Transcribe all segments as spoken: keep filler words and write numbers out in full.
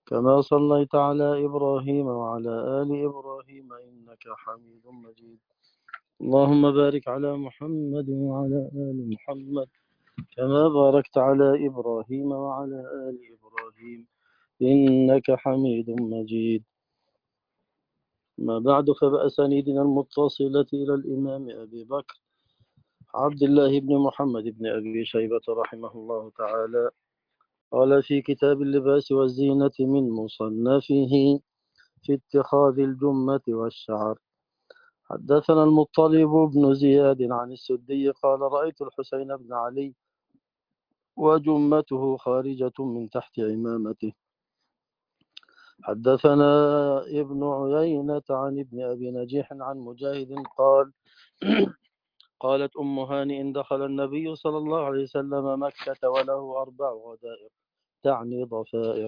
كما صليت على إبراهيم وعلى آل إبراهيم إنك حميد مجيد. اللهم بارك على محمد وعلى آل محمد كما باركت على إبراهيم وعلى آل إبراهيم إنك حميد مجيد. ما بعد، فبأسانيدنا المتصلة إلى الإمام أبي بكر عبد الله بن محمد بن أبي شيبة رحمه الله تعالى قال في كتاب اللباس والزينة من مصنفه في اتخاذ الجمة والشعر: حدثنا المطلب بن زياد عن السدي قال: رأيت الحسين بن علي وجمته خارجة من تحت عمامته. حدثنا ابن عيينة عن ابن أبي نجيح عن مجاهد قال: قالت أم هانئ: دخل النبي صلى الله عليه وسلم مكة وله أربع غدائر، تعني ضفائر.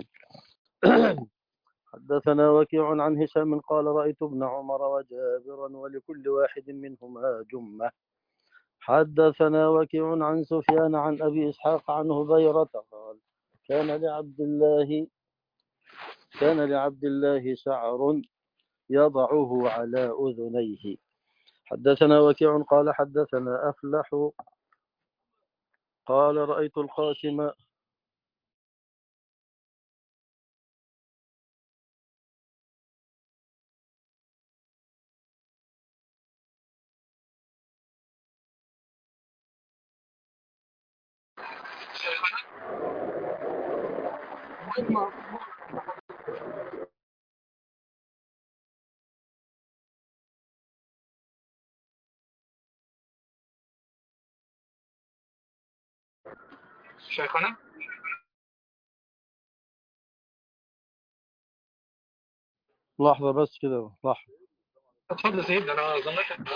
حدثنا وكيع عن هشام قال: رأيت ابن عمر وجابرا ولكل واحد منهما جمة. حدثنا وكيع عن سفيان عن أبي إسحاق عن هبيرة قال: كان لعبد الله كان لعبد الله شعر يضعه على أذنيه. حدثنا وكيع قال: حدثنا أفلح قال: رأيت القاسم شيخنا لحظة بس كده، لحظة. اتفضل سيدنا، انا ظنيت.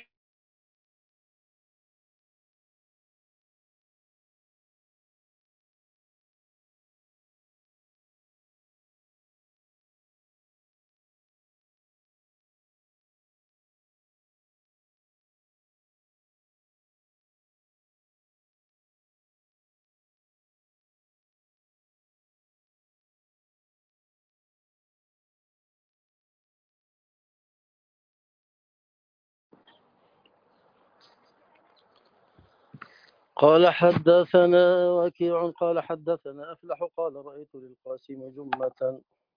قال: حدثنا وكيع قال: حدثنا أفلح قال: رأيت للقاسم جمة.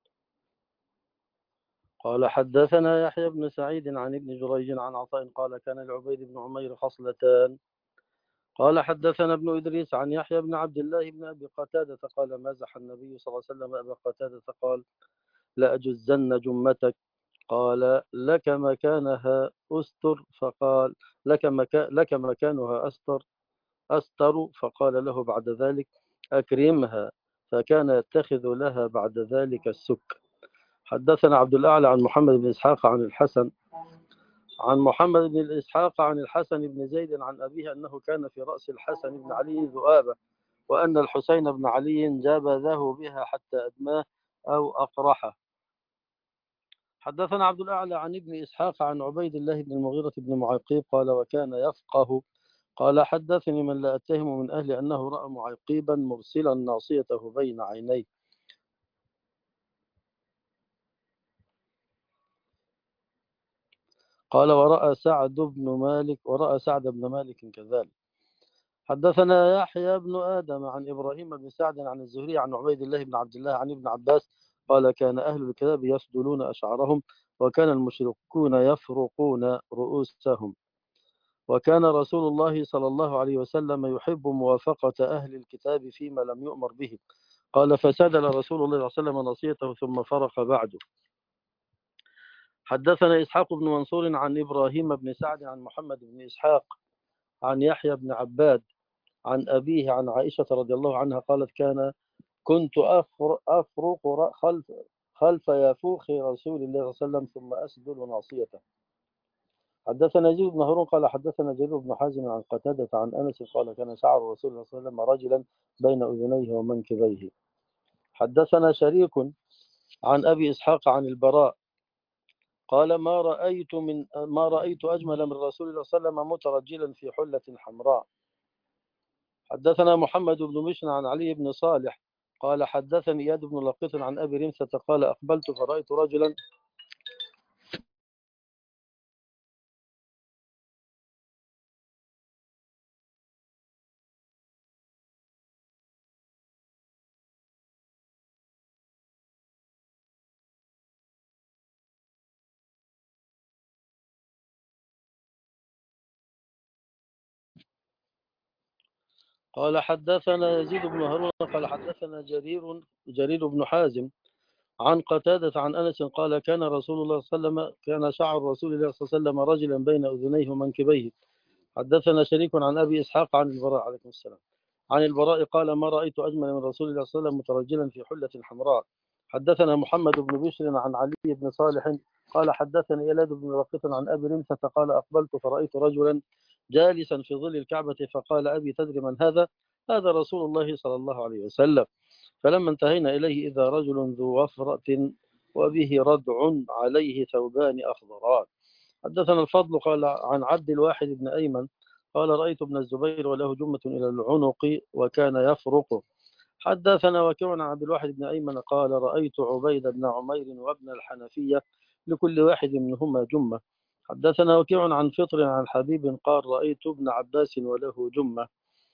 قال: حدثنا يحيى بن سعيد عن ابن جريج عن عطاء قال: كان لعبيد بن عمير خصلتان. قال: حدثنا ابن إدريس عن يحيى بن عبد الله بن أبي قتادة قال: مازح النبي صلى الله عليه وسلم أبا قتادة قال: لأجزن جمتك. قال: لك مكانها أستر. فقال: لك, مكا لك مكانها أستر أستر فقال له بعد ذلك: أكرمها. فكان يتخذ لها بعد ذلك السك. حدثنا عبد الأعلى عن محمد بن إسحاق عن الحسن عن محمد بن إسحاق عن الحسن بن زيد عن أبيه أنه كان في رأس الحسن بن علي ذؤابة، وأن الحسين بن علي جابذه بها حتى أدماه أو أقرحه. حدثنا عبد الأعلى عن ابن إسحاق عن عبيد الله بن المغيرة بن معيقيب قال: وكان يفقه. قال: حدثني من لا أتهم من أهل أنه رأى معيقيبا مرسلا ناصيته بين عينيه. قال: ورأى سعد بن مالك ورأى سعد بن مالك كذلك. حدثنا يحيى بن آدم عن إبراهيم بن سعد عن الزهري عن عبيد الله بن عبد الله عن ابن عباس قال: كان أهل الكتاب يسدلون أشعارهم، وكان المشركون يفرقون رؤوسهم، وكان رسول الله صلى الله عليه وسلم يحب موافقة أهل الكتاب فيما لم يؤمر به. قال: فسدل رسول الله صلى الله عليه وسلم نصيته ثم فرق بعده. حدثنا إسحاق بن منصور عن إبراهيم بن سعد عن محمد بن إسحاق عن يحيى بن عباد عن أبيه عن عائشة رضي الله عنها قالت: كان كنت أفرق خلف خلف يافوخ رسول الله صلى الله عليه وسلم ثم أسدل ناصيته. حدثنا يزيد بن هارون قال: حدثنا جرير بن حازم عن قتادة عن أنس قال: كان شعر رسول الله صلى الله عليه وسلم رجلا بين أذنيه ومنكبيه. حدثنا شريك عن أبي إسحاق عن البراء قال: ما رأيت من ما رأيت أجمل من رسول الله صلى الله عليه وسلم مترجلا في حلة حمراء. حدثنا محمد بن مشن عن علي بن صالح قال حدثني إياد بن لقيط عن أبي رمسة قال أقبلت فرأيت رجلا قال حدثنا يزيد بن هارون قال حدثنا جرير جرير بن حازم عن قتادة عن أنس قال كان رسول الله صلى الله عليه وسلم كان شعر رسول الله صلى الله عليه وسلم رجلا بين أذنيه ومنكبيه. حدثنا شريك عن أبي إسحاق عن البراء عليكم السلام عن البراء قال ما رأيت أجمل من رسول الله صلى الله عليه وسلم مترجلا في حلة حمراء. حدثنا محمد بن بشر عن علي بن صالح قال حدثني يلاد بن رقيط عن أبي رمسة قال أقبلت فرأيت رجلا جالسا في ظل الكعبة فقال أبي تدري من هذا؟ هذا رسول الله صلى الله عليه وسلم. فلما انتهينا إليه إذا رجل ذو وفرة وبه ردع عليه ثوبان أخضران. حدثنا الفضل قال عن عبد الواحد بن أيمن قال رأيت ابن الزبير وله جمة إلى العنق وكان يفرق. حدثنا وكيع عن عبد الواحد بن أيمن قال رأيت عبيد بن عمير وابن الحنفية لكل واحد منهما جمة. حدثنا وكيع عن فطر عن حبيب قال رأيت ابن عباس وله جمة.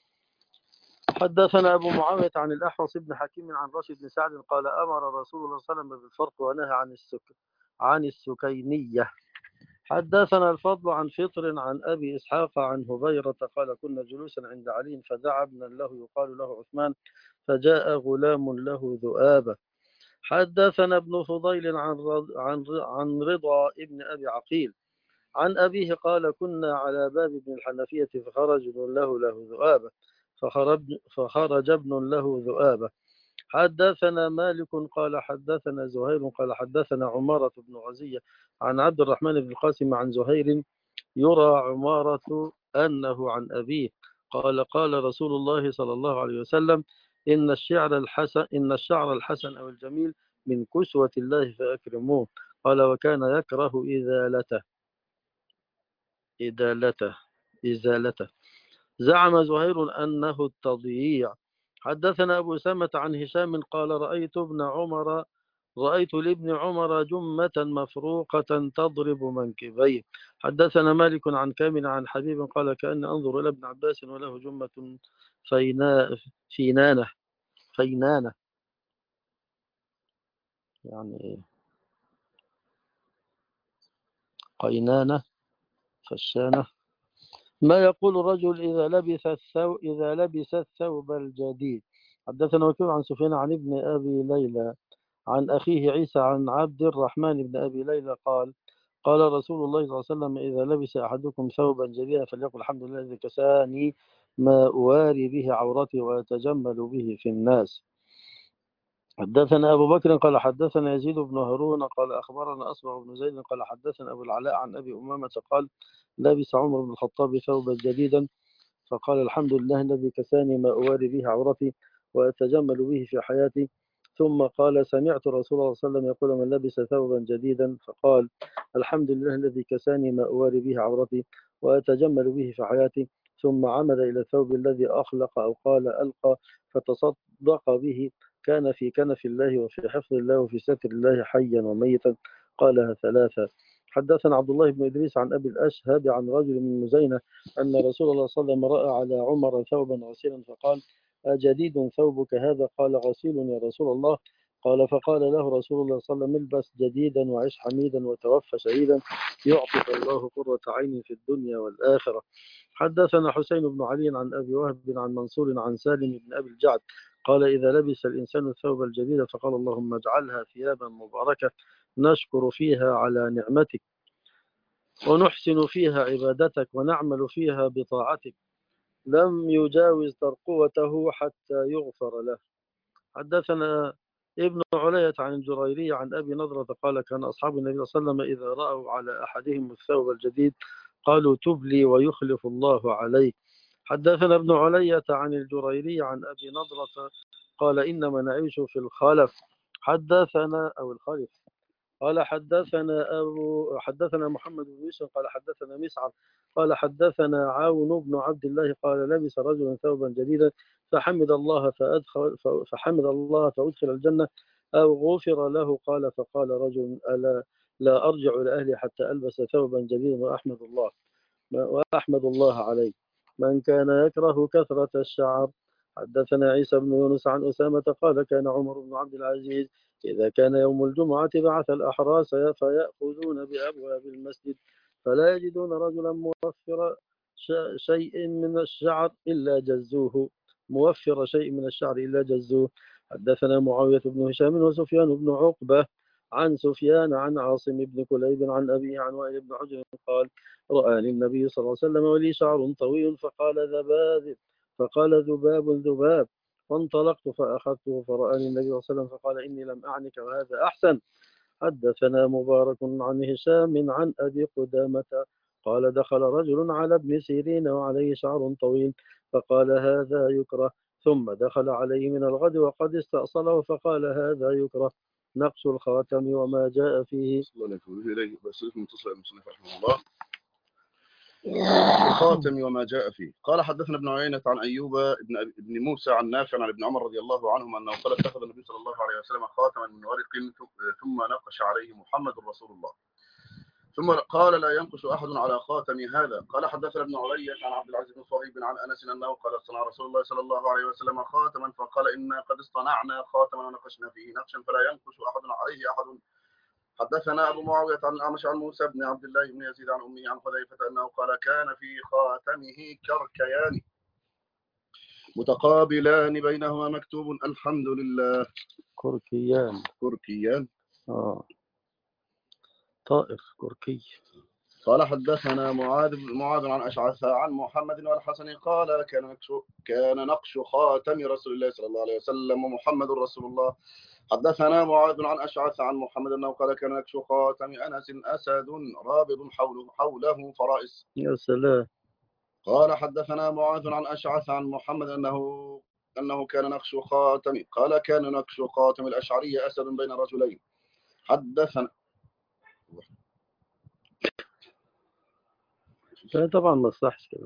حدثنا أبو معاوية عن الأحوص بن حكيم عن راشد بن سعد قال أمر رسول الله صلى الله عليه وسلم بالفرق ونهى عن السك عن السكينية. حدثنا الفضل عن فطر عن أبي إسحاق عن هبيرة قال كنا جلوسا عند علي فدعا ابنا له يقال له عثمان فجاء غلام له ذؤابة. حدثنا ابن فضيل عن عن عن رضا ابن أبي عقيل عن أبيه قال كنا على باب ابن الحنفية فخرج له له ذؤابة فخرج, فخرج ابن له ذؤابة. حدثنا مالك قال حدثنا زهير قال حدثنا عمارة بن غزية عن عبد الرحمن بن القاسم عن زهير يرى عمارة أنه عن أبيه قال قال رسول الله صلى الله عليه وسلم إن الشعر الحسن إن الشعر الحسن أو الجميل من كسوة الله فأكرموه. قال وكان يكره إزالته إزالته إزالته زعم زهير أنه التضييع. حدثنا أبو سامة عن هشام قال رأيت ابن عمر رأيت لابن عمر جمة مفروقة تضرب منكبيه. حدثنا مالك عن كامل عن حبيب قال كأن أنظر إلى ابن عباس وله جمة فينا فينانة فينانة يعني قينانة فشانة ما يقول الرجل إذا لبس الثوب إذا لبس الثوب الجديد. حدثنا وكيع عن سفيان عن ابن أبي ليلى عن أخيه عيسى عن عبد الرحمن بن أبي ليلى قال قال رسول الله صلى الله عليه وسلم إذا لبس أحدكم ثوبا جديدا فليقل الحمد لله الذي كساني ما أواري به عورتي وأتجمل به في الناس. حدثنا أبو بكر قال حدثنا يزيد بن هارون قال أخبرنا أصبغ بن زيد قال حدثنا أبو العلاء عن أبي أمامة قال لبس عمر بن الخطاب ثوبا جديدا فقال الحمد لله الذي كساني ما أواري به عورتي وأتجمل به في حياتي. ثم قال سمعت رسول الله صلى الله عليه وسلم يقول من لبس ثوبا جديدا فقال الحمد لله الذي كساني ما أواري به عورتي وأتجمل به في حياتي. ثم عمد إلى الثوب الذي أخلق أو قال ألقى فتصدق به كان في كنف الله وفي حفظ الله وفي ستر الله حيا وميتا. قالها ثلاثة. حدثنا عبد الله بن إدريس عن أبي الأشهب عن رجل من مزينة أن رسول الله صلى الله عليه وسلم رأى على عمر ثوبا غسيلا فقال أجديد ثوبك هذا؟ قال غسيل يا رسول الله. قال فقال له رسول الله صلى الله عليه وسلم البس جديدا وعش حميدا وتوفى شهيدا يعطيك الله قرة عين في الدنيا والآخرة. حدثنا حسين بن علي عن أبي وهب عن منصور عن سالم بن أبي الجعد قال إذا لبس الإنسان الثوب الجديد فقال اللهم اجعلها ثيابا مباركة نشكر فيها على نعمتك ونحسن فيها عبادتك ونعمل فيها بطاعتك لم يجاوز ترقوته حتى يغفر له. حدثنا ابن علية عن الجريري عن أبي نضرة قال كان أصحاب النبي صلى الله عليه وسلم إذا رأوا على أحدهم الثوب الجديد قالوا تبلي ويخلف الله عليك. حدثنا ابن علية عن الجريري عن أبي نضرة قال إنما نعيش في الخلف. حدثنا أو الخلف قال حدثنا أبو حدثنا محمد بن يوسف قال حدثنا مسعر قال حدثنا عون بن عبد الله قال لبس رجل ثوبا جديدا فحمد الله فأدخل فحمد الله فأدخل الجنة أو غفر له. قال فقال رجل ألا لا أرجع لأهلي حتى ألبس ثوبا جديدا وأحمد الله وأحمد الله عليه. من كان يكره كثرة الشعر. حدثنا عيسى بن يونس عن أسامة قال كان عمر بن عبد العزيز إذا كان يوم الجمعة بعث الأحراس فيأخذون بأبواب المسجد فلا يجدون رجلا موفر شيء من الشعر إلا جزوه موفر شيء من الشعر إلا جزوه. حدثنا معاوية بن هشام وسفيان بن عقبة عن سفيان عن عاصم بن كليب عن أبيه عن وائل بن حجر قال رآني النبي صلى الله عليه وسلم ولي شعر طويل فقال ذباب فقال ذباب ذباب فانطلقت فأخذته فرآني النبي صلى الله عليه وسلم فقال إني لم أعنك وهذا أحسن. حدثنا مبارك عن هشام عن أبي قدامة قال دخل رجل على ابن سيرين وعليه شعر طويل فقال هذا يكره ثم دخل عليه من الغد وقد استأصله فقال هذا يكره. نقش الخاتم وما جاء فيه. إليه بس متصل المصنف رحمه الله. الخاتم وما جاء فيه. قال حدثنا ابن عيينة عن أيوب ابن ابن موسى عن نافع عن ابن عمر رضي الله عنهما أنه قال اتخذ النبي صلى الله عليه وسلم خاتما من ورق ثم نقش عليه محمد رسول الله ثم قال لا ينقش أحد على خاتم هذا. قال حدثنا ابن علي عن عبد العزيز بن صهيب عن أنس أنه قال صنع رسول الله صلى الله عليه وسلم خاتما فقال إنا قد اصطنعنا خاتما ونقشنا فيه نقشا فلا ينقش أحد عليه أحد. حدثنا أبو معاوية عن الأعمش عن موسى بن عبد الله بن يزيد عن أمه عن حذيفة أنه قال كان في خاتمه كركيان متقابلان بينهما مكتوب الحمد لله. كركيان كركيان آه طائر كركي. قال حدثنا معاذ معاذ عن أشعث عن محمد والحسن قال كان نقش كان نقش خاتم رسول الله صلى الله عليه وسلم ومحمد رسول الله. حدثنا معاذ عن أشعث عن محمد أنه قال كان نقش خاتم أنس أسد رابض حوله حوله فرائس. يا سلام. قال حدثنا معاذ عن أشعث عن محمد أنه أنه كان نقش خاتم قال كان نقش خاتم الأشعري أسد بين رجلين. حدثنا طبعا ما صحش كلام.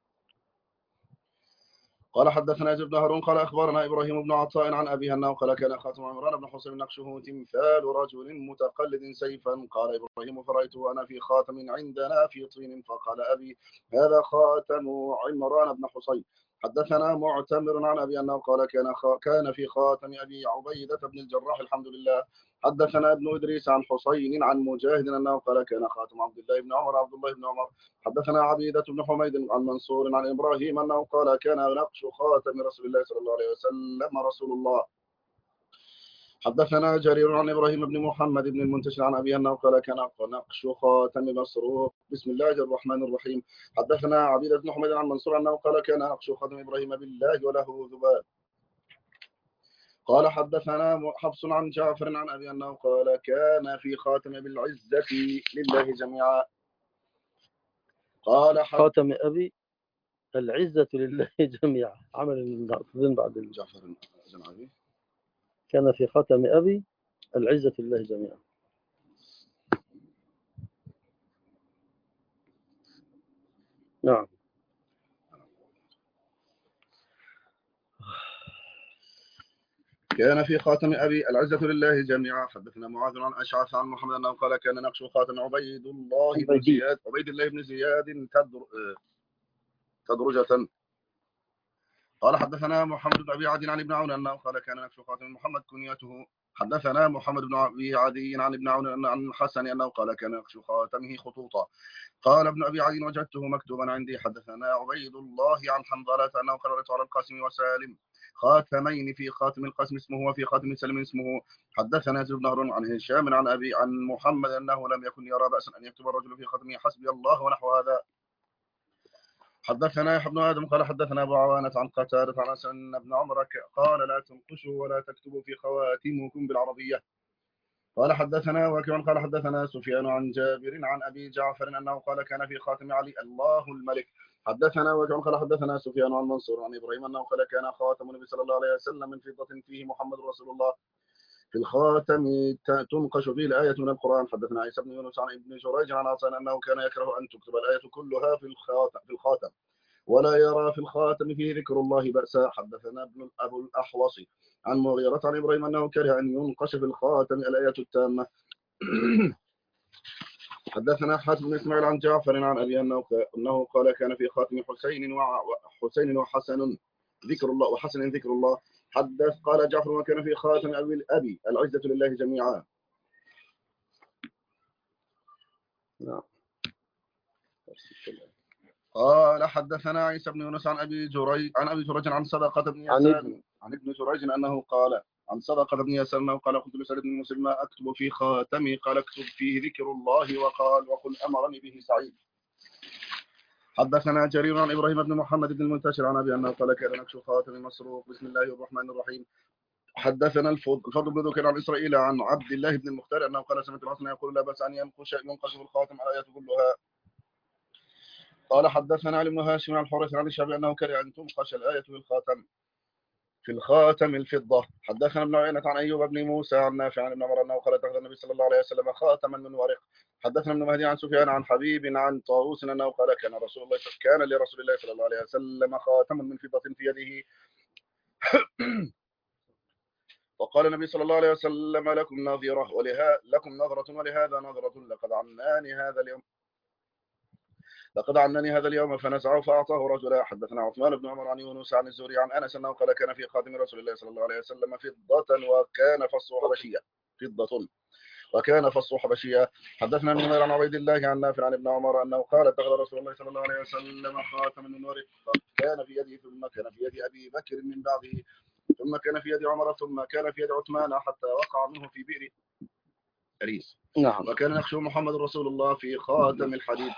قال حدثنا يزيد بن هارون قال أخبرنا إبراهيم بن عطاء عن أبيه أنه قال كان خاتم عمران بن حسين نقشه تمثال رجل متقلد سيفا. قال إبراهيم فرأيته أنا في خاتم عندنا في طين فقال أبي هذا خاتم عمران بن حسين. حدثنا معتمر عن أبي أنه قال كان كان في خاتم أبي عبيدة بن الجراح الحمد لله. حدثنا ابن إدريس عن حسين عن مجاهد أنه قال كان خاتم عبد الله بن عمر عبد الله بن عمر. حدثنا عبيدة بن حميد عن منصور عن إبراهيم أنه قال كان نقش خاتم رسول الله صلى الله عليه وسلم رسول الله. حدثنا جرير عن إبراهيم بن محمد بن المنتشر عن أبي أنه قال كان نقش خاتم مسروق بسم الله الرحمن الرحيم. حدثنا عبيدة بن حميد عن منصور أنه قال كان نقش خاتم إبراهيم بالله وله ذباب. قال حدثنا حفص عن جعفر عن أبي أنه قال كان في خاتم بالعزة لله جميعا. قال خاتم أبي العزة لله جميعا عمل الناقضين بعد جعفر الجنعبي كان في خاتم أبي العزة لله جميعا. نعم. كان في خاتم أبي العزة لله جميعا. حدثنا معاذ عن أشعث عن محمد أنه قال كان نقش خاتم عبيد الله بن زياد عبيد الله بن زياد تدر تدرجة. قال حدثنا محمد بن أبي عدي عن ابن عون أنه قال كان نقش خاتم محمد كنيته. حدثنا محمد بن أبي عدي عن ابن عون عن الحسن أنه قال كان نقش خاتمه خطوطا. قال ابن أبي عدي وجدته مكتوبا عندي. حدثنا عبيد الله عن حنظلة أنه قرأت على القاسم وسالم خاتمين في خاتم القاسم اسمه وفي خاتم سالم اسمه. حدثنا يزيد بن هارون عن هشام عن أبي عن محمد أنه لم يكن يرى بأسا أن يكتب الرجل في خاتمه حسبي الله ونحو هذا. حدثنا يحيى بن آدم قال حدثنا أبو عوانة عن قتادة عن أنس أن ابن عمر قال لا تنقشوا ولا تكتبوا في خواتمكم بالعربية. قال حدثنا وكيع قال حدثنا سفيان عن جابر عن أبي جعفر أنه قال كان في خاتم علي الله الملك. حدثنا وكيع قال حدثنا سفيان عن منصور عن إبراهيم أنه قال كان خاتم النبي صلى الله عليه وسلم من فضة فيه محمد رسول الله. في الخاتم تنقش فيه الآية من القرآن. حدثنا عيسى بن يونس عن ابن جريج عن عاصم أنه كان يكره أن تكتب الآية كلها في الخاتم, في الخاتم ولا يرى في الخاتم فيه ذكر الله بأسا. حدثنا ابن أبو الأحوص عن مغيرة عن إبراهيم أنه كره أن ينقش في الخاتم الآية التامة. حدثنا حاتم بن إسماعيل عن جعفر عن أبي أنه قال كان في خاتم حسين وحسين وحسن ذكر الله وحسن ذكر الله. حدث قال جعفر وكان في خاتم أبي الأبي العزة لله جميعا. نعم. قال حدثنا عيسى بن يونس عن أبي جريج عن أبي جريج عن صدقة بن يسار عن ابن جريج أنه قال عن صدقة بن يسار أنه قال قلت لسعيد بن مسلم ما أكتب في خاتمي قال اكتب فيه ذكر الله وقال وقل أمرني به سعيد. حدثنا جرير عن إبراهيم بن محمد بن المنتشر عن أبي أنه قال كان نكش خاتم مسروق بسم الله الرحمن الرحيم. حدثنا الفضل بن ذكر عن إسرائيل عن عبد الله بن المختار أنه قال سمعت الحسن يقول لا بأس أن ينقش ينقش في الخاتم الآيات كلها. قال حدثنا علي بن هاشم عن الحارث عن الشعبي أنه كره أن تنقش الآية في الخاتم في الخاتم الفضة. حدثنا ابن عيينة عن أيوب بن موسى عن نافع عن ابن عمر أنه قال اتخذ النبي صلى الله عليه وسلم خاتما من ورق. حدثنا ابن مهدي عن سفيان عن حبيب عن طاووس أنه قال كان رسول الله كان لرسول الله صلى الله عليه وسلم خاتم من فضة في يده. وقال النبي صلى الله عليه وسلم لكم نظرة ولها لكم نظرة ولهذا نظرة لقد عناني هذا اليوم لقد عنني هذا اليوم فنزعه فأعطاه رجلا. حدثنا عثمان بن عمر عن يونس عن الزهري عن أنس أنه قال كان في خاتم رسول الله صلى الله عليه وسلم فضة وكان فصه حبشية فضة وكان فصه حبشية. حدثنا ابن عمر عن عبيد الله عن نافع عن ابن عمر أنه قال اتخذ رسول الله صلى الله عليه وسلم خاتما من ورق كان في يده ثم كان في يد أبي بكر من بعده ثم كان في يد عمر ثم كان في يد عثمان حتى وقع منه في بئر أريس. نعم. وكان يخشو محمد رسول الله في خاتم الحديد.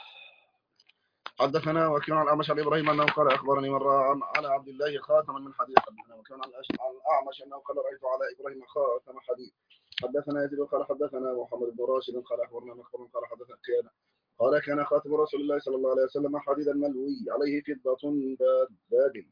حدثنا وكان عن الأعمش عن إبراهيم أنه قال أخبرني مرة على عبد الله خاتما من حديد. حدثنا وكان عن الأعمش أنه قال رأيت على إبراهيم خاتم حديد. حدثنا يزيد قال حدثنا محمد بن راشد قال أخبرنا مخبر قال حدثنا كان قال كان خاتم رسول الله صلى الله عليه وسلم حديدا ملوي عليه فضة باد.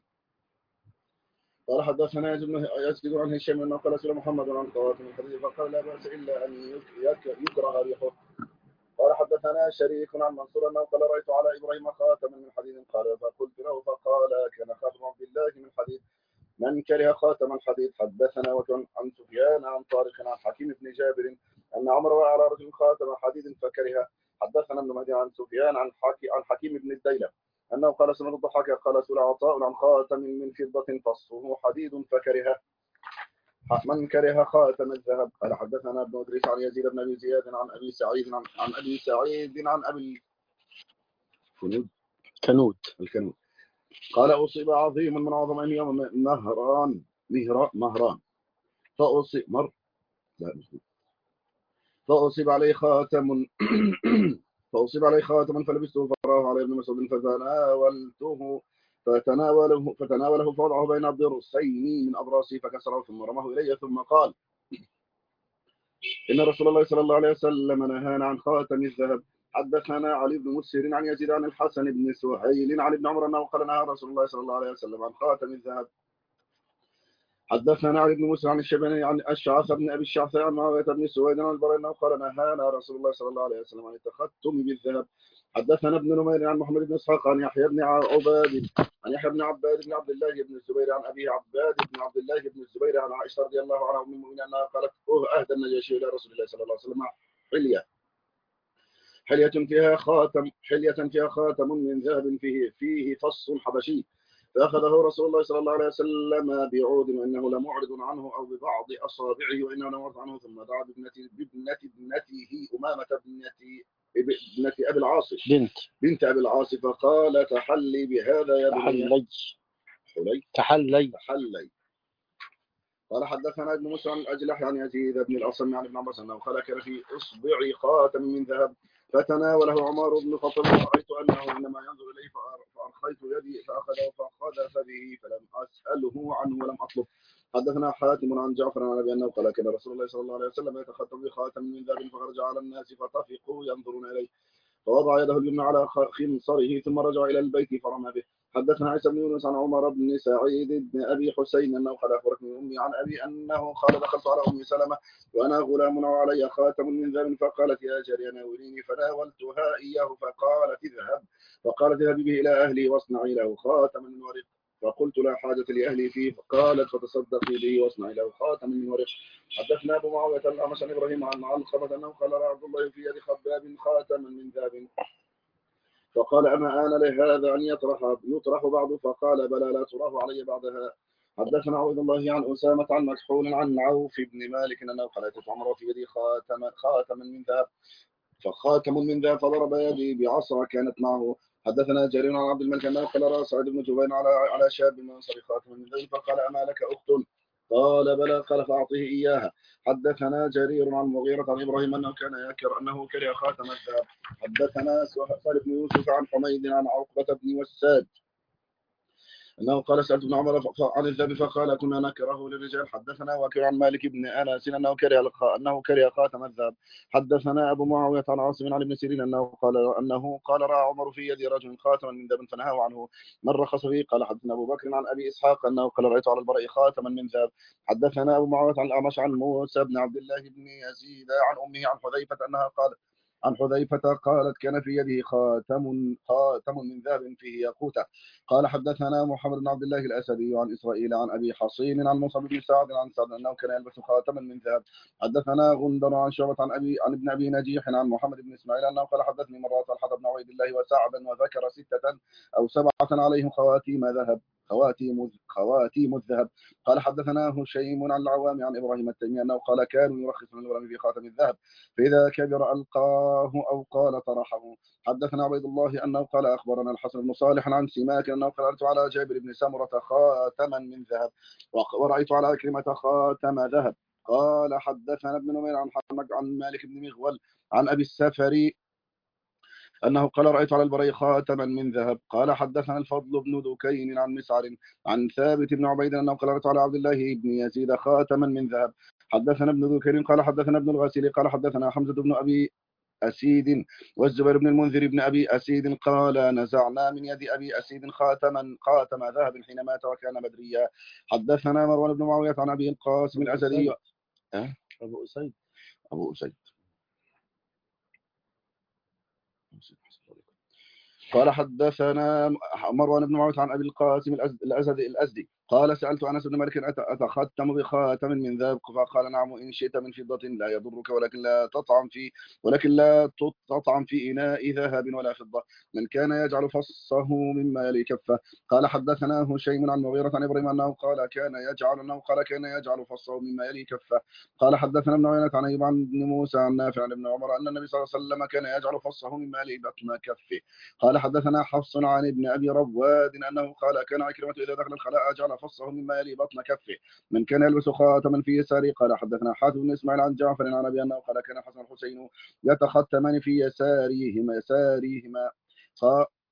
قال حدثنا يزيد عن هشام أنه قال سئل محمد عن خاتم الحديد فقال لا بأس إلا أن يكره ريحه. قال حدثنا شريك عن منصور أنه قال رأيت على إبراهيم خاتما من حديد قال فقلت له فقال كان خاتم عبد الله من حديد من كره خاتم الحديد. حدثنا وكان عن سفيان عن طارق عن حكيم بن جابر أن عمر رأى على رجل خاتم حديد فكره. حدثنا ابن مهدي عن سفيان عن حكي عن حكيم بن الديلة أنه قال سمعت الضحاك قال سئل عطاء عن خاتم من فضة فصه حديد فكره من كره خاتم الذهب. قال حدثنا ابن إدريس عن يزيد بن أبي زياد عن أبي سعيد عن, عن أبي سعيد عن أبي الكنود كنود الكنود قال أصيب عظيم من عظم يوم مهران مهران مهران فأصيب مر لا فأصيب عليه خاتم فأصيب عليه خاتم فلبسته فراه على ابن مسعود فتناولته فتناوله فتناوله فوضعه بين الضرسين من أبراسه فكسره ثم رماه إليه ثم قال إن رسول الله صلى الله عليه وسلم نهانا عن خاتم الذهب. حدثنا علي بن مسهر عن يزيد عن الحسن بن سهيل عن ابن عمر أنه قال نهى رسول الله صلى الله عليه وسلم عن خاتم الذهب. حدثنا علي بن موسى عن الشيباني عن الشعث بن أبي الشعث عن معاوية بن سويد عن البراء أنه قال نهانا رسول الله صلى الله عليه وسلم عن التختم بالذهب. حدثنا ابن نمير عن محمد بن إسحاق عن يحيى بن عباد عن يحيى بن عباد بن عبد الله بن الزبير عن أبيه عباد بن عبد الله بن الزبير عن عائشة رضي الله عنها أم المؤمنين أنها قالت أهدى النجاشي إلى رسول الله صلى الله عليه وسلم حلية حلية فيها خاتم حلية فيها خاتم من ذهب فيه فيه فص حبشي فأخذه رسول الله صلى الله عليه وسلم بعود وإنه لمعرض عنه أو ببعض أصابعه وإنه لمعرض عنه ثم دعا بابنة بابنة ابنته أمامة ابنة ابنة أبي العاص بنت بنت أبي العاص فقال تحلي بهذا يا بني تحلي تحلي تحلي. قال حدثنا ابن موسى عن الأجلح عن يزيد بن الأصم عن ابن عباس أنه قال كان في إصبعي خاتم من ذهب فتناوله عمر بن الخطاب فرأيت أنه إنما ينظر إليه فأرخيت يدي فأخذه فأخذ به فلم أسأله عنه ولم أطلب. حدثنا حاتم عن جعفر عن أبي أنه قال كان رسول الله صلى الله عليه وسلم يتختم بخاتم من ذهب فخرج على الناس فطفقوا ينظرون إليه فوضع يده اليمنى على خنصره ثم رجع إلى البيت فرمى به. حدثنا عيسى بن يونس عن عمر بن سعيد بن ابي حسين انه قال اخبرتني امي عن ابي انه قال دخلت على ام سلمه وانا غلام وعلي خاتم من ذهب فقالت يا جاريه ناوليني فناولتها اياه فقالت اذهب فقالت اذهبي به الى اهلي واصنعي له خاتما من ورق فقلت لا حاجه لاهلي فيه فقالت فتصدقي به واصنعي له خاتما من ورق. حدثنا ابو معاويه الاعمش عن ابراهيم عن علقمه انه قال عبد الله في يد خباب خاتما من ذهب فقال أما آن لهذا أن يطرح يطرح بعض فقال بلى لا تراه علي بعدها. حدثنا عبد الله عن أسامة عن مكحول عن عوف بن مالك أنه قال أتت عمر في يدي خاتم خاتم من ذهب فخاتم من ذهب فضرب يدي بعصا كانت معه. حدثنا جرير عن عبد الملك أنه قال رأى سعيد بن جبير على على شاب من أنصار خاتم من ذهب فقال أما لك أخت قال بلى قال فأعطيه إياها. حدثنا جرير عن المغيرة عن إبراهيم أنه كان يكر أنه كره خاتم الذهب. حدثنا سهل بن يوسف عن حميد عن عقبة بن وساد أنه قال سألت ابن عمر عن الذهب فقال كنا نكره للرجال. حدثنا وكيع عن مالك بن أنس أنه كره أنه كره خاتم الذهب. حدثنا أبو معاوية عن عاصم عن ابن سيرين أنه قال أنه قال رأى عمر في يد رجل خاتما من ذهب فنهاه عنه من رخص فيه. قال حدثنا أبو بكر عن أبي إسحاق أنه قال رأيت على البراء خاتما من ذهب. حدثنا أبو معاوية عن الأعمش عن موسى بن عبد الله بن يزيد عن أمه عن حذيفة أنها قالت عن حذيفة قالت كان في يده خاتم خاتم من ذهب فيه ياقوتة. قال حدثنا محمد بن عبد الله الأسدي عن إسرائيل عن أبي حصين عن مصعب بن سعد عن سعد أنه كان يلبس خاتما من ذهب. حدثنا غندر عن شعبة عن أبي عن ابن أبي نجيح عن محمد بن إسماعيل أنه قال حدثني مرة طلحة بن عبيد الله وسعدا وذكر ستة أو سبعة عليهم خواتيم ذهب خواتيم خواتيم الذهب. قال حدثنا هشيم عن العوام عن إبراهيم التيمي أنه قال كانوا يرخصون الغلام في خاتم الذهب فإذا كبر ألقاه أو قال طرحه. حدثنا عبيد الله أنه قال أخبرنا الحسن بن صالح عن سماك أنه قرأت على جابر بن سمرة خاتما من ذهب ورأيت على كلمة خاتم ذهب. قال حدثنا ابن نمير عن حمد عن مالك بن مغول عن أبي السفري أنه قال رأيت على البراء خاتما من ذهب. قال حدثنا الفضل بن دكين عن مسعر عن ثابت بن عبيد أنه قال رأيت على عبد الله بن يزيد خاتما من ذهب. حدثنا ابن دكين قال حدثنا ابن الغسيل قال حدثنا حمزة بن أبي أسيد والزبير بن المنذر بن أبي أسيد قال نزعنا من يد أبي أسيد خاتما خاتم ذهب حين مات وكان بدريا. حدثنا مروان بن معاوية عن أبي القاسم الأزدي أه؟ أبو أسيد أبو أسيد قال حدثنا مروان بن معاوية عن أبي القاسم الأزدي الأزدي قال سألت أنس بن مالك أتختم بخاتم من ذهب فقال نعم إن شئت من فضة لا يضرك ولكن لا تطعم في ولكن لا تطعم في إناء ذهب ولا فضة من كان يجعل فصه مما يلي كفه. قال حدثنا هشيم عن مغيرة عن إبراهيم أنه قال كان يجعل أنه قال كان يجعل فصه مما يلي كفه. قال حدثنا ابن عيينة عن أيوب عن ابن موسى عن نافع عن ابن عمر أن النبي صلى الله عليه وسلم كان يجعل فصه مما يلي بطن كفه. قال حدثنا حفص عن ابن أبي رواد أنه قال كان عكرمة إذا دخل الخلاء جعل فصه مما يلي بطن كفه من كان يلبس خاتما في يساره. قال حدثنا حاتم بن إسماعيل عن جعفر عن أبي أنه قال كان حسن الحسين يتختمان في يسارهما يسارهما ف...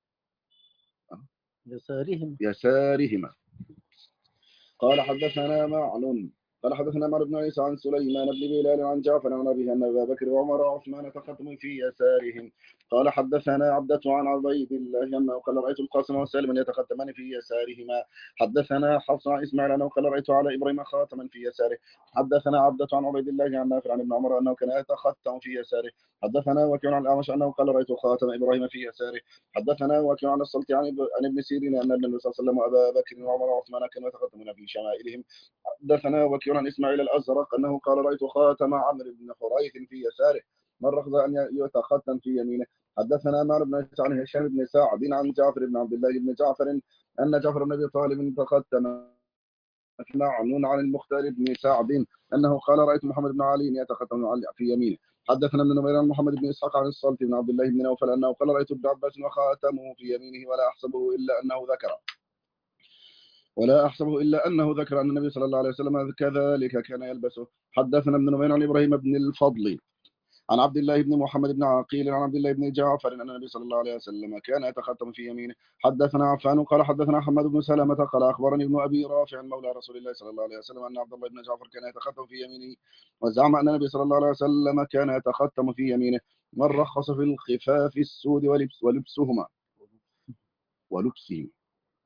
يسارهما يسارهما. قال حدثنا معن قال حدثنا عمرو بن عيسى عن سليمان بن بلال عن جعفر عن أبيه أن أبا بكر وعمر وعثمان تختم في يسارهم. قال حدثنا عبدة عن عبيد الله أنه قال رأيت القاسم وسالما يتختمان في يسارهما. حدثنا حفص عن إسماعيل أنه قال رأيت على إبراهيم خاتما في يساره. حدثنا عبدة عن عبيد الله عن نافع عن ابن عمر أنه كان يتختم في يساره. حدثنا وكيع عن الأعمش أنه قال رأيت خاتم إبراهيم في يساره. حدثنا وكيع عن السلط عن ابن سيرين أن النبي صلى الله عليه وسلم وأبا بكر وعمر وعثمان كانوا يتختمون في شمائلهم. حدثنا وكيع عن إسماعيل الأزرق أنه قال رأيت خاتم عمرو بن حريث في يساره من رفض أن يتختم في يمينه. حدثنا معن بن عن هشام بن سعد عن جعفر بن عبد الله بن جعفر أن جعفر بن أبي طالب تختم معن عن المختار بن سعد أنه قال رأيت محمد بن علي يتختم في يمينه. حدثنا ابن نمير عن محمد بن إسحاق عن الصلت بن عبد الله بن نوفل أنه قال رأيت ابن عباس وخاتمه في يمينه ولا أحسبه إلا أنه ذكر ولا أحسبه إلا أنه ذكر أن النبي صلى الله عليه وسلم كذلك كان يلبسه. حدثنا ابن نمير عن إبراهيم بن الفضل عن عبد الله بن محمد بن عقيل عن عبد الله بن جعفر أن النبي صلى الله عليه وسلم كان يتختم في يمينه. حدثنا عفان قال حدثنا حماد بن سلمة قال أخبرني ابن أبي رافع مولى رسول الله صلى الله عليه وسلم أن عبد الله بن جعفر كان يتختم في يمينه وزعم أن النبي صلى الله عليه وسلم كان يتختم في يمينه. من رخص في الخفاف السود ولبس ولبسهما ولبسهم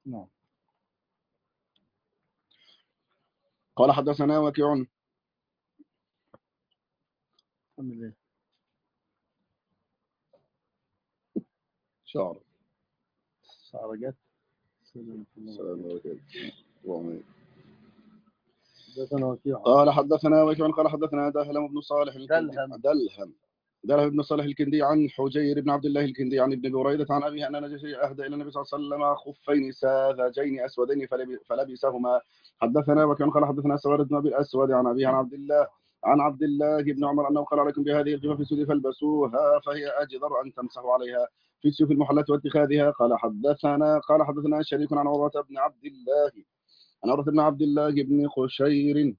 نعم. قال حدثنا وكيع شعر شعر جت. قال حدثنا وكيع قال حدثنا دلهم بن صالح الكندي دلهم دلهم بن صالح الكندي عن حجير بن عبد الله الكندي عن ابن بريدة عن أبيه أن نجشي أهدى إلى النبي صلى الله عليه وسلم خفين ساذجين أسودين فلبسهما. حدثنا وكيع قال حدثنا سواد بن أبي الأسود عن أبيه عن عبد الله عن عبد الله بن عمر أنه قال عليكم بهذه القيمة في السود فالبسوها فهي أجدر أن تمسحوا عليها في السيوف المحلة واتخاذها. قال حدثنا قال حدثنا شريك عن عروة بن عبد الله عن عروة بن عبد الله بن خشير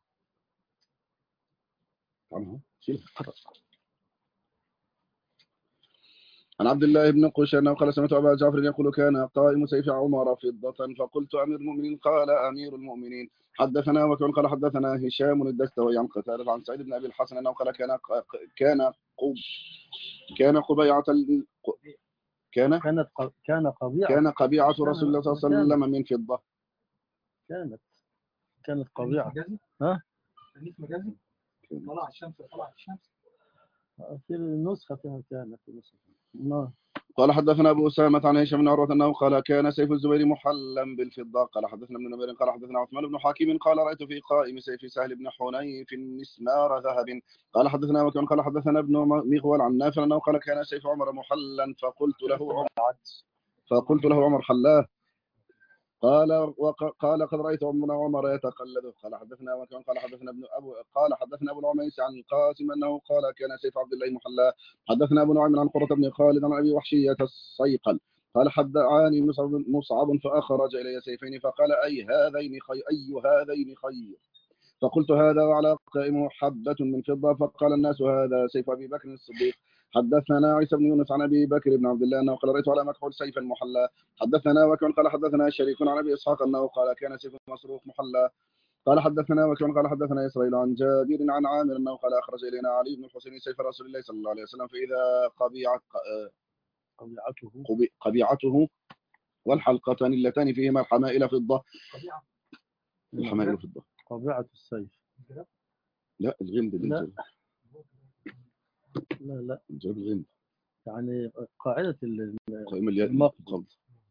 عن عبد الله بن قشير قال سمعت أبا جعفر يقول كان قائم سيف عمر فضة فقلت أمير المؤمنين قال أمير المؤمنين. حدثنا وكيع قال حدثنا هشام الدستوائي عن قتادة عن سعيد بن أبي الحسن أنه قال كان كان قب كان قبيعة كان كانت كان قبيعة كان قبيعة رسول الله صلى الله عليه وسلم من فضة. كانت كانت قبيعة. ها؟ تأنيث مجازي؟ طلع الشمس طلع الشمس. في النسخة فيها كانت النسخة. نعم. قال حدثنا أبو أسامة عن هشام بن عروة أنه قال كان سيف الزبير محلا بالفضة. قال حدثنا ابن نمير قال حدثنا عثمان بن حكيم قال رأيت في قائم سيف سهل بن حنيف مسمار ذهب. قال حدثنا وكيع قال حدثنا ابن مغول عن نافع أنه قال كان سيف عمر محلا فقلت له عمر فقلت له عمر حلاه. قال قال قد رأيت ابن عمر يتقلده. قال حدثنا وكيع قال حدثنا ابن أبو قال حدثنا ابو العميس عن القاسم أنه قال كان سيف عبد الله محلا. حدثنا ابو نعيم عن قرة بن خالد عن أبي وحشية الصيقل قال حدثني مصعب مصعب فأخرج إلي سيفين فقال أي هذين خير أي هذين خير فقلت هذا وعلى قائمه حبة من فضة فقال الناس هذا سيف أبي بكر الصديق. حدثنا عيسى بن يونس عن أبي بكر بن عبد الله أنه قال رأيت على مكحول سيفا محلا. حدثنا وكيع قال حدثنا شريك عن أبي إسحاق أنه قال كان سيف مسروق محلا. قال حدثنا وكيع قال حدثنا إسرائيل عن جابر عن عامر أنه قال أخرج إلينا علي بن الحسين سيف رسول الله صلى الله عليه وسلم فإذا قبيعة قبيعته قبيعته والحلقتان اللتان فيهما الحمائل فضة. الحمائل فضة قبيعة السيف. لا الغمد لا لا لا الجرب الغمد يعني قاعدة المقبض.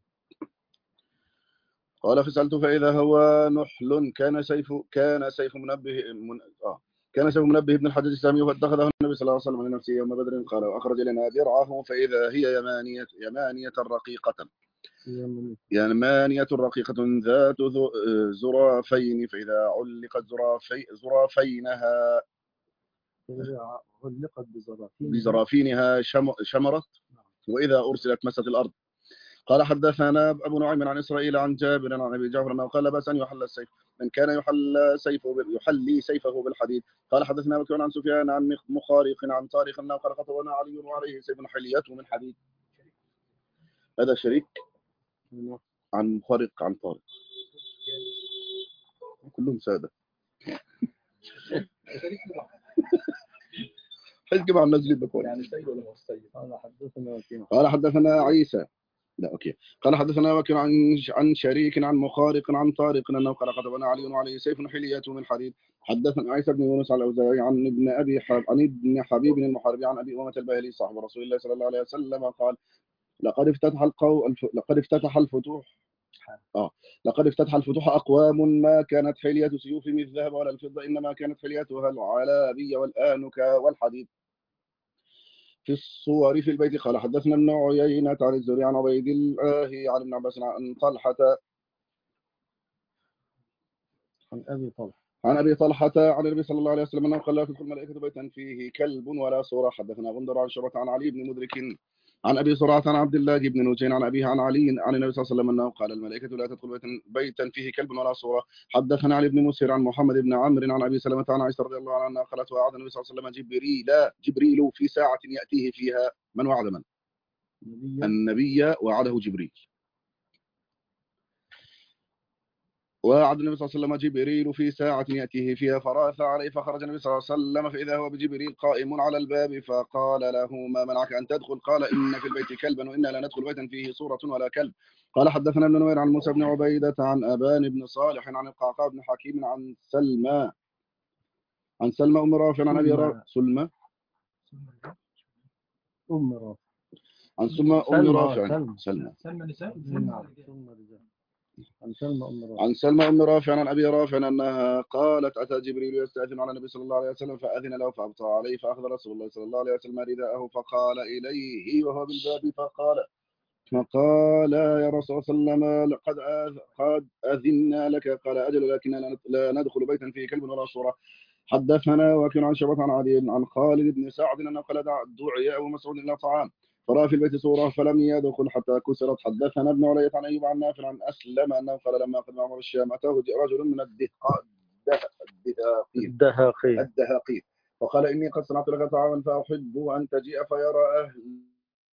قال فسألت فإذا هو نحل كان سيف كان سيف منبه من... آه كان سيف منبه ابن الحجاج السامي فاتخذه النبي صلى الله عليه وسلم لنفسه يوم بدر. قال وأخرج لنا درعه فإذا هي يمانية يمانية رقيقة يمانية رقيقة ذات زرافين فإذا علقت زرافي زرافينها علقت بزرافينها شمرت وإذا أرسلت مست الأرض. قال حدثنا أبو نعيم عن إسرائيل عن جابر عن أبي جعفر أنه قال بأس أن يحل السيف من كان يحل سيفه يحلي سيفه بالحديد. قال حدثنا وكيع عن سفيان عن مخارق عن طارق أنه قال خطبنا علي وعليه سيف حليته من حديد. هذا شريك عن مخارق عن طارق كلهم سادة. حيث كما عن نزل البكوان يعني سيد ولا مش سيد؟ قال حدثنا وكيع قال حدثنا عيسى لا أوكي قال حدثنا وكيع عن عن شريك عن مخارق عن طارق أنه قال خطبنا علي وعليه سيف حليته من حديد. حدثنا عيسى بن يونس على الأوزاعي عن ابن أبي حب عن ابن حبيب المحاربي عن أبي أمامة الباهلي صاحب رسول الله صلى الله عليه وسلم قال لقد افتتح القو الف... لقد افتتح الفتوح اه لقد افتتح الفتوح أقوام ما كانت حلية سيوفهم الذهب ولا الفضة إنما كانت حليتها العلابية والآنك والحديد في الصور في البيت. قال حدثنا ابن عيينة عن الزهري عن عبيد الله عن ابن عباس عن طلحة عن أبي طلحة عن أبي طلحة عن النبي صلى الله عليه وسلم أنه قال لا تدخل الملائكة بيتا فيه كلب ولا صورة. حدثنا غندر عن شعبة عن علي بن مدرك عن أبي زرعة عن عبد الله بن نجين عن أبيه عن علي عن النبي صلى الله عليه وسلم أنه قال الملائكة لا تدخل بيتا, بيتا فيه كلب ولا صورة. حدثنا علي بن مسهر عن محمد بن عمرو عن أبي سلمة عن عائشة رضي الله عنها قالت وعد النبي صلى الله عليه وسلم جبريل جبريل في ساعة يأتيه فيها من وعد من؟ النبي وعده جبريل. وعد النبي صلى الله عليه وسلم جبريل في ساعة يأتيه فيها فرأث عليه، فخرج النبي صلى الله عليه وسلم فإذا هو بجبريل قائم على الباب، فقال له: ما منعك أن تدخل؟ قال: إن في البيت كلبا وإنا لا ندخل بيتا فيه صورة ولا كلب. قال حدثنا ابن نمير عن موسى بن عبيدة عن أبان بن صالح عن القعقاع بن حكيم عن سلمى عن سلمى أم رافع عن أبي رافع سلمى أم رافع عن سلمى أم رافع سلمى سلمى سلمى نساء نعم ثم رجال عن سلمى أم رافع عن سلمى أم رافع عن أبي رافع أنها قالت: أتى جبريل يستأذن على النبي صلى الله عليه وسلم فأذن له فأبطأ عليه، فأخذ رسول الله صلى الله عليه وسلم رداءه فقال إليه وهو بالباب، فقال فقال يا رسول الله وسلم: قد قد أذنا لك. قال: أجل، لكننا لا ندخل بيتا فيه كلب ولا صورة. حدثنا وكن عن شعبة عن عدي عن خالد بن سعد أنه قال: دعي أبو مسعود إلى طعام فرأى في البيت صورة فلم يدخل حتى كسرت. حدثنا ابن علية عن أيوب عن نافع عن أسلم أنه قال: لما قدم عمر الشام أتاه رجل من الدهاقين الدهاقين الدهاقين فقال: إني قد صنعت لك طعاما فأحب أن تجيء فيرى أهل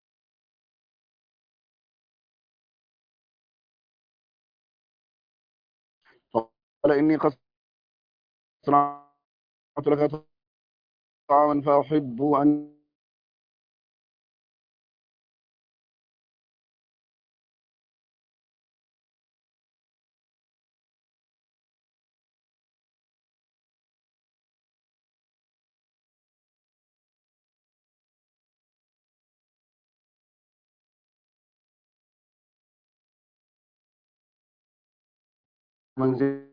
قال: إني قد صنعت لك طعاما فأحب أن منزلتي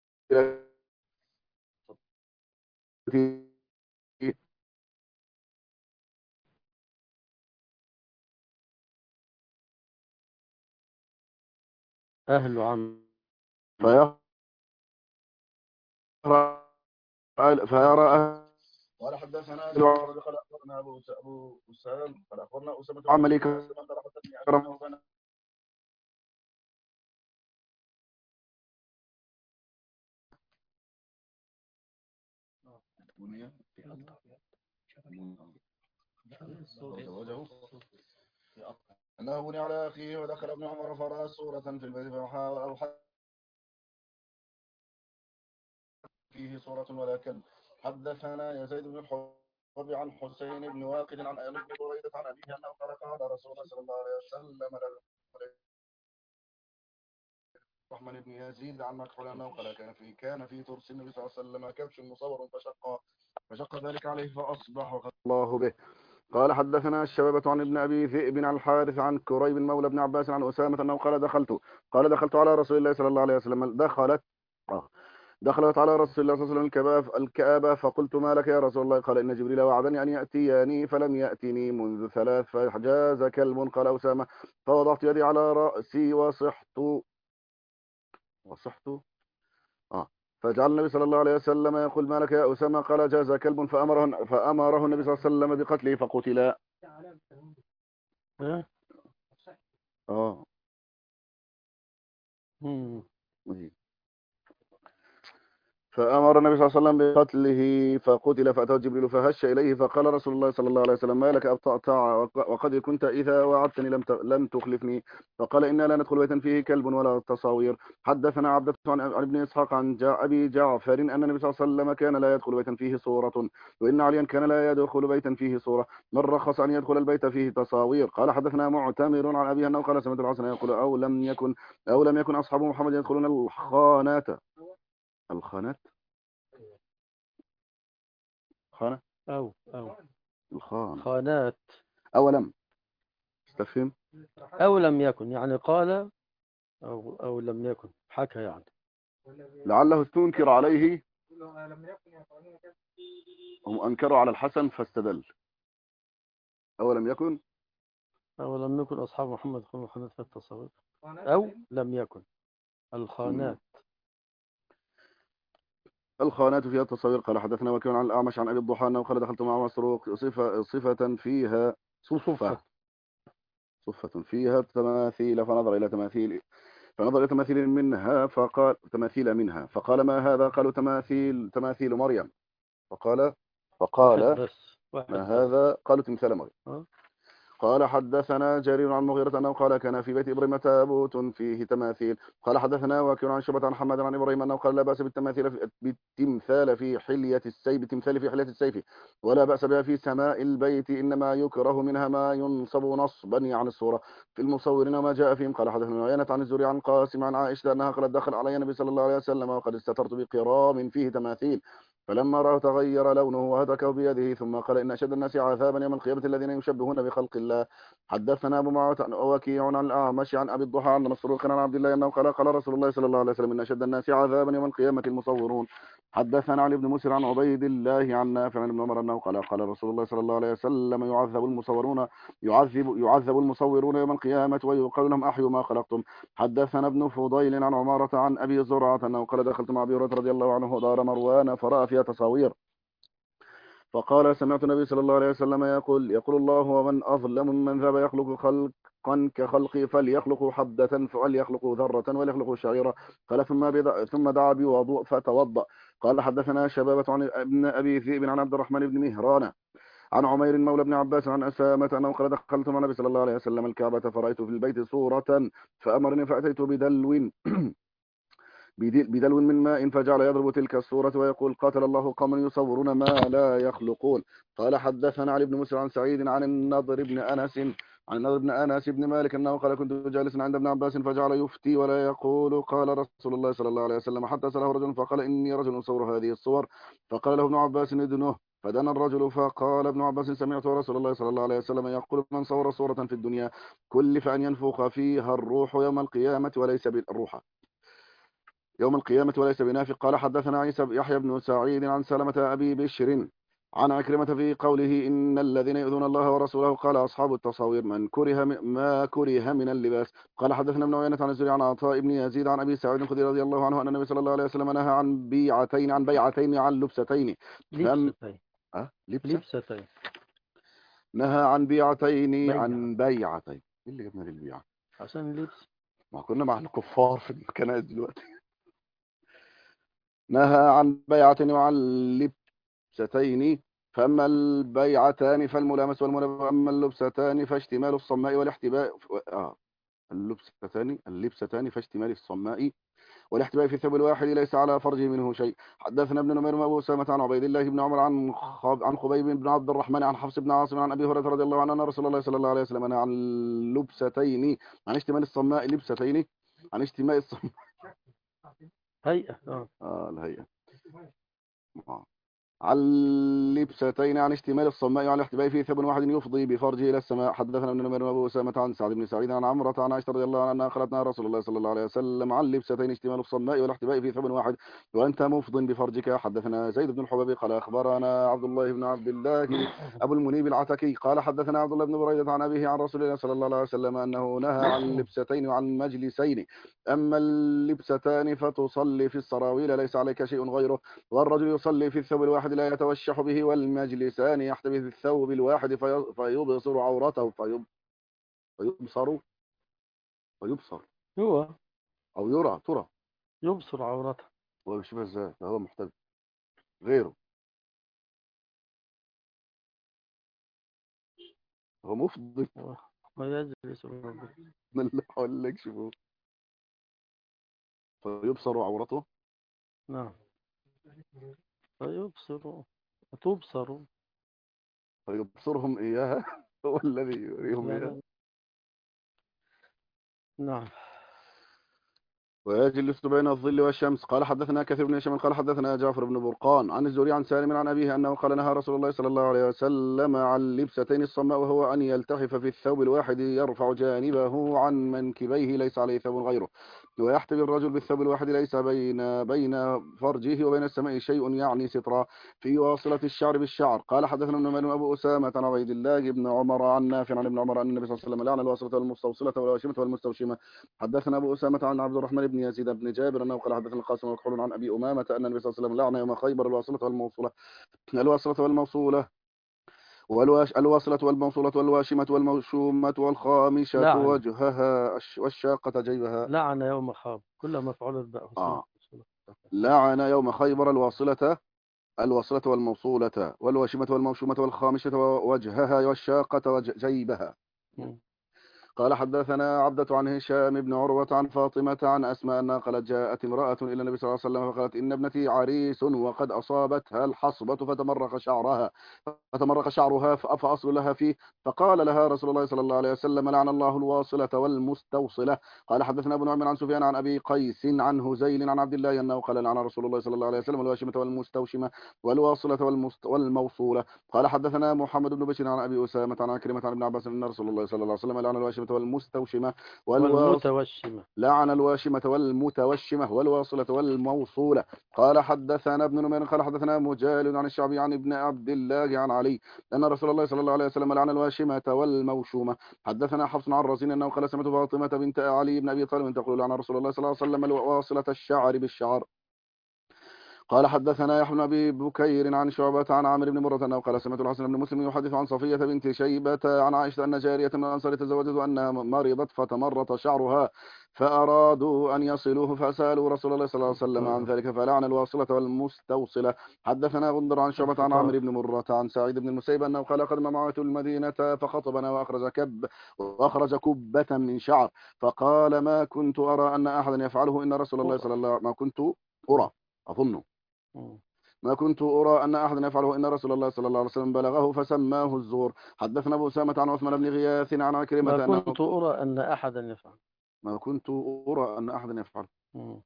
أهل عم فيرى فيرى أهل. قال حدثنا أبي عمر قال أخبرنا أبو أبو أسامة قال أخبرنا أسامة عن مليك كرم زوجه أنه بني على أخيه ودخل ابن عمر فرأى صورة في البيت فأوحى فيه صورة ولا كلب. حدثنا يزيد بن الحباب عن حسين بن واقد عن أبي بن بريدة عن أبيه أنه قال: قال رسول الله صلى الله عليه وسلم الرحمن بن يزيد عن مكحول أنه قال: كان في كان في ترس النبي صلى الله عليه وسلم كبش مصور فشق فشق ذلك عليه فأصبح وقد الله به. قال حدثنا الشبابة عن ابن أبي ذئب عن الحارث عن كريب مولى ابن عباس عن أسامة أنه قال: دخلت قال دخلت على رسول الله صلى الله عليه وسلم دخلت آه. دخلت على رسول الله صلى الله عليه وسلم الكآبة فقلت: ما لك يا رسول الله؟ قال: إن جبريل وعدني أن يأتيني فلم يأتني منذ ثلاث فجاز كلب. قال أسامة: فوضعت يدي على رأسي وصحت وصحت آه. فجعل النبي صلى الله عليه وسلم يقول: ما لك يا أسامة؟ قال: جاز كلب. فأمره فأمره النبي صلى الله عليه وسلم بقتله فقتل. ها؟ اه مم. فأمر النبي صلى الله عليه وسلم بقتله فقتل. فأتاه جبريل فهش إليه فقال رسول الله صلى الله عليه وسلم: ما لك أبطأت وقد كنت إذا وعدتني لم لم تخلفني. فقال: إنا لا ندخل بيتا فيه كلب ولا تصاوير. حدثنا عبدة عن ابن إسحاق عن جاء أبي جعفر أن النبي صلى الله عليه وسلم كان لا يدخل بيتا فيه صورة، وإن عليا كان لا يدخل بيتا فيه صورة، من رخص أن يدخل البيت فيه تصاوير. قال حدثنا معتمر عن أبي أنه قال: سمعت الحسن يقول: أو لم يكن أو لم يكن أصحاب محمد يدخلون الخانات الخانات خانة أو أو الخان خانات أولم استفهم أو لم يكن يعني قال أو أو لم يكن حكى يعني لعله استنكر عليه، هم أنكروا على الحسن فاستدل. أولم يكن أو لم يكن أصحاب محمد يدخلون الخانات في التصوير أو لم يكن الخانات الخانات فيها التصوير. قال حدثنا وكيع عن الأعمش عن أبي الضحى أنه قال: دخلت مع مسروق صفة صفة فيها صفة صفة فيها تماثيل فنظر إلى تماثيل فنظر إلى تماثيل منها فقال تماثيل منها فقال: ما هذا؟ قالوا: تماثيل تماثيل مريم. فقال واحد فقال بس واحد ما بس هذا؟ قالوا: تمثال مريم. ها؟ قال حدثنا جرير عن مغيرة أنه قال كان في بيت إبراهيم تابوت فيه تماثيل. قال حدثنا وكيع عن شعبة عن حماد عن إبراهيم أنه قال لا بأس بالتماثيل في بالتمثال في حلية السيف بالتمثال في حلية السيف ولا بأس بها في سماء البيت إنما يكره منها ما ينصب نصبا عن الصورة في المصورين وما جاء فيهم. قال حدثنا عيينة عن الزهري عن قاسم عن عائشة أنها قالت دخل علي النبي صلى الله عليه وسلم وقد استترت بقرام فيه تماثيل فلما رأى تغير لونه وهتكه بيده ثم قال إن أشد الناس عذابا يوم القيامة الذين يشبهون بخلق الله. حدثنا أبو معاوية وكيع عن الأعمش عن أبي الضحى عن مسروق عن عبد الله أنه قال قال رسول الله صلى الله عليه وسلم إن أشد الناس عذابا يوم القيامة المصورون. حدثنا علي بن مسر عن عبيد الله عن نافع عن ابن عمر أنه قال قال رسول الله صلى الله عليه وسلم يعذب المصورون يعذب يعذب المصورون يوم القيامة ويقال لهم أحيوا ما خلقتم. حدثنا ابن فضيل عن عمارة عن أبي زرعة أنه قال دخلت مع أبي هريرة رضي الله عنه دار مروان فرأى فيها تصاوير فقال سمعت النبي صلى الله عليه وسلم يقول يقول الله ومن أظلم ممن ذهب يخلق خلقا كخلقي فليخلق حبة فليخلق ذرة وليخلق شعيرة. قال ثم بدأ ثم دعا بوضوء فتوضأ. قال حدثنا شبابة عن ابن أبي ذئب عن عبد الرحمن بن مهران عن عمير مولى بن عباس عن أسامة أنه قال دخلت مع النبي صلى الله عليه وسلم الكعبة فرأيت في البيت صورة فأمرني فأتيت بدلو بدلو من ماء فجعل يضرب تلك الصورة ويقول قاتل الله قوما يصورون ما لا يخلقون. قال حدثنا علي بن مسر عن سعيد عن النضر بن أنس عن النضر بن أنس بن مالك أنه قال كنت جالسا عند ابن عباس فجعل يفتي ولا يقول قال رسول الله صلى الله عليه وسلم حتى سأله رجل فقال إني رجل أصور هذه الصور فقال له ابن عباس ادنه فدنا الرجل فقال ابن عباس سمعت رسول الله صلى الله عليه وسلم يقول من صور صورة في الدنيا كلف أن ينفخ فيها الروح يوم القيامة وليس بالروح يوم القيامة وليس بنافق. قال حدثنا عيسى يحيى بن سعيد عن سلمة أبي بشر عن عكرمة في قوله إن الذين يؤذون الله ورسوله قال أصحاب التصاوير من كره ما كره من اللباس. قال حدثنا ابن عيينة عن الزهري عن عطاء بن يزيد عن أبي سعيد الخدري رضي الله عنه أن النبي صلى الله عليه وسلم نهى عن بيعتين عن بيعتين عن لبستين لبستين أه؟ لبسة؟ لبستين نهى عن بيعتين بيعة. عن بيعتين. إيه اللي جبنا للبيعة عشان اللبس ما كنا مع الكفار في الكنائس دلوقتي. نهى عن بيعتين وعن لبستين فأما البيعتان فالملامس والمنابة أما اللبستان فاشتمال الصماء والاحتباء آه. اللبستان اللبستان فاشتمال الصماء والاحتباء في الثوب الواحد ليس على فرجه منه شيء. حدثنا ابن نمير وابو اسامه عن عبيد الله بن عمر عن خب... عن خبيب بن عبد الرحمن عن حفص بن عاصم عن ابي هريره رضي الله عنه ان رسول الله صلى الله عليه وسلم نهى عن لبستين عن اشتمال الصماء لبستين عن اشتمال الصماء هيئة اه اه الهيئه آه. عن لبستين عن اشتمال الصماء وعن الاحتباء في ثوب واحد يفضي بفرجه الى السماء. حدثنا ابن نمير وابو اسامه عن سعد بن سعيد عن عمرة عن عائشه رضي الله عنها انها خلتنا رسول الله صلى الله عليه وسلم عن لبستين اشتمال الصماء والاحتباء في ثوب واحد وانت مفض بفرجك. حدثنا زيد بن الحباب قال اخبرنا عبد الله بن عبد الله ابو المنيب العتكي قال حدثنا عبد الله بن بريدة عن ابيه عن رسول الله صلى الله عليه وسلم انه نهى عن لبستين وعن مجلسين اما اللبستان فتصلي في السراويل ليس عليك شيء غيره والرجل يصلي في الثوب الواحد لا يتوشح به والمجلسان يحتبي في الثوب الواحد في... فيبصر عورته فيب... فيبصر فيبصر هو او يرى ترى يبصر عورته هو مش ازاي فهو محتبي غيره هو مفضي ويجلس من اللي حواليك شوفوا فيبصر عورته نعم فيبصر تبصر فيبصرهم إياها هو الذي يريهم إياها. نعم ويجلس بين الظل والشمس. قال حدثنا كثير بن هشام قال حدثنا جعفر بن برقان عن الزهري عن سالم عن أبيه أنه قال نهى رسول الله صلى الله عليه وسلم عن لبستين الصماء وهو أن يلتحف في الثوب الواحد يرفع جانبه عن منكبيه ليس عليه ثوب غيره ويحتبي الرجل بالثوب الواحد ليس بين بين فرجه وبين السماء شيء يعني سترا في واصلة الشعر بالشعر. قال حدثنا ابن مالك أبو أسامة عن عبيد الله بن عمر عن نافع عن ابن عمر أن النبي صلى الله عليه وسلم لعن الواصلة والمستوصلة والواشمة والمستوشمة. حدثنا أبو أسامة عن عبد الرحمن بن يزيد بن جابر أنه قال حدثنا القاسم وكحول عن أبي أمامة أن النبي صلى الله عليه وسلم لعن يوم خيبر الواصلة والموصولة الواصلة والموصولة والواش الواصلة والموصولة والواشمة والموشومة والخامشة لعن. وجهها والشاقة جيبها. لعن يوم خاب كلها مفعول بقى آه. لعن يوم خيبر الواصلة الواصلة والموصولة والواشمة والموشومة والخامشة وجهها والشاقة وجيبها. مم. قال حدثنا عبدة عن هشام بن عروة عن فاطمة عن أسماء أنها قالت جاءت امرأة إلى النبي صلى الله عليه وسلم فقالت إن ابنتي عريس وقد أصابتها الحصبة فتمرق شعرها فتمرق شعرها فأصل لها فيه. فقال لها رسول الله صلى الله عليه وسلم لعن الله الواصلة والمستوصلة. قال حدثنا ابن عمرو عن سفيان عن أبي قيس عن هزيل عن عبد الله أنه قال لعن رسول الله صلى الله عليه وسلم الواشمة والمستوشمة والواصلة والمست والموصولة. قال حدثنا محمد بن بشير عن أبي أسامة عن كلمة عن ابن عباس أن رسول الله صلى الله عليه وسلم لعن الواشمة والمستوشمة والواصلة والمتوشمة. لعن الواشمة والمتوشمة والواصلة والموصولة. قال حدثنا ابن نمير قال حدثنا مجالد عن الشعبي عن ابن عبد الله عن علي أن رسول الله صلى الله عليه وسلم لعن الواشمة والموشومة. حدثنا حفص عن رزين أنه قال سمعت فاطمة بنت علي بن أبي طالب تقول لعن رسول الله صلى الله عليه وسلم واصلة الشعر بالشعر. قال حدثنا يحيى بن ابي بكير عن شعبة عن عامر بن مرة انه قال سمعت الحسن بن مسلم يحدث عن صفية بنت شيبة عن عائشة ان جارية من الانصار تزوجت وانها مرضت فتمرط شعرها فارادوا ان يصلوه فسالوا رسول الله صلى الله عليه وسلم عن ذلك فلعن الواصلة والمستوصلة. حدثنا غندر عن شعبة عن عامر بن مرة عن سعيد بن المسيب انه قال قدم معه المدينة فخطبنا واخرج كب واخرج كبة من شعر فقال ما كنت ارى ان احدا يفعله ان رسول الله صلى الله عليه وسلم ما كنت ارى اظنه مم. ما كنت أرى أن أحدا يفعله إن رسول الله صلى الله عليه وسلم بلغه فسماه الزور. حدثنا أبو أسامة عن عثمان بن غياث عن ما عكرمة أنه كنت أرى أن أحدا يفعل. ما كنت أرى أن أحدا يفعله. مم.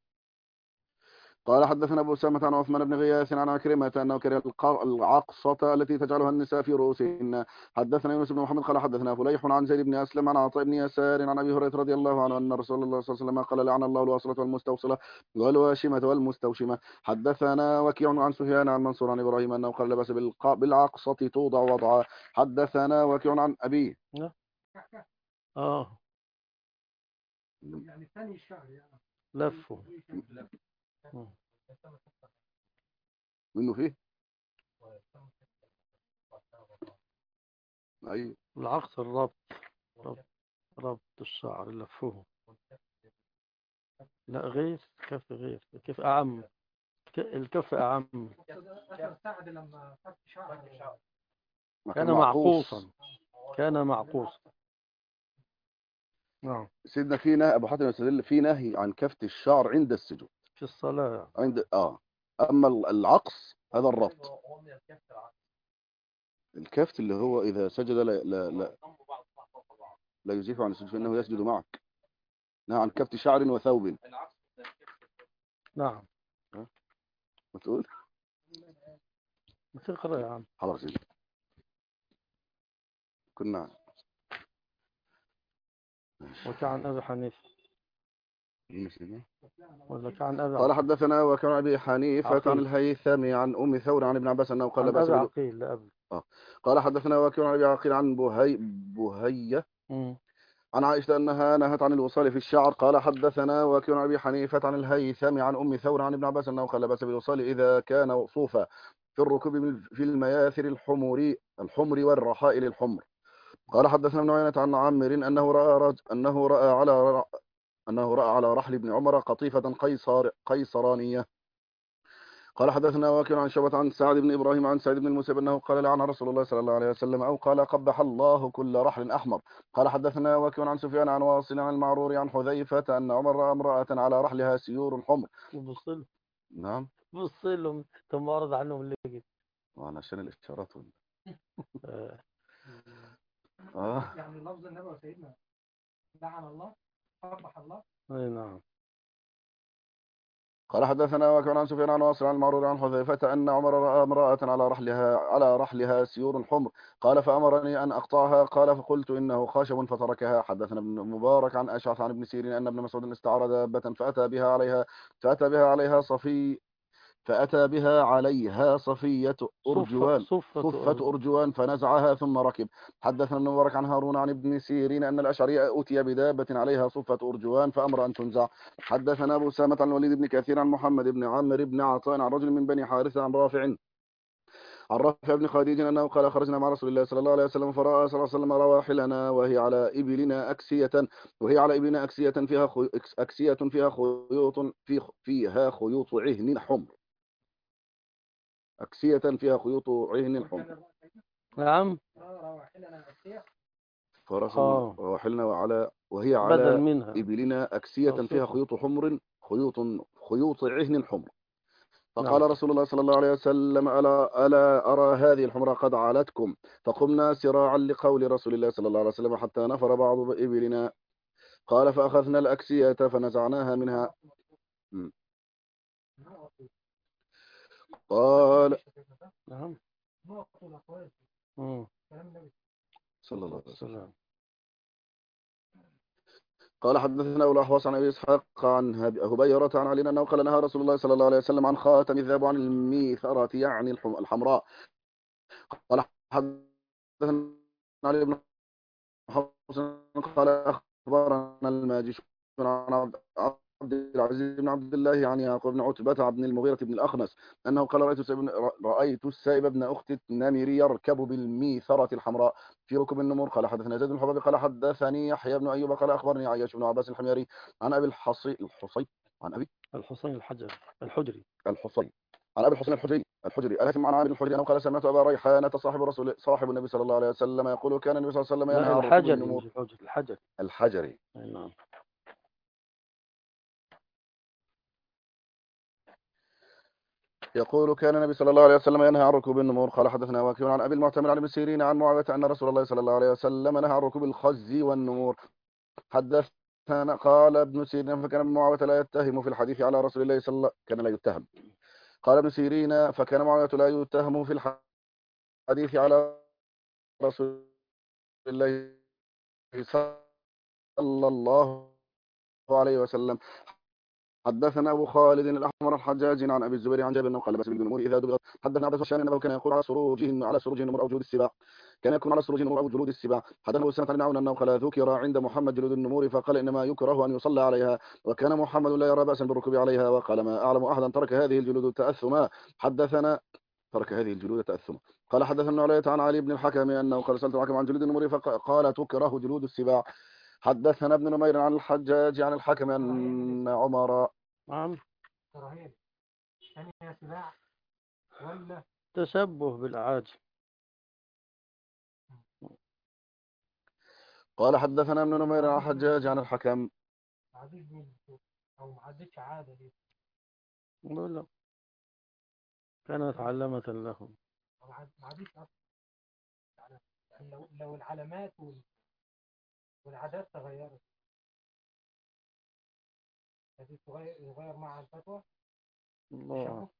قال حدثنا أبو أسامة عن عثمان بن غياث عن عكرمة أنه كره الق- العقصة التي تجعلها النساء في رؤوسهن. حدثنا يونس بن محمد قال حدثنا فليح عن زيد بن أسلم عن عطاء بن يسار عن أبي هريرة رضي الله عنه أن رسول الله صلى الله عليه وسلم قال لعن الله الواصلة والمستوصلة والواشمة والمستوشمة. حدثنا وكيع عن سفيان عن منصور عن إبراهيم أنه قال لا بأس بالق- بالعقصة توضع وضعا. حدثنا وكيع عن أبيه لا. آه يعني ثاني الشهر يعني لفه. مم. منه فيه أي العقص الربط، ربط ربط الشعر لفه. لا غير كف، غير كيف أعم، ك- الكف أعم. سعد لما فك شعر ما كان كان معقوص. معقوصا، كان معقوصا. نعم. سيدنا في نهي أبو حاتم يستدل في نهي عن كفت الشعر عند السجود في الصلاة. عند اه اما العقص هذا الربط. الكفت اللي هو اذا سجد لا لا لا, لا يزيح عن السجود فانه يسجد معك. نهى عن كفت شعر وثوب. نعم. ها ما تقول تقرأ يا عم. حضر سيدي كنا وكان أبي حنيفة ولا كان أبي قال عقيل؟ حدثنا وكان ابي حنيفة عن عقيل. الهيثم عن ام ثور عن ابن عباس انه قال لا عن باس أبي بال عقيل لا أبي. آه. قال حدثنا وكان ابي عقيل عن بهي بهية مم. عن عائشة أنها نهت عن الوصال في الشعر. قال حدثنا وكيع عن أبي حنيفة عن الهيثم عن أم ثور عن ابن عباس أنه قال لا بأس بالوصال إذا كان وصوفا في الركوب في المياثر الحمر الحمر والرحائل الحمر. قال حدثنا ابن عيينة عن عامر أنه رأى رج أنه رأى على أنه رأى على رحل ابن عمر قطيفة قيصر قيصرانية. قال حدثنا واكل عن شعبة عن سعد بن إبراهيم عن سعد بن المسيب أنه قال لعن رسول الله صلى الله عليه وسلم أو قال قبح الله كل رحل أحمر. قال حدثنا واكل عن سفيان عن واصل عن المعرور عن حذيفة أن عمر رأى امرأة على رحلها سيور حمر. بصل نعم بصلهم ثم أعرض عنهم اللي قلت. وأنا عشان الإشارات ولا آه. آه. يعني لفظ النبي وسيدنا لعن الله قبح الله. أي نعم. قال حدثنا وكان عن سفيان عن واصل عن المعرور عن حذيفة أن عمر رأى امرأة على رحلها على رحلها سيور حمر. قال فأمرني أن أقطعها. قال فقلت إنه خاشب فتركها. حدثنا ابن مبارك عن أشعث عن ابن سيرين أن ابن مسعود استعار دابة فأتى بها عليها فأتى بها عليها صفي فأتى بها عليها صفية صفة أرجوان صفة صفة أرجوان فنزعها ثم ركب. حدثنا ابن مبارك عن هارون عن ابن سيرين أن الأشعري أتي بدابة عليها صفة أرجوان فأمر أن تنزع. حدثنا أبو سامة عن الوليد بن كثير عن محمد بن عمرو بن عطاء عن رجل من بني حارثة عن رافع عن رافع بن خديج أنه قال خرجنا مع رسول الله صلى الله عليه وسلم فرأى صلى الله عليه وسلم رواحلنا وهي على إبلنا أكسية وهي على إبلنا أكسية فيها خي... أكسية فيها خيوط في... فيها خيوط عهن حمر. أكسية فيها خيوط عهن حمر. نعم. فرسنا آه رواحلنا وعلى وهي بدل على منها إبلنا أكسية فيها أوصفها. خيوط حمر خيوط خيوط عهن حمر. نعم. فقال رسول الله صلى الله عليه وسلم ألا, ألا أرى هذه الحمر قد علتكم؟ فقمنا سراعا لقول رسول الله صلى الله عليه وسلم حتى نفر بعض إبلنا. قال فأخذنا الأكسية فنزعناها منها. م. قال نعم. مم. صلى الله عليه وسلم السلام. قال حدثنا أبو الأحوص عن أبي إسحاق عن هب- هبيرة عن علي أنه قال نهى رسول الله صلى الله عليه وسلم عن خاتم الذهب وعن الميثرة يعني الحم- الحمراء. قال حدثنا علي بن حفص قال أخبرنا الماجشون عن عبد عبد العزيز بن عبد الله عن يعقوب بن عتبة بن المغيرة بن الأخنس أنه قال رأيت السائب بن- رأيت السائب بن أخت النمر يركب بالميثرة الحمراء في ركب النمر. قال حدثنا زيد بن الحباب قال حدثني يحيى بن أيوب قال أخبرني عياش بن عباس الحميري عن أبي الحصي الحصي عن أبي الحسين الحجر الحجري. الحصي عن ابي الحسين الحجري الحجري الاثم عن عامر الحجري انه قال سمعت ابا ريحانه صاحب رسول صاحب النبي صلى الله عليه وسلم يقول كان النبي صلى الله عليه وسلم ينهى لا عن ركوب الحجري مش النمور. الحجري، الحجري. الحجري. أي نعم. يقول كان النبي صلى الله عليه وسلم ينهى عن ركوب النمور. قال حدثنا واكيع عن ابي المعتمر عن ابن سيرين عن معاويه ان رسول الله صلى الله عليه وسلم نهى عن ركوب الخز والنمور. حدثنا قال ابن سيرين فكان ابن معاويه لا يتهم في الحديث على رسول الله صلى الله كان لا يتهم. قال ابن سيرين فكان معاويه لا يتهم في الحديث على رسول الله صلى الله عليه وسلم. حدثنا ابو خالد الاحمر الحجاج عن ابي الزبير عن جابر انه قال بس بالنمور اذا دبرت. حدثنا عبد الرحمن انه كان يقول على سروجهم على سروج النمور او جلود السباع كان يكون على سروج النمور او جلود السباع. حدثنا ابو سلمة عن عون انه قال ذكر عند محمد جلود النمور فقال انما يكره ان يصلى عليها وكان محمد لا يرى باسا بالركوب عليها وقال ما اعلم احدا ترك هذه الجلود تاثما. حدثنا ترك هذه الجلود تاثما. قال حدثنا علية عن علي بن الحكم انه قال سالت الحكم عن جلود النمور فقال تكره جلود السباع. حدثنا ابن نمير عن الحجاج عن الحكم ان عمر نعم. إبراهيم ثانية سباع ولا تشبه بالأعاجم. قال حدثنا ابن نمير عن الحجاج عن الحكم. عديد من أو ما عدتش عادة دي ولا كانت علامة لهم. أو عد- ما عدتش أصلا علامة. يعني لو لو العلامات وال- والعادات تغيرت هذه تغير يغير مع الفتوى الله تشبه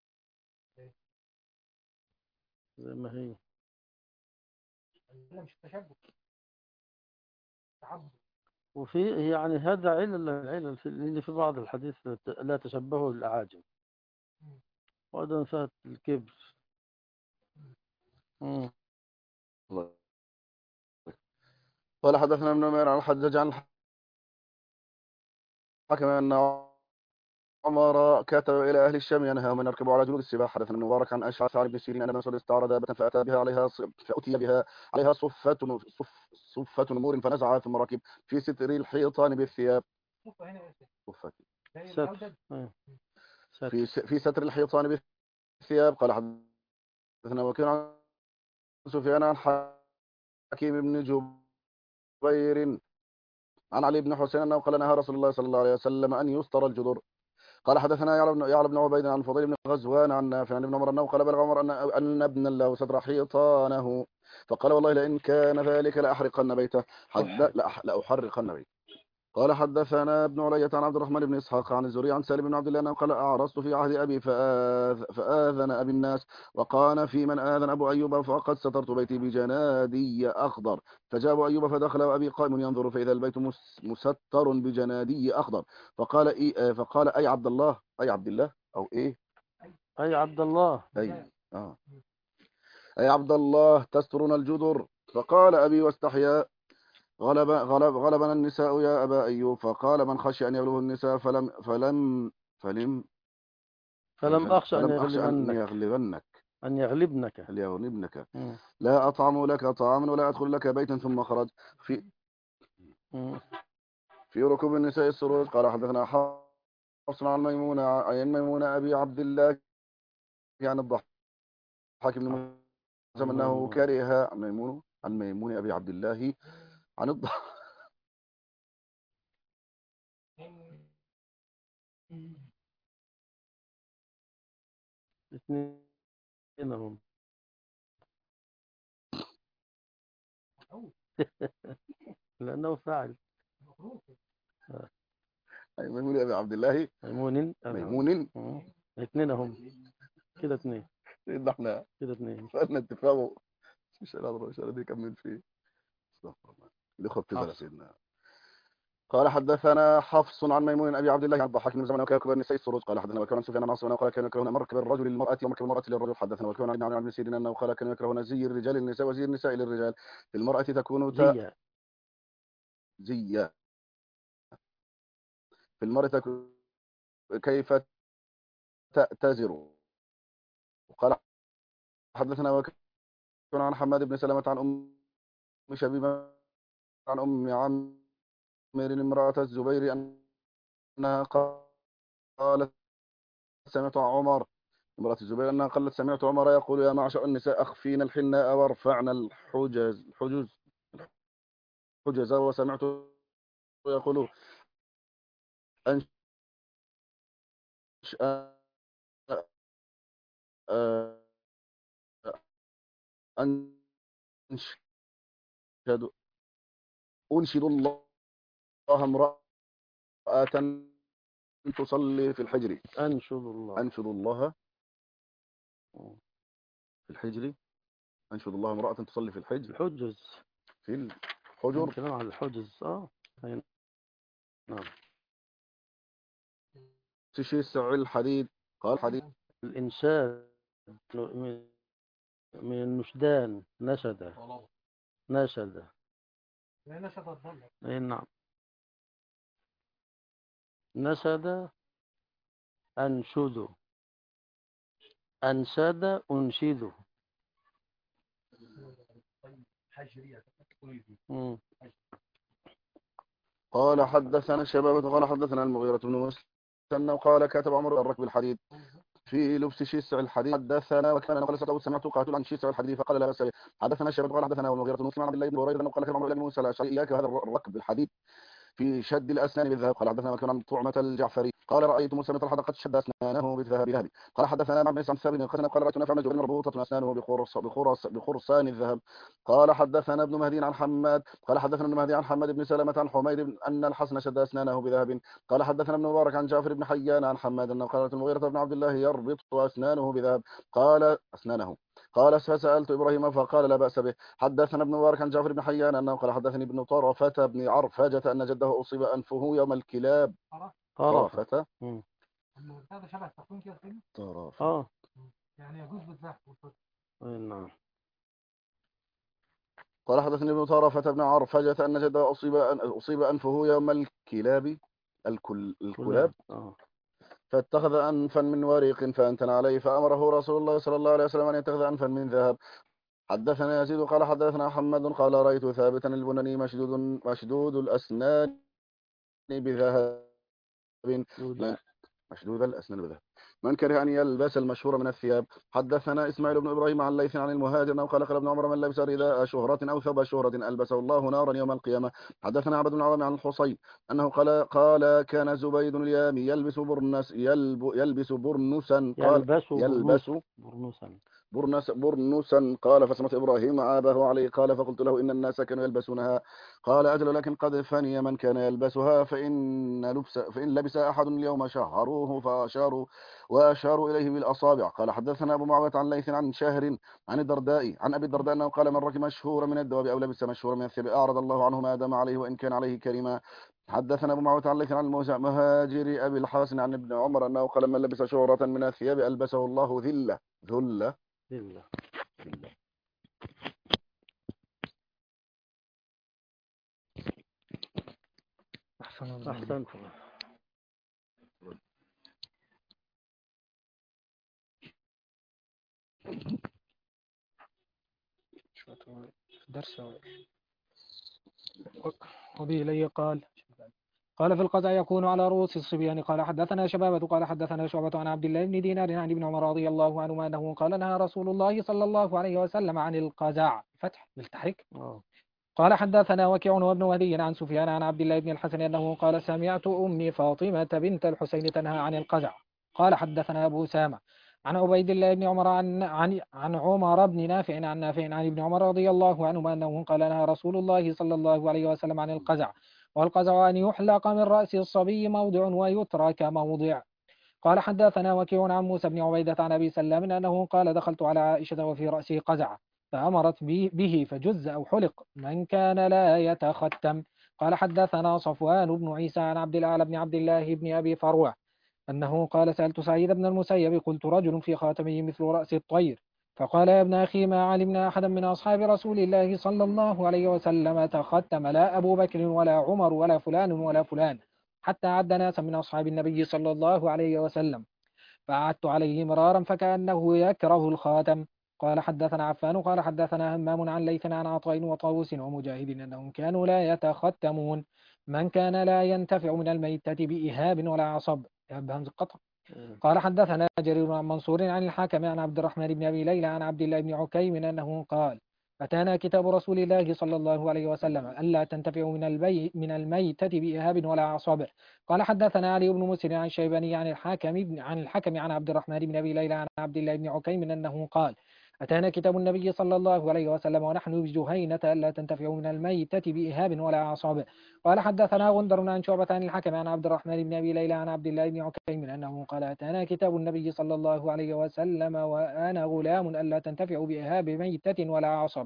زي ما هي. لا مش تشبه تعبد. وفي يعني هذا علل العلل في اللي في بعض الحديث لا تشبهوا بالأعاجم وأيضا نسأت الكبر. مم. قال حدثنا ابن نمير عن الحجاج عن الحكم ان عمر كتب الى اهل الشام ينهاهم ان يركبوا على جلود السباع. حدثنا ابن مبارك عن اشعث عن ابن سيرين ان ابن مسعود استعار دابه فاتى بها عليها فاتي بها عليها صفه صف صفه نمور فنزعها ثم ركب في ستر الحيطان بالثياب. شوف هنا يا سيدي صفة زي ستر. الأودد آه. ستر. في س- في ستر الحيطان بالثياب. قال حدثنا وكيع عن سفيان عن حكيم بن جبير عن علي بن حسين انه قال نهى رسول الله صلى الله عليه وسلم ان يستر الجدر. قال حدثنا يعلى بن يعلى بن عبيد عن فضيل بن غزوان عن نافع عن ابن عمر انه قال بلغ عمر ان ان ابنا له ستر حيطانه فقال والله لئن كان ذلك لاحرقن بيته حد لا لاحرقن بيته. قال حدثنا ابن علية عن عبد الرحمن بن اسحاق عن الزهري عن سالم بن عبد الله انه قال اعرست في عهد ابي فآذ فاذن ابي الناس وقال في من اذن ابو ايوب فقد سترت بيتي بجنادي اخضر. فجاء ابو ايوب فدخل وابي قائم ينظر فاذا البيت مس- مستر بجنادي اخضر. فقال إيه فقال اي عبد الله اي عبد الله او ايه أي عبد الله. اي اه اي عبد الله تسترون الجدر. فقال ابي واستحيا غلب غلب غلبنا النساء يا أبا أيوب. فقال من خشي أن يغلبه النساء فلم فلم فلم فلم فلم, أخشى أن فلم أخشى أن يغلبنك يغلبنك أن يغلبنك. هل يغلبنك مم. لا أطعم لك طعاما ولا أدخل لك بيتا. ثم خرج في مم. في ركوب النساء السروج. قال حدثنا حفص عن ميمونة عن ميمونة أبي عبد الله عن الضحاك بن مسلم أنه ميمون. كره عن ميمون عن ميمون أبي عبد الله عن الض... اثنين هم. لأنه فاعل. ميمون أبي عبد الله ميمون ميمون. اثنين هم كده، اثنين إن احنا كده، اثنين. فقلنا اتفاقه مش هنقدر مش هنقدر نكمل فيه. استغفر الله. الإخوة بتزعل سيدنا. قال حدثنا حفص عن ميمون أبي عبد الله عن الضحاك بن زمان وكان يكبر النساء السروج. قال حدثنا وكان سفيان عن عاصم قال كان يكره مركب الرجل للمرأة ومركب المرأة للرجل. حدثنا وكان عن ابن سيرين أنه قال كان يكره زي الرجال للنساء وزي النساء للرجال. للمرأة تكون تا زي زي في المرأة تكون كيف تأتزر. قال حدثنا وكان عن حماد بن سلمة عن أم شبيبة عن أم عامر امرأة الزبير أنها قالت سمعت عمر امرأة الزبير أنها قالت سمعت عمر يقول يا معشر النساء أخفين الحناء وارفعن الحجز الحجز الحجز وسمعت يقول أنش أنشد أنشد الله امرأة تصلي في الحجر. أنشد الله أنشد الله في الحجر. أنشد الله امرأة تصلي في الحجر. الحجز في الحجر. الكلام عن الحجز. اه نعم. تشيسع الحديد. قال حديد الإنشاد من من النشدان. نشد نشد لا نشط الضلة. أي نعم. نشد أنشد، أنشد أنشد. مم. قال حدثنا الشباب قال حدثنا المغيرة بن مسلم وقال كتب عمر الركب الحديد في لبس شيسع الحديد. حدثنا وكان قال سألت سمعت قاتل عن شيسع الحديد فقال لا بأس به. حدثنا الشباب قال حدثنا المغيرة بن مسلم عن عبد الله بن هريرة قال كتب عمر بن موسى الأشعري إياك هذا الركب الحديد في شد الأسنان بالذهب. قال حدثنا وكان عن طعمة الجعفري قال رأيت موسى مثل قد شد أسنانه بالذهب بذهب. قال حدثنا مع بن عن ثابت قال قال رأيت نافع بن مربوطة أسنانه بخرص بخرص بخرصان الذهب. قال حدثنا ابن مهدي عن حماد قال حدثنا ابن مهدي عن حماد بن سلمة عن حميد أن الحسن شد أسنانه بذهب. قال حدثنا ابن مبارك عن جعفر بن حيان عن حماد أنه قالت المغيرة بن عبد الله يربط أسنانه بذهب. قال أسنانه قال فسألت إبراهيم فقال لا بأس به. حدثنا ابن مبارك عن جعفر بن حيان أنه قال حدثني ابن طرفة بن عرفجة أن جده أصيب أنفه يوم الكلاب. طرفة. طرفة هذا شبه التقويم كده. طرفة اه يعني يجوز بالذات. أي نعم. قال حدثني ابن طرفة بن عرفجة أن جده أصيب أصيب أنفه يوم الكلاب الكل الكلاب اه فاتخذ أنفا من وريق فأنتن عليه فأمره رسول الله صلى الله عليه وسلم أن يتخذ أنفا من ذهب. حدثنا يزيد قال حدثنا محمد قال رأيت ثابتا البناني مشدود مشدود الأسنان بذهب. مشدود الأسنان بذهب. من كره أن يلبس المشهور من الثياب. حدثنا إسماعيل بن إبراهيم عن ليث عن المهاجر أنه قال قال ابن عمر من لبس رداء شهرة أو ثوب شهرة ألبسه الله نارا يوم القيامة. حدثنا عبد بن عوام عن الحصين أنه قال قال كان زبيد اليامي يلبس برنس يلب يلبس برنسا. قال يلبس يلبس برنوسا برنس برنسا. قال فسمعت إبراهيم عابه عليه قال فقلت له إن الناس كانوا يلبسونها. قال أجل لكن قد فني من كان يلبسها فإن لبس فإن لبس أحد اليوم شهروه فأشاروا وأشاروا إليه بالأصابع. قال حدثنا أبو معاوية عن ليث عن شهر عن الدرداء عن أبي الدرداء أنه قال من ركب مشهور من الدواب أو لبس مشهور من الثياب أعرض الله عنه ما دام عليه وإن كان عليه كريما. حدثنا أبو معاوية عن ليث عن المهاجر أبي الحسن عن ابن عمر أنه قال من لبس شهرة من الثياب ألبسه الله ذلة ذلة ذلة. أحسن أحسنت. درس. وبه إليه قال قال في القضاء يكون على رؤوس الصبيان. قال حدثنا شبابة قال حدثنا شعبة عن عبد الله بن دينار عن ابن عمر رضي الله عنهما أنه قال نهى رسول الله صلى الله عليه وسلم عن القزع فتح بالتحريك اه قال حدثنا وكيع وابن وهدي عن سفيان عن عبد الله بن الحسن أنه قال سمعت أمي فاطمة بنت الحسين تنهى عن القزع. قال حدثنا أبو أسامة عن عبيد الله بن عمر عن عن عن عمر بن نافع عن نافع عن ابن عمر رضي الله عنهما أنه قال نهى رسول الله صلى الله عليه وسلم عن القزع، والقزع أن يحلق من رأس الصبي موضع ويترك موضع. قال حدثنا وكيع عن موسى بن عبيدة عن أبي سلام أنه قال دخلت على عائشة وفي رأسه قزع فأمرت به به فجز أو حلق من كان لا يتختم. قال حدثنا صفوان بن عيسى عن عبد الأعلى بن عبد الله بن أبي فروة أنه قال سألت سعيد بن المسيب قلت رجل في خاتمه مثل رأس الطير، فقال يا ابن أخي ما علمنا أحدا من أصحاب رسول الله صلى الله عليه وسلم تختم، لا أبو بكر ولا عمر ولا فلان ولا فلان، حتى عد ناسا من أصحاب النبي صلى الله عليه وسلم، فأعدت عليه مرارا فكأنه يكره الخاتم. قال حدثنا عفان قال حدثنا همام عن ليث عن عطاء وطاووس ومجاهد أنهم كانوا لا يتختمون من كان لا ينتفع من الميتة بإهاب ولا عصب. إهاب همز القطع. قال حدثنا جرير عن منصور عن الحاكم عن عبد الرحمن بن أبي ليلى عن عبد الله بن عكيم أنه قال أتانا كتاب رسول الله صلى الله عليه وسلم ألا تنتفعوا من البي من الميتة بإهاب ولا عصب. قال حدثنا علي بن مسلم عن الشيباني عن الحاكم بن عن الحكم عن عبد الرحمن بن أبي ليلى عن عبد الله بن عكيم أنه قال أتانا كتاب النبي صلى الله عليه وسلم ونحن بجهينة ألا تنتفعوا من الميتة بإهاب ولا عصب. قال حدثنا غندر عن شعبة عن الحكم عن عبد الرحمن بن أبي ليلى عن عبد الله بن عكيم أنه قال أتانا كتاب النبي صلى الله عليه وسلم وأنا غلام ألا تنتفعوا بإهاب ميتة ولا عصب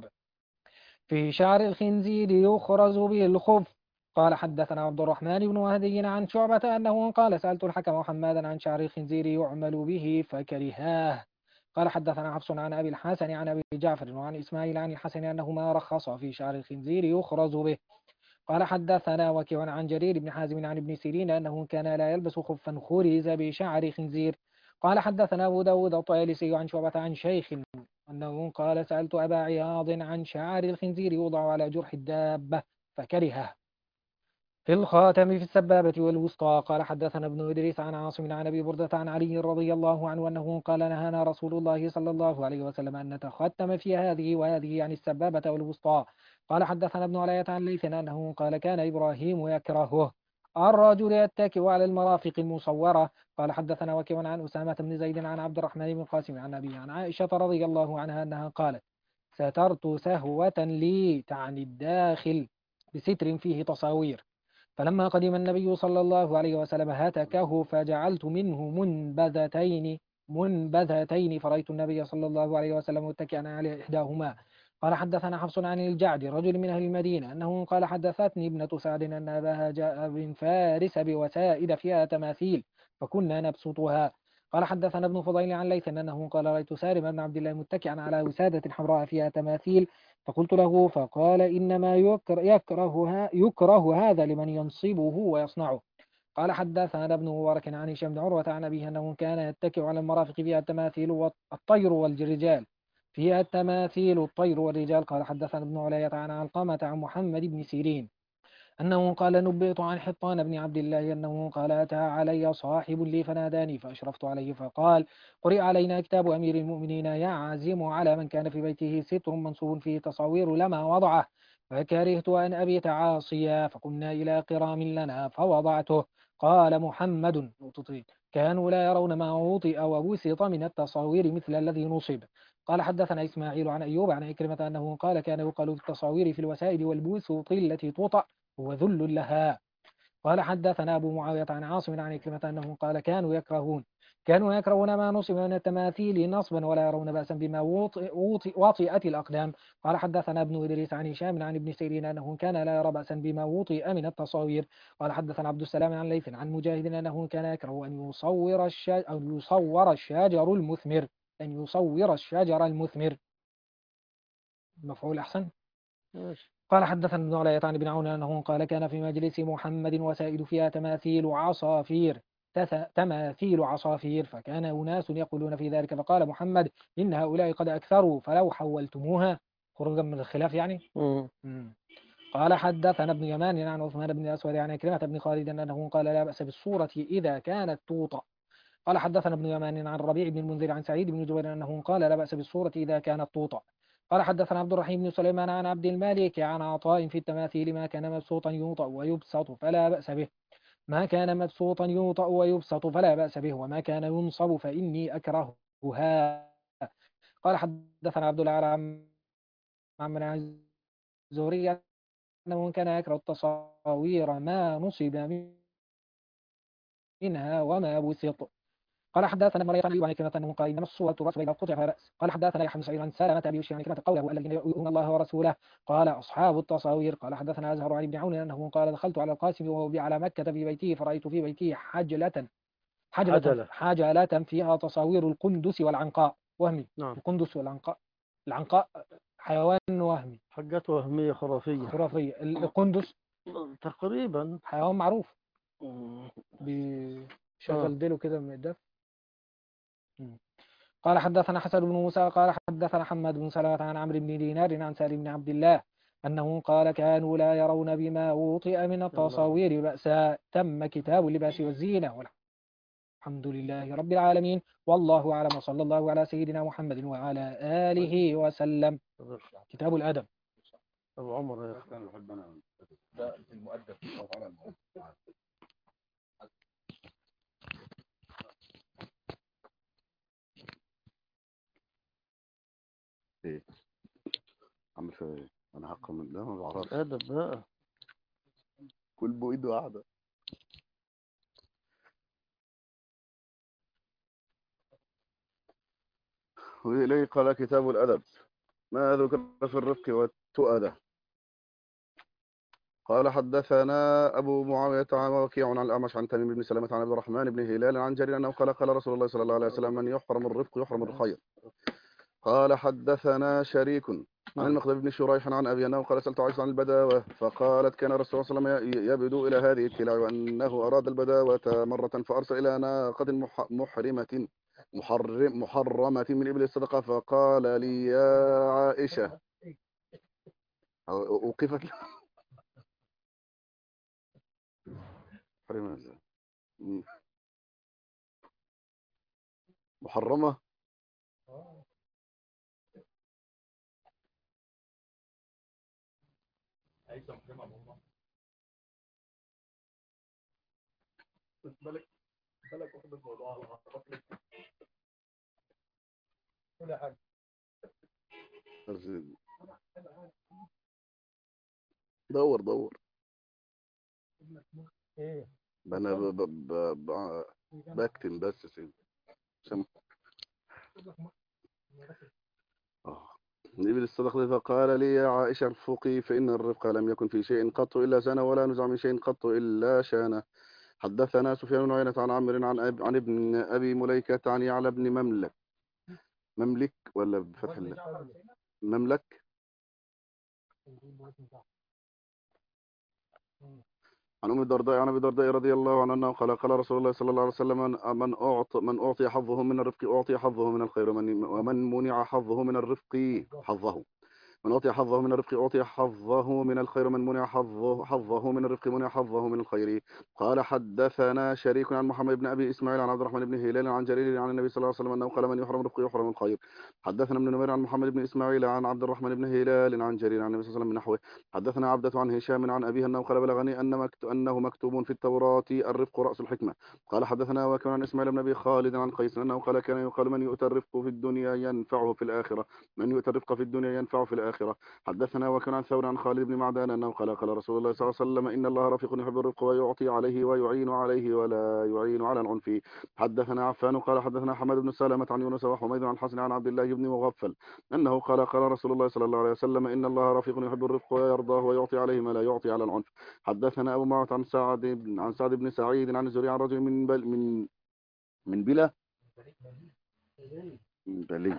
في شعر الخنزير يخرز به الخف. قال حدثنا عبد الرحمن بن مهدي عن شعبة أنه قال سألت الحكم محمدا عن شعر الخنزير يعمل به فكرهاه. قال حدثنا حفص عن أبي الحسن عن أبي جعفر وعن إسماعيل عن الحسن أنه ما رخص في شعر الخنزير يخرز به. قال حدثنا وكيع عن جرير بن حازم عن ابن سيرين أنه كان لا يلبس خفا خرز بشعر خنزير. قال حدثنا أبو داود الطيالسي عن شعبة عن شيخ أنه قال سألت أبا عياض عن شعر الخنزير يوضع على جرح الدابة فكرهه في الخاتم في السبابة والوسطى. قال حدثنا ابن إدريس عن عاصم عن أبي بردة عن علي رضي الله عنه أنه قال نهانا رسول الله صلى الله عليه وسلم أن نتختم في هذه وهذه عن السبابة والوسطى. قال حدثنا ابن علاية عن ليث أنه قال كان إبراهيم يكرهه الرجل يتكئ على المرافق المصورة. قال حدثنا وكيع عن أسامة بن زيد عن عبد الرحمن بن القاسم عن أبي عن عائشة رضي الله عنها أنها قالت سترت سهوة لي تعني الداخل بستر فيه تصاوير، فلما قدم النبي صلى الله عليه وسلم هتكه فجعلت منه منبذتين منبذتين فرأيت النبي صلى الله عليه وسلم متكئا على إحداهما. قال حدثنا حفص عن الجعد رجل من أهل المدينة أنه قال حدثتني ابنة سعد أن أباها جاء من فارس بوسائد فيها تماثيل فكنا نبسطها. قال حدثنا ابن فضيل عن ليث أنه قال رأيت سالم بن عبد الله متكئا على وسادة حمراء فيها تماثيل فقلت له فقال إنما يكره, يكره, يكره هذا لمن ينصبه ويصنعه. قال حدثنا ابن مبارك عن هشام بن عروة عن أبيه أنه كان يتكئ على المرافق فيها التماثيل والطير والرجال فيها التماثيل الطير والرجال. قال حدثنا ابن علاية عن علقمة عن محمد بن سيرين أنه قال نبئت عن حطان بن عبد الله أنه قال أتى علي صاحب لي فناداني فأشرفت عليه فقال قرئ علينا كتاب أمير المؤمنين يعزم على من كان في بيته ستر منصوب فيه تصاوير لما وضعه فكرهت أن أبيت عاصيا فقمنا إلى قرام لنا فوضعته. قال محمد كانوا لا يرون ما وطئ وبسط من التصاوير مثل الذي نصب. قال حدثنا إسماعيل عن أيوب عن إكرمة أنه قال كان يقال في التصاوير في الوسائد والبسط التي توطأ وذل لها. قال حدثنا أبو معاوية عن عاصم عن كلمة أنه قال كانوا يكرهون كانوا يكرهون ما نصب من التماثيل نصبا ولا يرون بأسا بما وطئت الأقدام. قال حدثنا ابن إدريس عن هشام عن ابن سيرين أنه كان لا يرى بأسا بما وطئ من التصاوير. قال حدثنا عبد السلام عن ليث عن مجاهد أنه كان يكره أن يصور الشجر أو يصور الشجر المثمر أن يصور الشجر المثمر. مفعول أحسن. قال حدثنا ابن علاية عن ابن عون أنه قال كان في مجلس محمد وسائد فيها تماثيل عصافير تماثيل عصافير فكان أناس يقولون في ذلك فقال محمد إن هؤلاء قد أكثروا فلو حولتموها خروجا من الخلاف يعني. م. قال حدثنا ابن يمان عن عثمان بن الأسود عن كلمة ابن خالد أنه قال لا بأس بالصورة إذا كانت توطأ. قال حدثنا ابن يمان عن ربيع بن المنذر عن سعيد بن جبير أنه قال لا بأس بالصورة إذا كانت توطأ. قال حدثنا عبد الرحيم بن سليمان عن عبد المالك عن عطاء في التماثيل ما كان مبسوطا يوطأ ويبسط فلا بأس به ما كان مبسوطا يوطأ ويبسط فلا بأس به وما كان ينصب فإني أكرهها. قال حدثنا عبد الله عن عمرو عن الزهري أنه كان يكره التصاوير ما نصب منها وما بسط. قال حدثنا مريم عن أيوب عن كلمة أنه قال إنما الصورة رأس إذا قطع فلا بأس. قال حدثنا يحيى بن سعيد عن سلمة أبي بشير عن كلمة قوله الذين يؤمنون الله ورسوله قال أصحاب التصاوير. قال حدثنا أزهر عن ابن عون أنه قال دخلت على القاسم وهو على مكة في بيته فرأيت في بيته حجلة حجلة عجلة. حجلة فيها تصاوير القندس والعنقاء وهمي. نعم. القندس والعنقاء، العنقاء حيوان وهمي حاجات وهمية خرافية. خرافية. القندس تقريبا. حيوان معروف مم. آه. بيشغل ديله كده من الدف. قال حدثنا حسن بن موسى قال حدثنا حماد بن سلمة عن عمرو بن دينار عن سالم بن عبد الله أنه قال كانوا لا يرون بما وطئ من التصاوير بأسا تم كتاب اللباس والزينة والحمد لله رب العالمين والله أعلم وصلى الله على سيدنا محمد وعلى آله وسلم. كتاب الأدب. أبو عمر يا أخي. كان يحب أنا ده المؤدب أو على المؤدب. إيه عامل فيها إيه؟ أنا حق من ده ما بعرفش. أدب بقى. كل بويده قاعدة. وإليه قال كتاب الأدب ما ذكر في الرفق والتؤدة. قال حدثنا أبو معاوية عن وكيع عن الأعمش عن تميم بن سلمة عن عبد الرحمن بن هلال عن جرير أنه قال قال رسول الله صلى الله عليه وسلم من يحرم الرفق يحرم الخير. قال حدثنا شريك عن المقداد بن شريح عن أبي أنه قال سألت عائشة عن البداوة فقالت كان الرسول صلى الله عليه وسلم يبدو إلى هذه التلاع وأنه أراد البداوة مرة فأرسل إلى ناقة مح- محرمة محرم محرمة من إبل الصدقة فقال لي يا عائشة أوقفت محرمة محرمة بالك بالك واخد الموضوع على عاتقك ولا حاجة. دور دور ايه انا ب- ب- ب- ب- بكتم بس سيدي عشان اه نبي الصدق فقال لي يا عائشة ارفقي فإن الرفق لم يكن في شيء قط إلا سنة ولا نزع من شيء قط إلا شانه. حدثنا سفيان بن عيينة عن عمرو عن أب عن ابن أبي مليكة عن يعلى بن مملك مملك ولا بفتح الله مملك عن أم الدرداء عن أبي الدرداء رضي الله عنه أنه قال قال رسول الله صلى الله عليه وسلم من أعطى من أعطي حظه من الرفق أعطي حظه من الخير ومن ومن منع حظه من الرفق حظه من أعطي حظه من الرفق أعطي حظه من الخير ومن منع حظه حظه من الرفق منع حظه من الخير. قال حدثنا شريك عن محمد بن أبي إسماعيل عن عبد الرحمن بن هلال عن جرير عن النبي صلى الله عليه وسلم أنه قال من يحرم الرفق يحرم الخير. حدثنا ابن نمير عن محمد بن إسماعيل عن عبد الرحمن بن هلال عن جرير عن النبي صلى الله عليه وسلم نحوه. حدثنا عبدة عن هشام عن أبيه أنه قال بلغني أن مكت... أنه مكتوب في التوراة الرفق رأس الحكمة. قال حدثنا وكان عن إسماعيل بن أبي خالد عن قيس أنه قال كان يقال من يؤتى الرفق في الدنيا ينفعه في الآخرة من يؤتى الرفق في الدنيا ينفعه في الآخرة. حدثنا وكان عن ثور عن خالد بن معدان أنه قال قال رسول الله صلى الله عليه وسلم إن الله رفيق يحب الرفق ويعطي عليه ويعين عليه ولا يعين على العنف. حدثنا عفان قال حدثنا حماد بن سلمة عن يونس وحميد عن حسن عن عبد الله بن مغفل أنه قال قال رسول الله صلى الله عليه وسلم إن الله رفيق يحب الرفق ويرضاه ويعطي عليه ما لا يعطي على العنف. حدثنا أبو معاوية عن سعد بن عن سعد بن سعيد عن الزهري عن رجل من بل من من بلا من بلي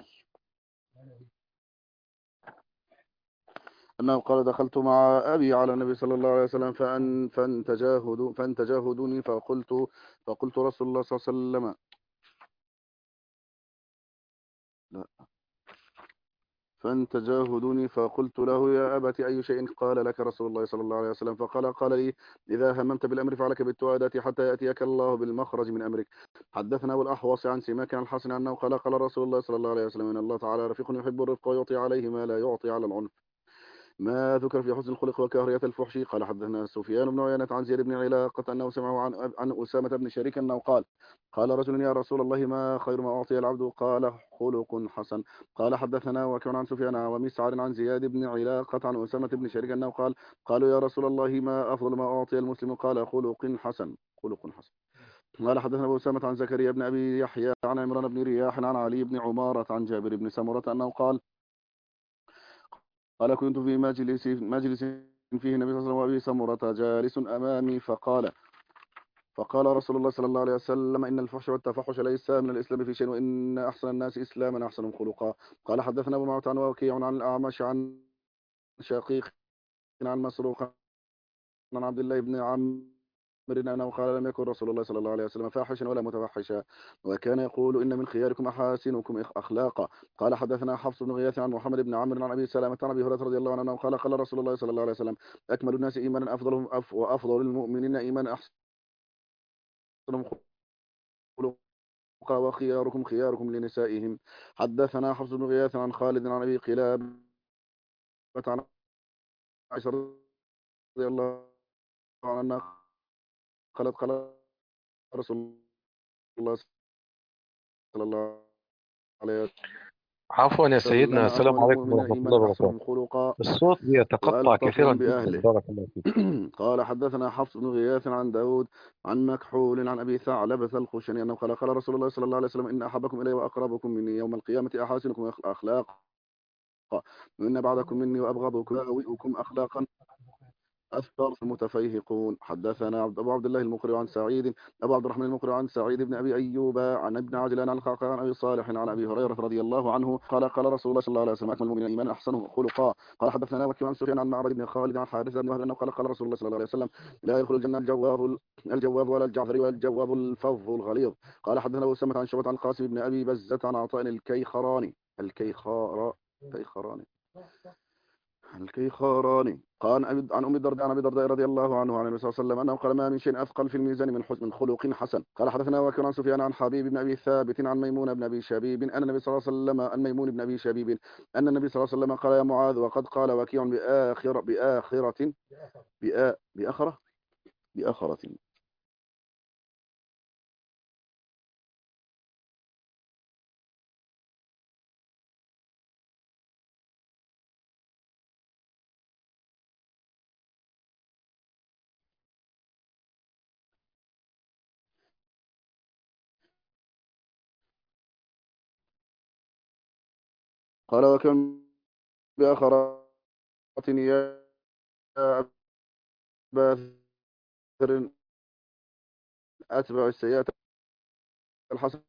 أنه قال دخلت مع أبي على النبي صلى الله عليه وسلم فأن فانتجاهدوا فانتجاهدوني فقلت فقلت رسول الله صلى الله عليه وسلم لا فانتجاه دوني فقلت له يا أبت أي شيء قال لك رسول الله صلى الله عليه وسلم فقال قال لي إذا هممت بالأمر فعلك بالتوادة حتى يأتيك الله بالمخرج من أمرك. حدثنا أبو الأحوص عن سماك عن الحسن أنه قال قال رسول الله صلى الله عليه وسلم إن الله تعالى رفيق يحب الرفق ويعطي عليه ما لا يعطي على العنف ما ذكر في حسن الخلق وكراهية الفحش. قال حدثنا سفيان بن عيينة عن زيد بن علاقة أنه سمعه عن عن أسامة بن شريك أنه قال قال رجل يا رسول الله ما خير ما أعطي العبد قال خلق حسن. قال حدثنا وكان عن سفيان ومسعر عن زياد بن علاقة عن أسامة بن شريك أنه قال قالوا يا رسول الله ما أفضل ما أعطي المسلم قال خلق حسن خلق حسن. قال حدثنا أبو أسامة عن زكريا بن أبي يحيى عن عمران بن رياح عن علي بن عمارة عن جابر بن سمرة أنه قال قال كنت في مجلس مجلس فيه النبي صلى الله عليه وسلم وأبي سمرة جالس أمامي فقال فقال رسول الله صلى الله عليه وسلم إن الفحش والتفحش ليس من الإسلام في شيء وإن أحسن الناس إسلاما أحسنهم خلقا. قال حدثنا أبو معوت عن وكيع عن الأعمش عن شقيق عن مسروق عن عبد الله بن عمرو أنه قال لم يكن رسول الله صلى الله عليه وسلم فاحشا ولا متفحشا وكان يقول إن من خياركم أحاسنكم أخلاقا. قال حدثنا حفص بن غياث عن محمد بن عمرو عن أبي سلامة عن أبي هريرة رضي الله عنه قال قال رسول الله صلى الله عليه وسلم أكمل الناس إيمانا أفضلهم أف وأفضل المؤمنين إيمانا أحسنهم خلقا وخياركم خياركم لنسائهم. حدثنا حفص بن غياث عن خالد عن أبي قلابة عن عائشة رضي الله عنها قالت قال رسول الله صلى الله عليه عفوا يا وسلم سيدنا، السلام أكمل عليكم المؤمنين ورحمة الله إيمانا وبركاته. أحسنهم خلقا الصوت بيتقطع كثيرا وألطفهم جدا، بأهله. بارك الله فيك. قال حدثنا حفص بن غياث عن داود عن مكحول عن أبي ثعلبة الخشني أنه قال قال رسول الله صلى الله عليه وسلم إن أحبكم إلي وأقربكم مني يوم القيامة أحاسنكم أخلاقا وإن بعدكم مني وأبغضكم وأسوأكم أخلاقا أثر المتفيهقون. حدثنا عبد أبو عبد الله المقري عن سعيد أبو عبد الرحمن المقري عن سعيد بن أبي أيوب عن ابن عجلان عن القعقاع عن أبي صالح عن أبي هريرة رضي الله عنه قال قال رسول الله صلى الله عليه وسلم أكمل المؤمنين إيمانا أحسنهم خلقا. قال حدثنا وكيع عن سفيان عن معبد بن خالد عن حارثة بن وهب أنه قال قال رسول الله صلى الله عليه وسلم لا يدخل الجنة الجواب الجواب ولا الجعفري ولا الجواب الفظ الغليظ. قال حدثنا أبو سلمة عن شعبة عن القاسم بن أبي بزة عن عطاء الكيخراني الكيخارا كيخراني الكيخاراني قال عن أم الدرداء عن أبي الدرداء رضي الله عنه عن النبي صلى الله عليه وسلم أنه قال ما من شيء أثقل في الميزان من حسن خلق حسن. قال حدثنا وكيع عن سفيان عن حبيب بن أبي ثابت عن ميمون بن أبي شبيب أن النبي صلى الله عليه وسلم أن ميمون بن أبي شبيب أن النبي صلى الله عليه وسلم قال يا معاذ وقد قال وكيع بآخر بآخرة بآ بآخرة بآخرة قال وكيع بآخرة يا أبا ذر أتبع السيئات الحسنة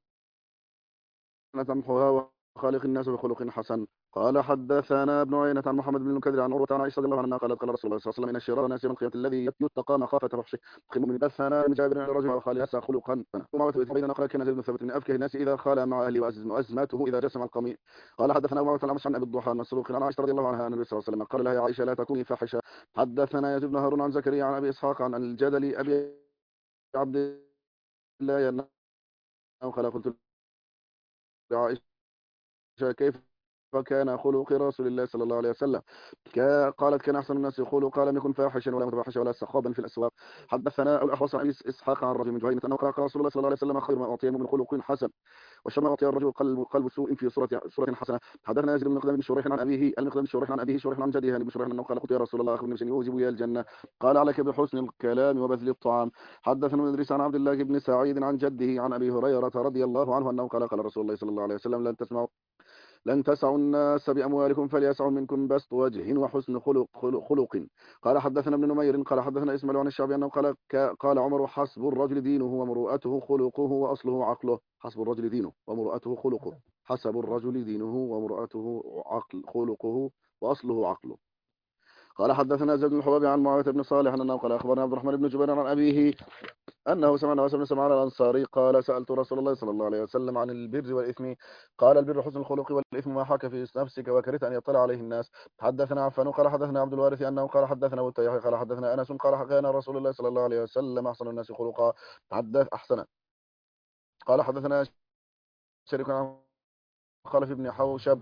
تمحوها وخالق الناس بخلق حسن. قال حدثنا ابن عيينة عن محمد بن المنكدر عن عروة عن عائشة رضي الله عنها قالت قال رسول الله صلى الله عليه وسلم إن شرار الناس يوم القيامة الذي يتقى مخافة فحشه من بثنا من جابر الرجل وخالد هسا خلقا وما بيننا قال كان زيد بن ثابت من أفكه الناس إذا خال مع أهله وأزماته إذا جسم القميء. قال حدثنا أبو عمرو عن أبي الضحى مسروق عن عائشة رضي الله عنها أن النبي صلى الله عليه وسلم قال لها يا عائشة لا تكوني فاحشة. حدثنا يزيد بن هارون عن زكريا عن أبي إسحاق عن الجدل أبي عبد الله أنه قال قلت لعائشة كيف فكان خلق رسول الله صلى الله عليه وسلم قالت كان أحسن الناس خلقا لم يكن فاحشا ولا متفحشا ولا سخابا في الأسواق. حدثنا الأحوص عن أبي إسحاق عن رجل من جهينة أنه قال رسول الله صلى الله عليه وسلم خير ما أعطي من خلق حسن وشر ما أعطي الرجل قلب قلب سوء في صورة صورة حسنة. حدثنا يزيد بن مقدام بن شريح عن أبيه المقدام بن شريح عن أبيه شريح عن جده بن شريح أنه قال قلت يا رسول الله أخبرني بشيء يوجب يا الجنة قال عليك بحسن الكلام وبذل الطعام. حدثنا ابن إدريس عن عبد الله بن سعيد عن جده عن أبي هريرة رضي الله عنه أنه قال قال رسول الله صلى الله عليه وسلم لن تسمعوا لن تسعوا الناس بأموالكم فليسعوا منكم بسط وجه وحسن خلق, خلق, خلق. قال حدثنا ابن نمير قال حدثنا إسماعيل عن الشعبي أنه قال قال عمر حسب الرجل دينه ومروءته خلقه وأصله عقله. حسب الرجل دينه ومروءته خلقه حسب الرجل دينه ومروءته عقل خلقه وأصله عقله. قال حدثنا زيد بن الحباب عن معاوية بن صالح أنه قال أخبرنا عبد الرحمن بن جبير عن أبيه أنه سمع نواس بن سمعان الأنصاري قال سألت رسول الله صلى الله عليه وسلم عن البر والإثم قال البر حسن الخلق والإثم ما حاك في نفسك وكرهت أن يطلع عليه الناس. حدثنا عفان قال حدثنا عبد الوارث أنه قال حدثنا أبو التياحي قال حدثنا أنس قال كان رسول الله صلى الله عليه وسلم أحسن الناس خلقا. حدث أحسن قال حدثنا شريك عن خلف بن حوشب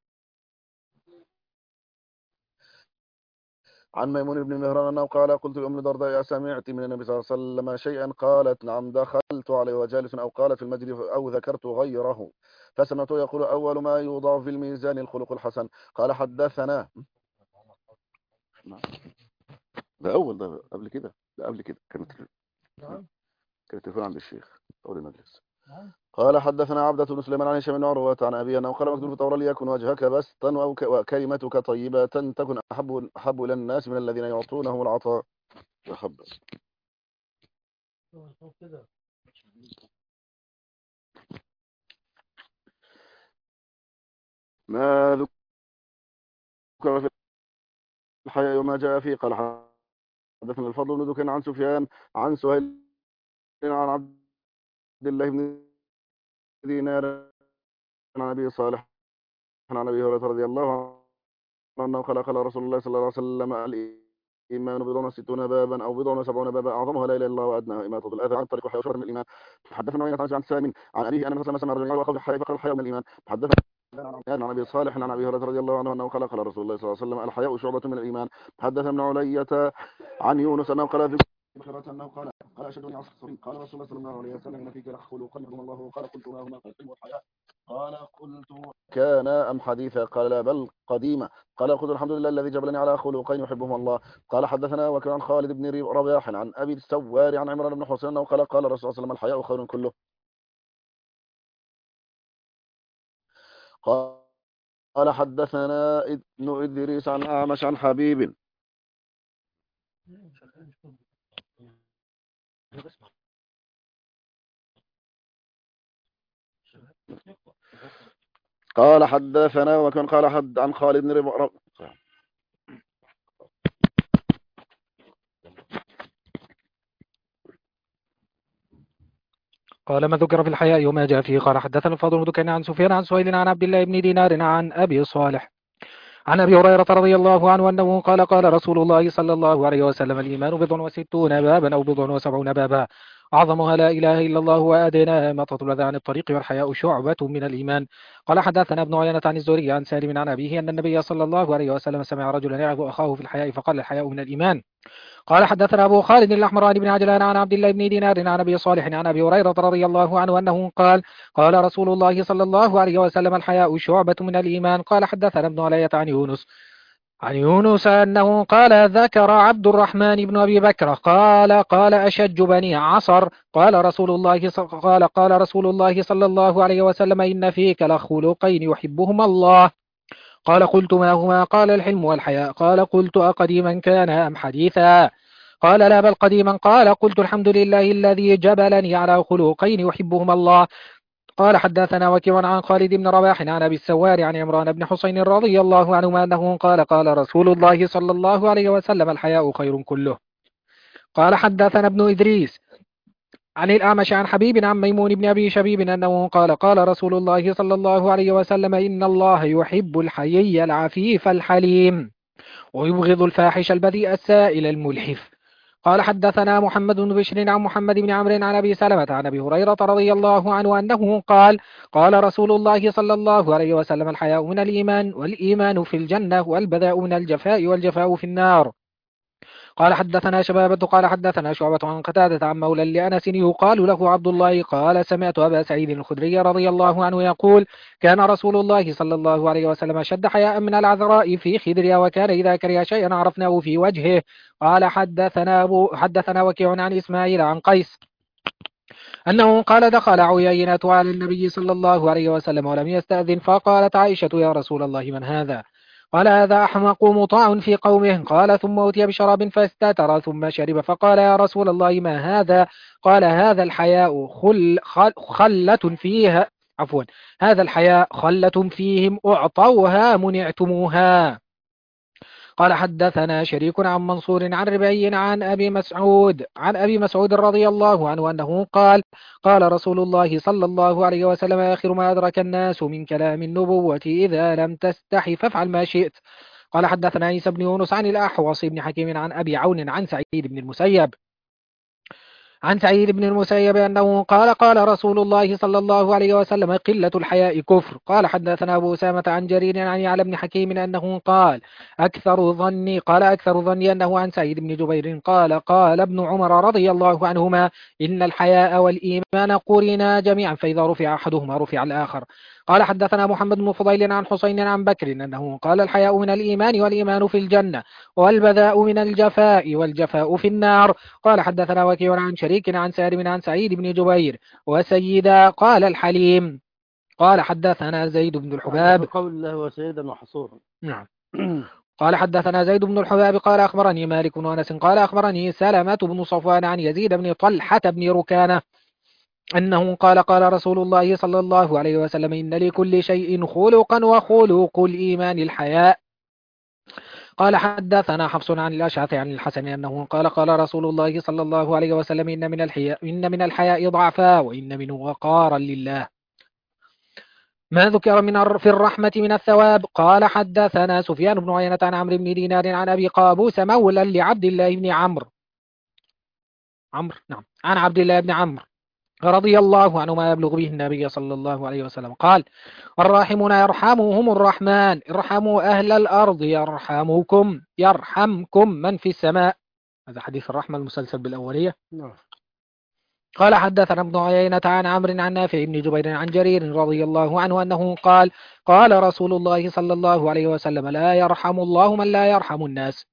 عن ميمون بن مهران أنه قال قلت لأم الدرداء سمعت من النبي صلى الله عليه وسلم شيئا؟ قالت نعم دخلت عليه وجالس أو قال في المجلس أو ذكرت غيره فسمعته يقول أول ما يوضع في الميزان الخلق الحسن. قال حدثنا ده أول ده قبل كده ده قبل كده كانت كانت تليفون عند الشيخ أول المجلس. قال حدثنا عبدة بن سليمان عن هشام بن عروة عن أبي أنه قال مكتوب في التوراة ليكن وجهك بسطا وكلمتك طيبة تكن أحب أحب إلى الناس من الذين يعطونهم العطاء. أحب ما ذكر في الحياء وما جاء فيه. قال حدثنا الفضل بن دكين عن سفيان عن سهيل عن عبد الله بن دينار عن أبي صالح عن أبي هريرة رضي الله عنه أنه قال قال رسول الله صلى الله عليه وسلم الإيمان بضع وستون بابا أو بضع وسبعون بابا أعظمها لا إله إلا الله وأدناها إماتة الأذى عن الطريق وحياة شعر من الإيمان. حدثنا عن عن سامي عن أبيه أن مثلا سمع الرجل وقال الحياء فقال الحياء من الإيمان. حدثنا عن أبي صالح عن أبي هريرة رضي الله عنه أنه قال قال رسول الله صلى الله عليه وسلم الحياء شعبة من الإيمان. حدثنا ابن علية عن يونس أنه قال أنه قال قال أشهد أن عصر قال رسول الله صلى الله عليه وسلم إن فيك لخلقا يحبهم الله قال قلت ما هما؟ قال العلم والحياء. قال قلت كان أم حديثا؟ قال لا بل قديما. قال قلت الحمد لله الذي جبلني على خلقين يحبهم الله. قال حدثنا وكان عن خالد بن رباح عن أبي السوار عن عمران بن حسين أنه قال قال الرسول صلى الله عليه وسلم الحياء خير كله. قال حدثنا ابن إدريس عن أعمش عن حبيب قال حدثنا وكان قال حد عن خالد بن رباح قال ما ذكر في الحياء وما جاء فيه. قال حدثنا الفضل بن دكين عن سفيان عن سهيل عن عبد الله بن دينار عن أبي صالح عن أبي هريرة رضي الله عنه أنه قال قال رسول الله صلى الله عليه وسلم الإيمان بضع وستون بابا أو بضع وسبعون بابا أعظمها لا إله إلا الله وأدناها إماطة الأذى عن الطريق والحياء شعبة من الإيمان. قال حدثنا ابن عيينة عن الزهري عن سالم عن أبيه أن النبي صلى الله عليه وسلم سمع رجلا يعظ أخاه في الحياء فقال الحياء من الإيمان. قال حدثنا أبو خالد الأحمر بن عجلان عن عبد الله بن دينار عن أبي صالح عن أبي هريرة رضي الله عنه أنه قال قال رسول الله صلى الله عليه وسلم الحياء شعبة من الإيمان. قال حدثنا ابن علية عن يونس عن يونس أنه قال ذكر عبد الرحمن بن أبي بكر قال قال أشج بني عصر قال رسول الله قال قال رسول الله صلى الله عليه وسلم إن فيك لخلقين يحبهما الله. قال قلت ما هما؟ قال الحلم والحياء. قال قلت أقديما كان أم حديثا؟ قال لا بل قديما. قال قلت الحمد لله الذي جبلني على خلقين يحبهما الله. قال حدثنا وكيع عن خالد بن رباح عن أبي السوار عن عمران بن حسين رضي الله عنهما أنه قال قال رسول الله صلى الله عليه وسلم الحياء خير كله. قال حدثنا ابن إدريس عن الأعمش عن حبيب عن ميمون بن أبي شبيب أنه قال قال رسول الله صلى الله عليه وسلم إن الله يحب الحيي العفيف الحليم ويبغض الفاحش البذيء السائل الملحف. قال حدثنا محمد بن بشر عن محمد بن عمرو عن أبي سلمة عن أبي هريرة رضي الله عنه أنه قال قال رسول الله صلى الله عليه وسلم الحياء من الإيمان والإيمان في الجنة والبذاء من الجفاء والجفاء في النار. قال حدثنا شبابة قال حدثنا شعبة عن قتادة عن مولى لأنس يقال له عبد الله قال سمعت أبا سعيد الخدري رضي الله عنه يقول كان رسول الله صلى الله عليه وسلم أشد حياء من العذراء في خدرها وكان إذا كره شيئا عرفناه في وجهه. قال حدثنا أبو حدثنا وكيع عن إسماعيل عن قيس أنه قال دخل عيينة على النبي صلى الله عليه وسلم ولم يستأذن فقالت عائشة يا رسول الله من هذا؟ قال هذا أحمق مطاع في قومه. قال ثم أتي بشراب فاستتر ثم شرب فقال يا رسول الله ما هذا؟ قال هذا الحياء خل خل خلة فيها عفوا هذا الحياء خلة فيهم أعطوها منعتموها. قال حدثنا شريك عن منصور عن ربعي عن أبي مسعود عن أبي مسعود رضي الله عنه أنه قال قال رسول الله صلى الله عليه وسلم آخر ما أدرك الناس من كلام النبوة إذا لم تستحي فافعل ما شئت. قال حدثنا عيسى بن يونس عن الأحوص بن حكيم عن أبي عون عن سعيد بن المسيب عن سعيد بن المسيب أنه قال قال رسول الله صلى الله عليه وسلم قلة الحياء كفر. قال حدثنا أبو أسامة عن جرير عن يعلى بن حكيم أنه قال أكثر ظني قال أكثر ظني أنه عن سعيد بن جبير قال قال ابن عمر رضي الله عنهما إن الحياء والإيمان قرنا جميعا فإذا رفع أحدهما رفع الآخر. قال حدثنا محمد بن فضيل عن حسين عن بكر أنه قال الحياء من الإيمان والإيمان في الجنة والبذاء من الجفاء والجفاء في النار. قال حدثنا وكيع عن شريك عن سالم عن سعيد بن جبير وسيدا قال الحليم. قال حدثنا زيد بن الحباب قول الله وسيدا محصورا. نعم. قال حدثنا زيد بن الحباب قال أخبرني مالك بن أنس قال أخبرني سلمة بن صفوان عن يزيد بن طلحة بن ركانة أنه قال قال رسول الله صلى الله عليه وسلم إن لكل شيء خلقا وخلق الإيمان الحياء. قال حدثنا حفص عن الأشعث عن الحسن أنه قال قال رسول الله صلى الله عليه وسلم إن من الحياء إن من الحياء ضعفا وإن منه وقارا لله ما ذكر من في الرحمة من الثواب. قال حدثنا سفيان بن عيينة عن عمرو بن دينار عن أبي قابوس مولى لعبد الله بن عمرو عمرو نعم عن عبد الله بن عمرو رضي الله عنه ما يبلغ به النبي صلى الله عليه وسلم قال الراحمون يرحمهم الرحمن ارحموا أهل الأرض يرحمكم يرحمكم من في السماء. هذا حديث الرحمة المسلسل بالأولية. قال حدثنا ابن عيينة عن عمرو عن نافع بن جبير عن جرير رضي الله عنه أنه قال قال رسول الله صلى الله عليه وسلم لا يرحم الله من لا يرحم الناس.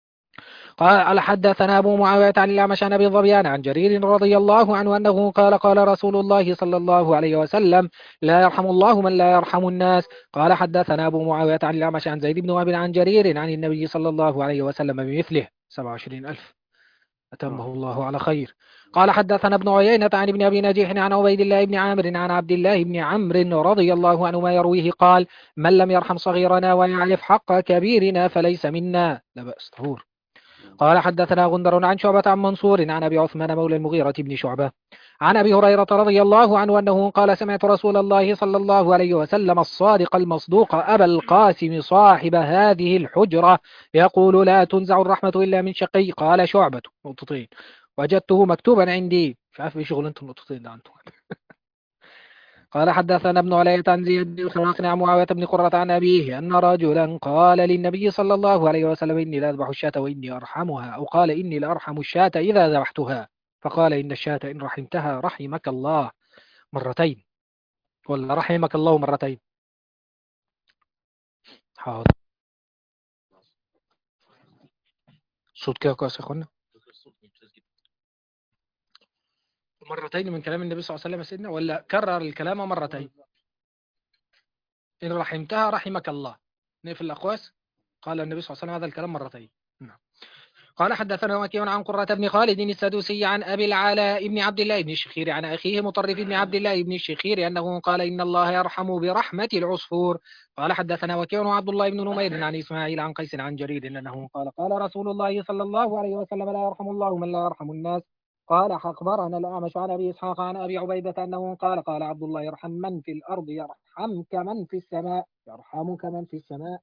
قال حدثنا أبو معاوية عن الأعمش عن أبي ظبيان عن جرير رضي الله عنه أنه قال قال رسول الله صلى الله عليه وسلم لا يرحم الله من لا يرحم الناس. قال حدثنا أبو معاوية عن الأعمش عن زيد بن وهب عن جرير عن النبي صلى الله عليه وسلم بمثله سبعة وعشرين ألف أتمه الله على خير. قال حدثنا ابن عيينة عن ابن أبي نجيح عن عبيد الله بن عامر عن عبد الله بن عمرو رضي الله عنه ما يرويه قال من لم يرحم صغيرنا ويعرف حق كبيرنا فليس منا. لا بأس طهور. قال حدثنا غندر عن شعبة عن منصور عن أبي عثمان مولى المغيرة بن شعبة عن أبي هريرة رضي الله عنه أنه قال سمعت رسول الله صلى الله عليه وسلم الصادق المصدوق أبا القاسم صاحب هذه الحجرة يقول لا تنزع الرحمة إلا من شقي. قال شعبة نقطتين وجدته مكتوبا عندي فعف بشغل أنتم نقطتين ده أنتم. قال حدثنا ابن علية عن زياد بن الخراق عن معاوية بن قرة عن أبيه أن رجلا قال للنبي صلى الله عليه وسلم إني لا أذبح الشاة وإني أرحمها أو قال إني لأرحم الشاة إذا ذبحتها فقال إن الشاة إن رحمتها رحمك الله مرتين ولا رحمك الله مرتين. حاضر صوت كده كويس يا أخوانا مرتين من كلام النبي صلى الله عليه وسلم سيدنا ولا كرر الكلام مرتين؟ إن رحمتها رحمك الله نقفل الأقواس. قال النبي صلى الله عليه وسلم هذا الكلام مرتين. نعم. قال حدثنا وكيع عن قرة بن خالد السدوسي عن أبي العلاء بن عبد الله بن الشخير عن أخيه مطرف بن عبد الله بن الشخير أنه قال إن الله يرحم برحمة العصفور. قال حدثنا وكيع عبد الله بن نمير عن إسماعيل عن قيس عن جرير أنه قال قال رسول الله صلى الله عليه وسلم لا يرحم الله من لا يرحم الناس. قال أخبرنا الأعمش عن أبي إسحاق عن أبي عبيدة أنه قال قال عبد الله يرحم من في الأرض يرحمك من في السماء يرحمك من في السماء.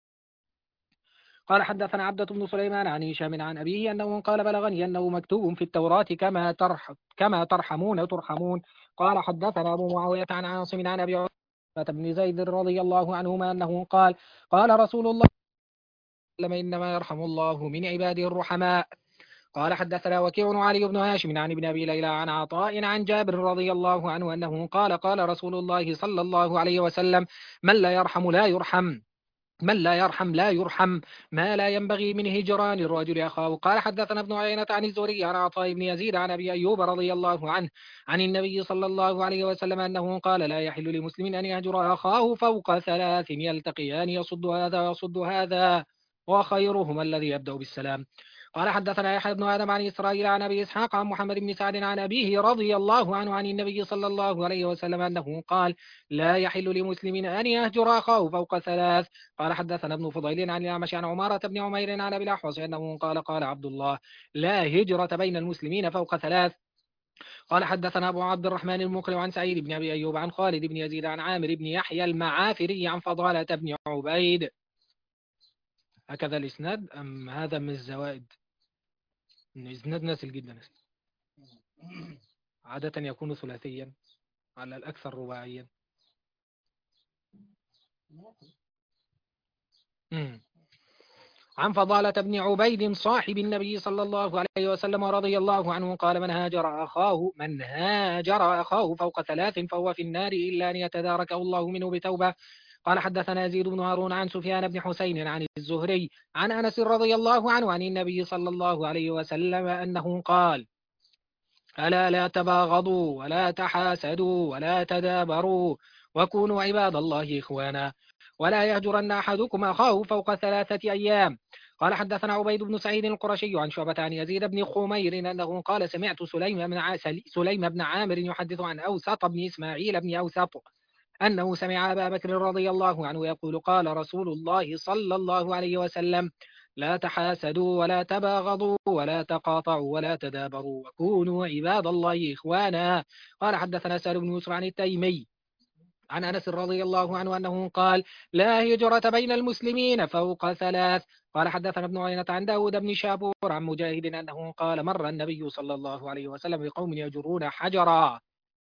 قال حدثنا عبدة بن سليمان عن هشام عن أبيه أنه قال بلغني أنه مكتوب في التوراة كما ترح كما ترحمون ترحمون. قال حدثنا أبو معاوية عن عاصم عن أبي عثمان بن زيد رضي الله عنهما أنه قال قال رسول الله إنما يرحم الله من عباده الرحماء. قال حدثنا وكيع علي بن هاشم عن ابن أبي ليلى عن عطاء عن جابر رضي الله عنه أنه قال قال رسول الله صلى الله عليه وسلم من لا يرحم لا يرحم من لا يرحم لا يرحم ما لا ينبغي من هجران الرجل أخاه. قال حدثنا ابن عيينة عن الزهري عن عطاء بن يزيد عن أبي أيوب رضي الله عنه عن النبي صلى الله عليه وسلم أنه قال لا يحل لمسلم أن يهجر أخاه فوق ثلاث يلتقيان يصد هذا ويصد هذا وخيرهما الذي يبدأ بالسلام. قال حدثنا يحيى بن آدم عن إسرائيل عن أبي إسحاق عن محمد بن سعد عن أبيه رضي الله عنه عن النبي صلى الله عليه وسلم أنه قال لا يحل لمسلم أن يهجر أخاه فوق ثلاث. قال حدثنا ابن فضيل عن الأعمش عن عمارة بن عمير عن أبي الأحوص أنه قال قال عبد الله لا هجرة بين المسلمين فوق ثلاث. قال حدثنا أبو عبد الرحمن المقري عن سعيد بن أبي أيوب عن خالد بن يزيد عن عامر بن يحيى المعافري عن فضالة بن عبيد. هكذا الإسناد أم هذا من الزوائد؟ الإسناد ناسل جدا، عادة يكون ثلاثيا على الأكثر رباعيا. مم. عن فضالة بن عبيد صاحب النبي صلى الله عليه وسلم رضي الله عنه قال من هاجر أخاه من هاجر أخاه فوق ثلاث فهو في النار إلا أن يتداركه الله منه بتوبة. قال حدثنا يزيد بن هارون عن سفيان بن حسين عن الزهري عن أنس رضي الله عنه عن النبي صلى الله عليه وسلم أنه قال ألا لا تباغضوا ولا تحاسدوا ولا تدابروا وكونوا عباد الله إخوانا ولا يهجرن أحدكم أخاه فوق ثلاثة أيام. قال حدثنا عبيد بن سعيد القرشي عن شعبة عن يزيد بن خمير أنه قال سمعت سليم بن ع... سليم بن عامر يحدث عن أوسط بن إسماعيل بن أوسط أنه سمع أبا بكر رضي الله عنه يقول قال رسول الله صلى الله عليه وسلم لا تحاسدوا ولا تباغضوا ولا تقاطعوا ولا تدابروا وكونوا عباد الله إخوانا. قال حدثنا سهل بن يوسف عن التيمي عن أنس رضي الله عنه أنه قال لا هجرة بين المسلمين فوق ثلاث. قال حدثنا ابن عيينة عن داود بن شابور عن مجاهد أنه قال مر النبي صلى الله عليه وسلم بقوم يجرون حجرا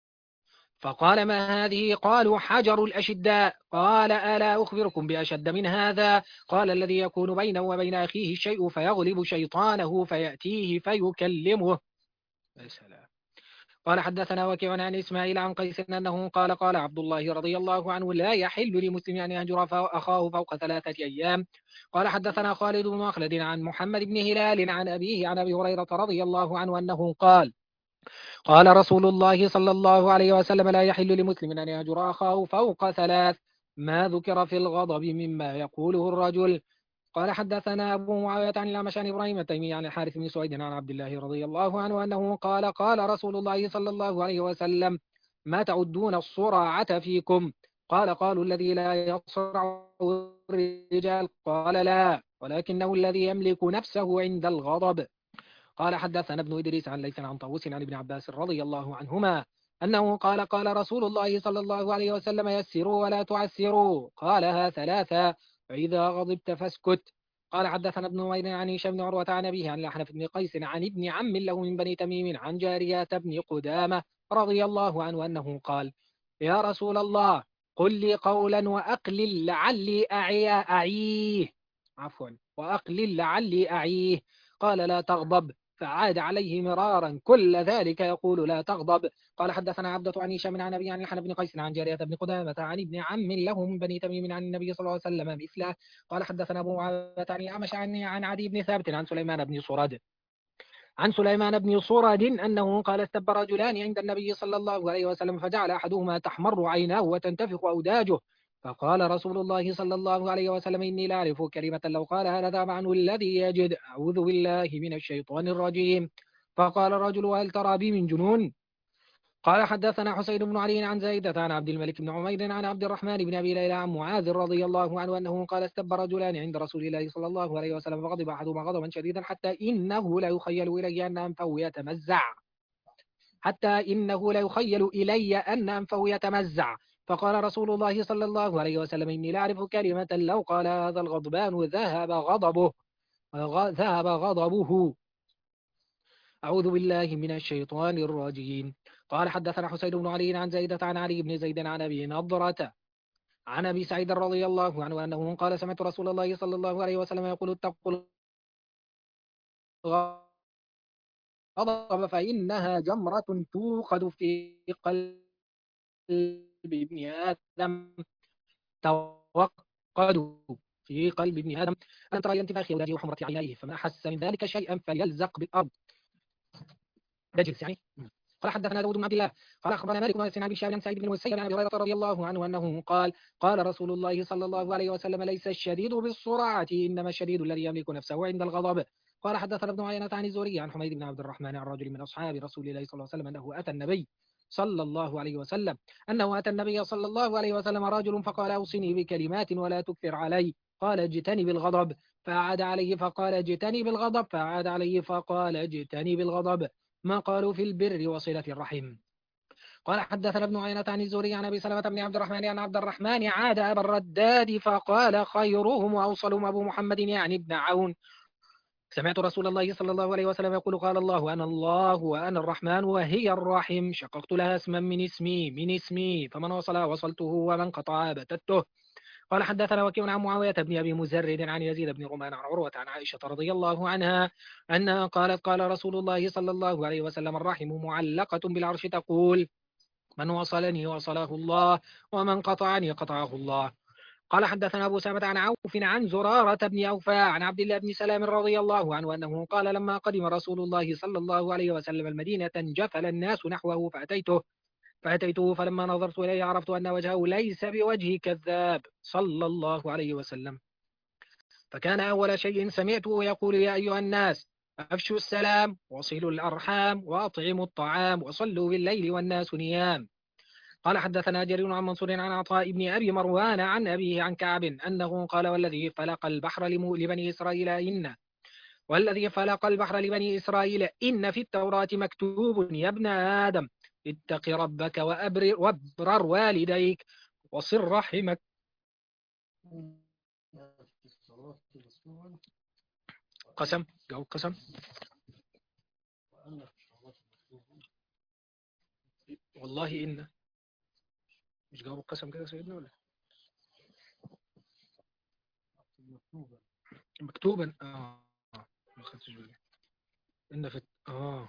فقال ما هذه؟ قالوا حجر الأشداء. قال ألا أخبركم بأشد من هذا؟ قال الذي يكون بينه وبين أخيه الشيء فيغلب شيطانه فيأتيه فيكلمه. السلام. قال حدثنا وكيع عن إسماعيل عن قيس أنه قال قال عبد الله رضي الله عنه لا يحل لمسلم أن يهجر أخاه فوق ثلاثة أيام. قال حدثنا خالد بن مخلد عن محمد بن هلال عن أبيه عن أبي هريرة رضي الله عنه أنه قال قال رسول الله صلى الله عليه وسلم لا يحل لمسلم أن يهجر أخاه فوق ثلاث ما ذكر في الغضب مما يقوله الرجل. قال حدثنا أبو معاوية عن الأعمش عن إبراهيم التيمي عن الحارث بن سويد عن عبد الله رضي الله عنه أنه قال قال رسول الله صلى الله عليه وسلم ما تعدون الصراعة فيكم؟ قال قالوا الذي لا يصرع الرجال. قال لا ولكنه الذي يملك نفسه عند الغضب. قال حدثنا ابن إدريس عن ليث عن طاووس عن ابن عباس رضي الله عنهما أنه قال قال رسول الله صلى الله عليه وسلم يسروا ولا تعسروا قالها ثلاثة فإذا غضبت فاسكت. قال حدثنا ابن نمير عن هشام بن عروة عن أبيه عن الأحنف بن قيس عن ابن عم له من بني تميم عن جارية بن قدامة رضي الله عنه أنه قال يا رسول الله قل لي قولا وأقلل لعلي أعي أعيه عفوا وأقلل لعلي أعيه. قال لا تغضب فعاد عليه مرارا كل ذلك يقول لا تغضب. قال حدثنا عبدة عن هشام عن أبي عن الحنف بن قيس عن جارية بن قدامة عن ابن عم له من بني تميم عن النبي صلى الله عليه وسلم مثله. قال حدثنا أبو معاوية عن الأعمش عن عن عدي بن ثابت عن سليمان بن صراد عن سليمان بن صراد أنه قال استب رجلان عند النبي صلى الله عليه وسلم فجعل أحدهما تحمر عيناه وتنتفخ أوداجه فقال رسول الله صلى الله عليه وسلم إني لا أعرف كلمة لو قالها لذاب عنه الذي يجد أعوذ بالله من الشيطان الرجيم. فقال الرجل هل ترى بي من جنون؟ قال حدثنا حسين بن علي عن زايدة عن عبد الملك بن عمير عن عبد الرحمن بن أبي ليلى عن معاذ رضي الله عنه أنه قال استب رجلان عند رسول الله صلى الله عليه وسلم فغضب أحدهما غضبا شديدا حتى إنه لا يخيل إلي أن أنفه يتمزع حتى إنه لا يخيل إلي أن أنفه يتمزع. فقال رسول الله صلى الله عليه وسلم إني لا أعرف كلمة لو قال هذا الغضبان ذهب غضبه ذهب غضبه أعوذ بالله من الشيطان الرجيم. قال حدثنا حسين بن علي عن زيدة عن علي بن زيد عن أبي نضرة عن أبي سعيد رضي الله عنه أنه قال سمعت رسول الله صلى الله عليه وسلم يقول اتقوا الغضب فإنها جمرة توقد في قلب ابن آدم توقد في قلب ابن آدم أن ترى انتفاخ ولاده وحمرة عينيه فما أحس من ذلك شيئا فليلزق بالأرض. ده جلس يعني. قال حدثنا داود بن عبد الله قال أخبرنا مالك بن أنس عن شهاب بن سعيد بن المسيب عن أبي هريرة رضي الله عنه أنه قال قال رسول الله صلى الله عليه وسلم ليس الشديد بالسرعة إنما الشديد الذي يملك نفسه عند الغضب. قال حدثنا ابن عيينة عن الزهري عن حميد بن عبد الرحمن عن رجل من أصحاب رسول الله صلى الله عليه وسلم أنه أتى النبي صلى الله عليه وسلم أنه أتى النبي صلى الله عليه وسلم رجل فقال أوصني بكلمات ولا تكثر علي قال اجتنب الغضب فأعاد عليه فقال اجتنب الغضب فأعاد عليه فقال اجتنب الغضب ما قالوا في البر وصلة الرحم. قال حدثنا ابن عيينة عن الزهري عن أبي سلمة بن عبد الرحمن عن عبد الرحمن عاد أبا الرداد فقال خيرهم وأوصلهم أبو محمد يعني ابن عون سمعت رسول الله صلى الله عليه وسلم يقول قال الله أنا الله وأنا الرحمن وهي الرحيم شققت لها اسما من اسمي من اسمي فمن وصل وصلته ومن قطع بتته. قال حدثنا وكيع عن معاوية بن أبي مزرد عن يزيد بن رومان عن عروة عن عائشة رضي الله عنها أنها قالت قال رسول الله صلى الله عليه وسلم الرحم معلقة بالعرش تقول من وصلني وصله الله ومن قطعني قطعه الله. قال حدثنا أبو سامة عن عوف عن زرارة بن أوفى عن عبد الله بن سلام رضي الله عنه أنه قال لما قدم رسول الله صلى الله عليه وسلم المدينة انجفل الناس نحوه فأتيته فأتيته فلما نظرت إليه عرفت أن وجهه ليس بوجه كذاب صلى الله عليه وسلم فكان أول شيء سمعته يقول يا أيها الناس أفشوا السلام وصلوا الأرحام وأطعموا الطعام وصلوا بالليل والناس نيام. قال حدثنا جرير عن منصور عن عطاء بن أبي مروان عن أبيه عن كعب أنه قال والذي فلق البحر لبني إسرائيل إن والذي فلق البحر لبني إسرائيل إن في التوراة مكتوب يا ابن آدم اتق ربك وأبرر وابرر والديك وصل رحمك. قسم جو قسم والله إن مش جاوب القسم كده سيدنا ولا مكتوبا اه ما خدتش بالي ان في اه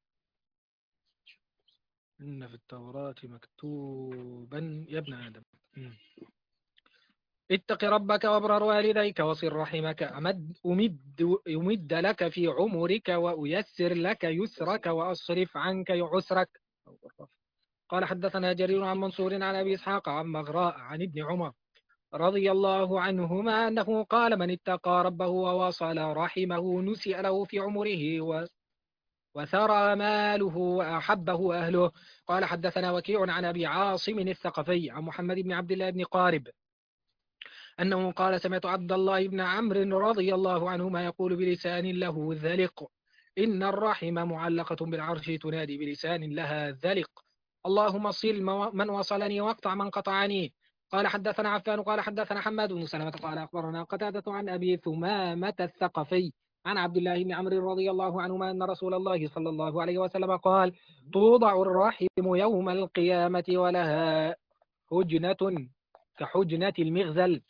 ان في التوراة مكتوبا يا ابن آدم م. اتق ربك وابرر والديك وصل رحمك أمد أمد أمد لك في عمرك وأيسر لك يسرك وأصرف عنك عسرك. قال حدثنا جرير عن منصور عن أبي إسحاق عن مغراء عن ابن عمر رضي الله عنهما أنه قال من اتقى ربه وواصل رحمه نسئ له في عمره و وثرى ماله وأحبه أهله. قال حدثنا وكيع عن أبي عاصم الثقفي عن محمد بن عبد الله بن قارب أنه قال سمعت عبد الله بن عمرو رضي الله عنهما يقول بلسان له ذلق إن الرحم معلقة بالعرش تنادي بلسان لها ذلق اللهم صل من وصلني واقطع من قطعني. قال حدثنا عفان قال حدثنا حماد بن سلمة قال أخبرنا قتادة عن أبي ثمامة الثقفي عن عبد الله بن عمرو رضي الله عنهما أن رسول الله صلى الله عليه وسلم قال توضع الرحم يوم القيامة ولها حجنة كحجنة المغزل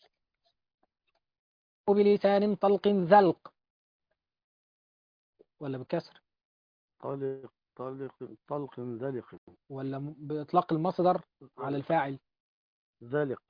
بلسان طلق ذلق ولا بكسر طلق طلق طلق ذلق ولا بإطلاق المصدر على الفاعل ذلق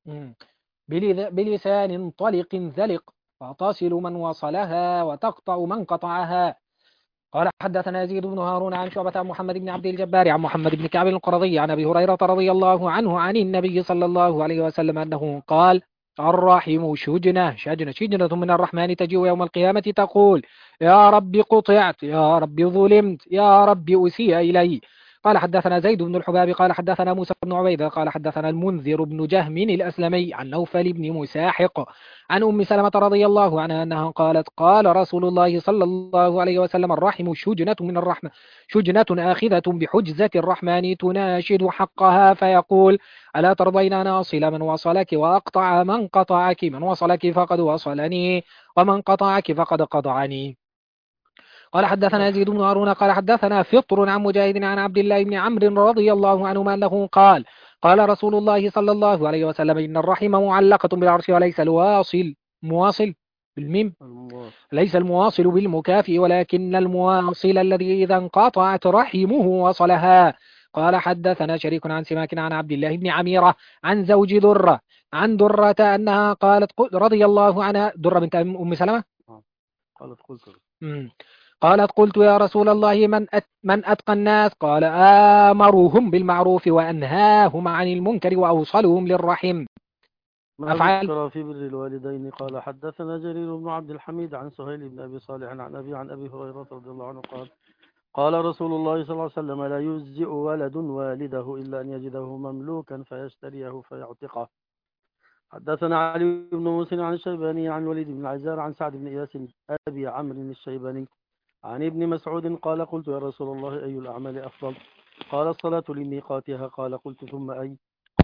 بلسان طلق ذلق فتصل من وصلها وتقطع من قطعها. قال حدثنا يزيد بن هارون عن شعبة عن محمد بن عبد الجبار عن محمد بن كعب القرظي عن أبي هريرة رضي الله عنه عن النبي صلى الله عليه وسلم أنه قال الرحم شجنة شجنة شجنة من الرحمن تجيء يوم القيامة تقول يا رب قطعت يا رب ظلمت يا رب أسيء إلي. قال حدثنا زيد بن الحباب قال حدثنا موسى بن عبيدة قال حدثنا المنذر بن جهم الأسلمي عن نوفل بن مساحق عن أم سلمة رضي الله عنها أنها قالت قال رسول الله صلى الله عليه وسلم الرحم شجنة من الرحمة شجنة آخذة بحجزة الرحمن تناشد حقها فيقول ألا ترضين أن أصل من وصلك وأقطع من قطعك من وصلك فقد وصلني ومن قطعك فقد قطعني. قال حدثنا يزيد بن هارون قال حدثنا فطر عن مجاهد عن عبد الله بن عمرو رضي الله عنهما أنه قال قال رسول الله صلى الله عليه وسلم إن الرحم معلقة بالعرش وليس الواصل مواصل بالميم ليس المواصل بالمكافئ ولكن المواصل الذي إذا انقطعت رحمه وصلها. قال حدثنا شريك عن سماك عن عبد الله بن عميرة عن زوج درة عن درة أنها قالت رضي الله عنها درة بنت أم سلمة قالت قلت قالت قلت يا رسول الله من أت من أتقى الناس قال آمرهم بالمعروف وأنهاهم عن المنكر وأوصلهم للرحم. ما أفعال ذكر في بر الوالدين. قال حدثنا جرير بن عبد الحميد عن سهيل بن أبي صالح عن أبي عن أبي هريرة رضي الله عنه قال قال رسول الله صلى الله عليه وسلم لا يجزئ ولد والده إلا أن يجده مملوكا فيشتريه فيعتقه. حدثنا علي بن مسلم عن الشيباني عن وليد بن العزار عن سعد بن إياس أبي عمرو الشيباني عن ابن مسعود قال قلت يا رسول الله أي الأعمال أفضل؟ قال الصلاة لميقاتها. قال قلت ثم أي؟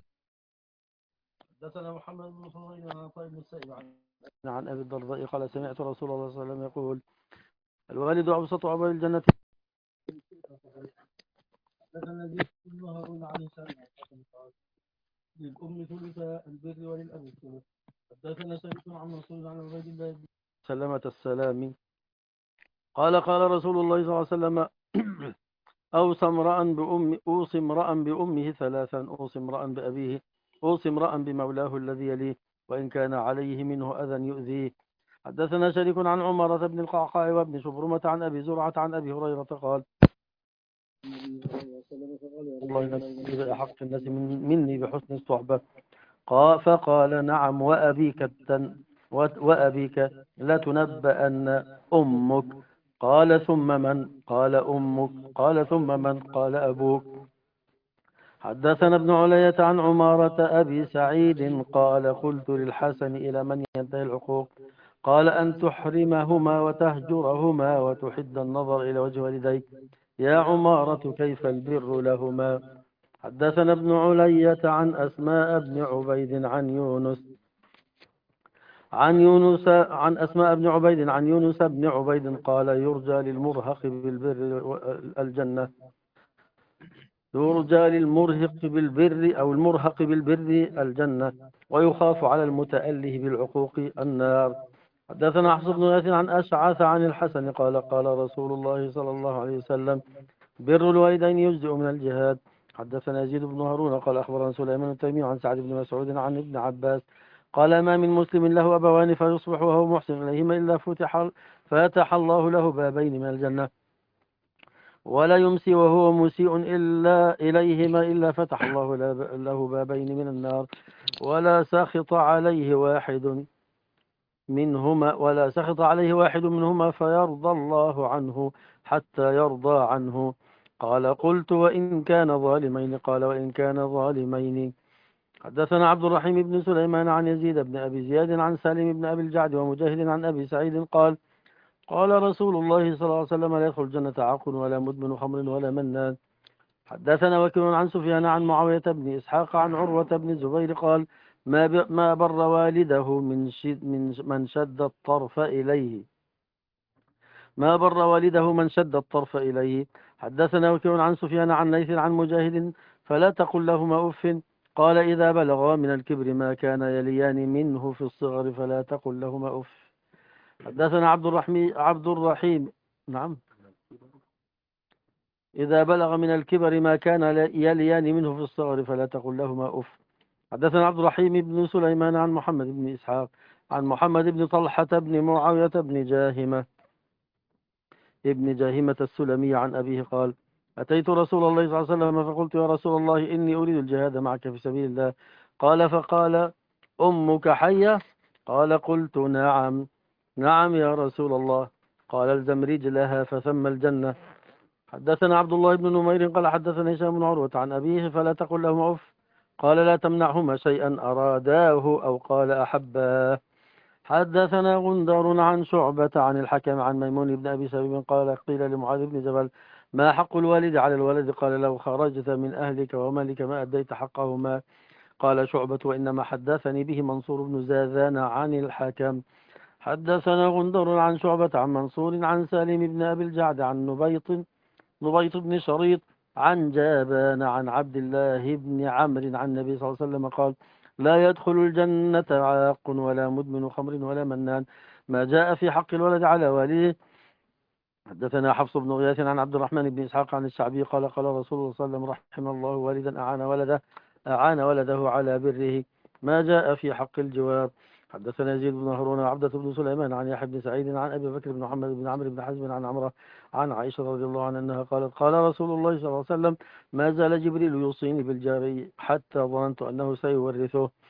حدثنا محمد بن فضيل عن عطاء بن السائب عن أبي الدرداء قال سمعت رسول الله صلى الله عليه وسلم يقول الوالد أبسط أبواب الجنة. حدثنا زيد بن هارون عن هشام للأم ثلث البر وللأب الثلث. حدثنا شريك عن منصور عن عبيد الله بن سلمة السلامي قال قال رسول الله صلى الله عليه وسلم أوصى امرأ بأم أوصي امرأ بأمه ثلاثا أوصي امرأ بأبيه أوصي امرأ بمولاه الذي يليه وإن كان عليه منه أذى يؤذيه. حدثنا شريك عن عمرة بن القعقاع وابن شبرمة عن أبي زرعة عن أبي هريرة قال الله نفسي أحق الناس من مني بحسن الصحبة. قال فقال نعم وأبيك التن وأبيك لتنبأن أمك. قال ثم من؟ قال أمك. قال ثم من؟ قال أبوك. حدثنا ابن علية عن عمارة أبي سعيد قال قلت للحسن إلى من ينتهي العقوق؟ قال أن تحرمهما وتهجرهما وتحد النظر إلى وجه والديك. يا عمارة كيف البر لهما؟ حدثنا ابن علية عن أسماء بن عبيد عن يونس عن يونس عن أسماء بن عبيد عن يونس بن عبيد قال يرجى للمرهق بالبر الجنة يرجى للمرهق بالبر أو المرهق بالبر الجنة ويخاف على المتأله بالعقوق النار. حدثنا حفص بن غياث عن أشعث عن الحسن قال قال رسول الله صلى الله عليه وسلم بر الوالدين يجزئ من الجهاد. حدثنا يزيد بن هارون قال أخبرنا سليمان التيمي عن سعد بن مسعود عن ابن عباس قال ما من مسلم له أبوان فيصبح وهو محسن إليهما إلا فتح فاتح الله له بابين من الجنة ولا يمسي وهو مسيء إلا إليهما إلا فتح الله له بابين من النار ولا سخط عليه واحد منهما ولا سخط عليه واحد منهما فيرضى الله عنه حتى يرضى عنه. قال قلت وإن كان ظالمين؟ قال وإن كان ظالمين. حدثنا عبد الرحيم بن سليمان عن يزيد بن أبي زياد عن سالم بن أبي الجعد ومجاهد عن أبي سعيد قال قال رسول الله صلى الله عليه وسلم لا يدخل الجنة عاق ولا مدمن خمر ولا منان. حدثنا وكيل عن سفيان عن معاوية بن إسحاق عن عروة بن الزبير قال ما ما بر والده من شد من من شد الطرف إليه ما بر والده من شد الطرف إليه. حدثنا وكيل عن سفيان عن ليث عن مجاهد فلا تقل لهما أف. قال إذا بلغا من الكبر ما كان يليان منه في الصغر فلا تقل لهما أف. حدثنا عبد الرحيم عبد الرحيم نعم إذا بلغ من الكبر ما كان يليان منه في الصغر فلا تقل لهما أف. حدثنا عبد الرحيم بن سليمان عن محمد بن إسحاق عن محمد بن طلحة بن معاوية بن جاهمة ابن جاهمة السلمي عن أبيه قال أتيت رسول الله صلى الله عليه وسلم فقلت يا رسول الله إني أريد الجهاد معك في سبيل الله. قال فقال أمك حية؟ قال قلت نعم نعم يا رسول الله. قال الزم رجلها فثم الجنة. حدثنا عبد الله بن نمير قال حدثنا هشام بن عروة عن أبيه فلا تقل لهما أف. قال لا تمنعهما شيئا أراداه أو قال أحباه. حدثنا غندر عن شعبة عن الحكم عن ميمون بن أبي سبيب قال قيل لمعاذ بن جبل ما حق الوالد على الولد؟ قال لو خرجت من أهلك ومالك ما أديت حقهما. قال شعبة وإنما حدثني به منصور بن زاذان عن الحكم. حدثنا غندر عن شعبة عن منصور عن سالم بن أبي الجعد عن نبيط نبيط بن شريط عن جابان عن عبد الله بن عمرو عن النبي صلى الله عليه وسلم قال لا يدخل الجنة عاق ولا مدمن خمر ولا منان. ما جاء في حق الولد على والده. حدثنا حفص بن غياث عن عبد الرحمن بن إسحاق عن الشعبي قال قال رسول الله صلى الله عليه وسلم رحم الله والدا أعان ولده أعان ولده على بره. ما جاء في حق الجوار. حدثنا يزيد بن هارون وعبدة بن سليمان عن يحيى بن سعيد عن أبي بكر بن محمد بن عمرو بن حزم عن عمرة عن عائشة رضي الله عنها أنها قالت قال رسول الله صلى الله عليه وسلم ما زال جبريل يوصيني بالجاري حتى ظننت أنه سيورثه.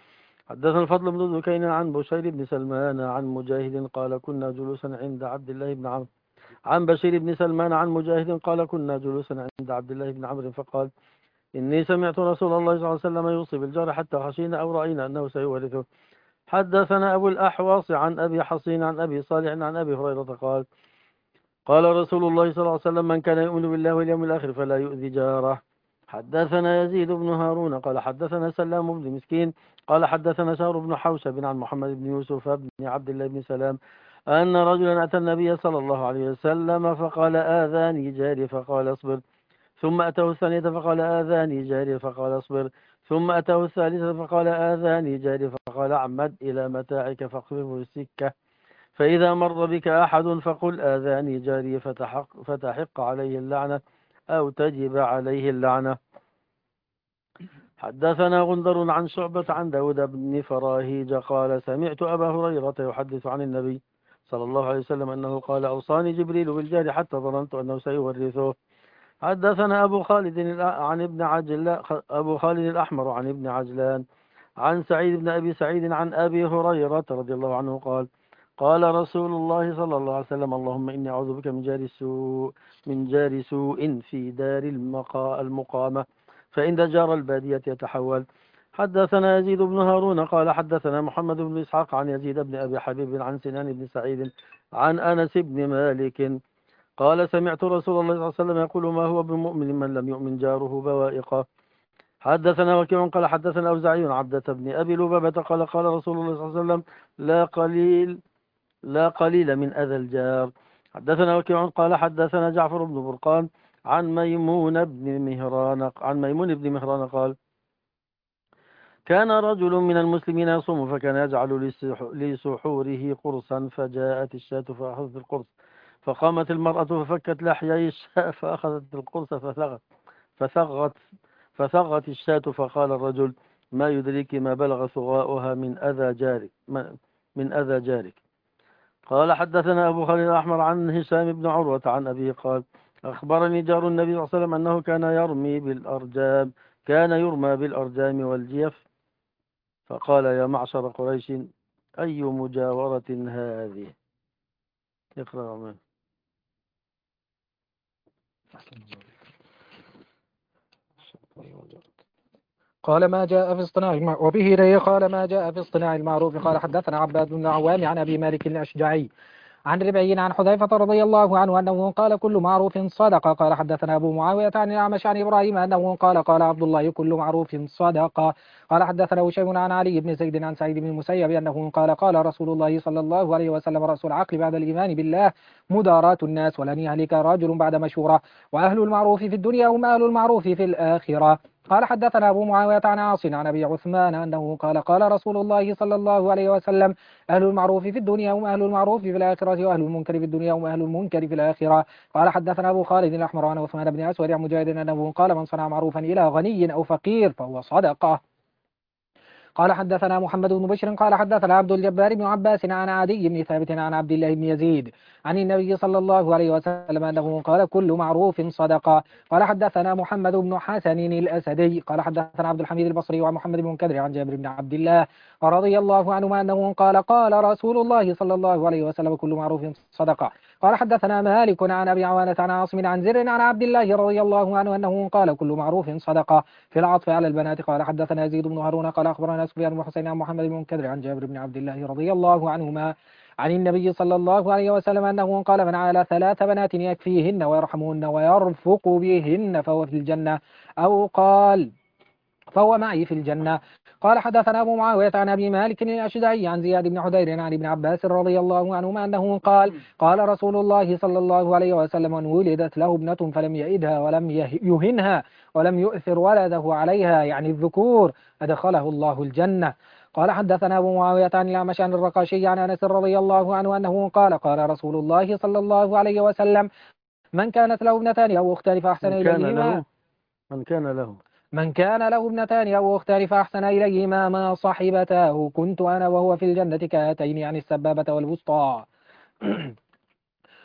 حدثنا الفضل بن ذكين عن بشير بن سلمان عن مجاهد قال كنا جلوسا عند عبد الله بن عمرو عن بشير بن سلمان عن مجاهد قال كنا جلوسا عند عبد الله بن عمرو فقال إني سمعت رسول الله صلى الله عليه وسلم يوصي بالجار حتى خشينا أو رأينا أنه سيورثه. حدثنا أبو الأحواص عن أبي حصين عن أبي صالح عن أبي هريرة قال قال رسول الله صلى الله عليه وسلم من كان يؤمن بالله واليوم الآخر فلا يؤذي جاره. حدثنا يزيد بن هارون قال حدثنا سلام بن مسكين قال حدثنا شهر بن حوشب عن محمد بن يوسف بن عبد الله بن سلام أن رجلا أتى النبي صلى الله عليه وسلم فقال آذاني جاري فقال اصبر، ثم أتاه الثانية فقال آذاني جاري فقال اصبر، ثم أتاه الثالثة فقال آذاني جاري فقال عمد إلى متاعك فاخففه السكة، فإذا مر بك أحد فقل آذاني جاري فتحق, فتحق عليه اللعنة أو تجب عليه اللعنة. حدثنا غندر عن شعبة عن داود بن فراهيج قال سمعت أبا هريرة يحدث عن النبي صلى الله عليه وسلم أنه قال أوصاني جبريل بالجار حتى ظننت أنه سيورثه. حدثنا أبو خالد عن ابن عجلان أبو خالد الأحمر عن ابن عجلان عن سعيد بن أبي سعيد عن أبي هريرة رضي الله عنه قال قال رسول الله صلى الله عليه وسلم اللهم إني أعوذ بك من جار سوء من جار سوء في دار المقامة فإن جار البادية يتحول. حدثنا يزيد بن هارون قال حدثنا محمد بن إسحاق عن يزيد بن أبي حبيب عن سنان بن سعيد عن أنس بن مالك قال سمعت رسول الله صلى الله عليه وسلم يقول ما هو بمؤمن من لم يؤمن جاره بوائقه. حدثنا وكيع قال حدثنا أوزاعي عبدة بن أبي لبابة قال قال رسول الله صلى الله عليه وسلم لا قليل لا قليل من أذى الجار. حدثنا وكيع قال حدثنا جعفر بن برقان عن ميمون بن مهران عن ميمون بن مهران قال كان رجل من المسلمين يصوم فكان يجعل لسحوره قرصا فجاءت الشاة فأخذت القرص فقامت المرأة ففكت لحيي الشاة فأخذت القرص فثغت فثغت فثغت الشاة فقال الرجل ما يدريك ما بلغ ثغاؤها من أذى جارك من أذى جارك. قال حدثنا أبو خالد الأحمر عن هشام بن عروة عن أبيه قال أخبرني جار النبي صلى الله عليه وسلم أنه كان يرمي بالأرجام كان يرمى بالأرجام والجيف فقال يا معشر قريش أي مجاورة هذه. اقرأ منه. قال ما جاء في اصطناع المعروف وبه إليه قال ما جاء في اصطناع المعروف قال حدثنا عباد بن عوام عن أبي مالك الأشجعي عن ربعي عن حذيفة رضي الله عنه أنه قال كل معروف صدقة. قال حدثنا أبو معاوية عن الأعمش عن إبراهيم أنه قال قال عبد الله كل معروف صدقة. قال حدثنا هشيم عن علي بن زيد عن سعيد بن المسيب أنه قال قال رسول الله صلى الله عليه وسلم رأس العقل بعد الإيمان بالله مداراة الناس ولن يهلك رجل بعد مشورة وأهل المعروف في الدنيا هم أهل المعروف في الآخرة. قال حدثنا أبو معاوية عن عاصم عن أبي عثمان أنه قال قال رسول الله صلى الله عليه وسلم أهل المعروف في الدنيا هم أهل المعروف في الآخرة وأهل المنكر في الدنيا هم أهل المنكر في الآخرة. قال حدثنا أبو خالد الأحمر عن عثمان بن أسود عن مجاهد أنه قال من صنع معروفا إلى غني أو فقير فهو صدقة. قال حدثنا محمد بن بشر قال حدثنا عبد الجبار بن عباس عن عدي بن ثابت عن عبد الله بن يزيد عن النبي صلى الله عليه وسلم أنه قال كل معروف صدقة. قال حدثنا محمد بن حسن الأسدي قال حدثنا عبد الحميد البصري وعن محمد بن منكدر عن جابر بن عبد الله رضي الله عنهما أنه قال قال رسول الله صلى الله عليه وسلم كل معروف صدقة. قال حدثنا مالك عن أبي عوانة عن عاصم عن زر عن عبد الله رضي الله عنه أنه قال كل معروف صدقة في العطف على البنات. قال حدثنا يزيد بن هارون قال أخبرنا سفيان بن حسين عن محمد بن منكدر عن جابر بن عبد الله رضي الله عنهما عن النبي صلى الله عليه وسلم أنه قال من عال ثلاث بنات يكفيهن ويرحمهن ويرفق بهن فهو في الجنة أو قال فهو معي في الجنة. قال حدثنا أبو معاوية عن أبي مالك الأشجعي عن زياد بن حدير عن ابن عباس رضي الله عنهما أنه قال قال رسول الله صلى الله عليه وسلم من ولدت له ابنة فلم يئدها ولم يهنها ولم يؤثر ولده عليها يعني الذكور أدخله الله الجنة. قال حدثنا أبو معاوية عن الأعمش عن الرقاشي عن أنس رضي الله عنه أنه قال قال رسول الله صلى الله عليه وسلم من كانت له ابنتان أو أختان فأحسن إليهما من كان له من كان له ابنتان أو أختان فأحسن إليهما ما صاحبتاه كنت أنا وهو في الجنة كهاتين يعني السبابة والوسطى.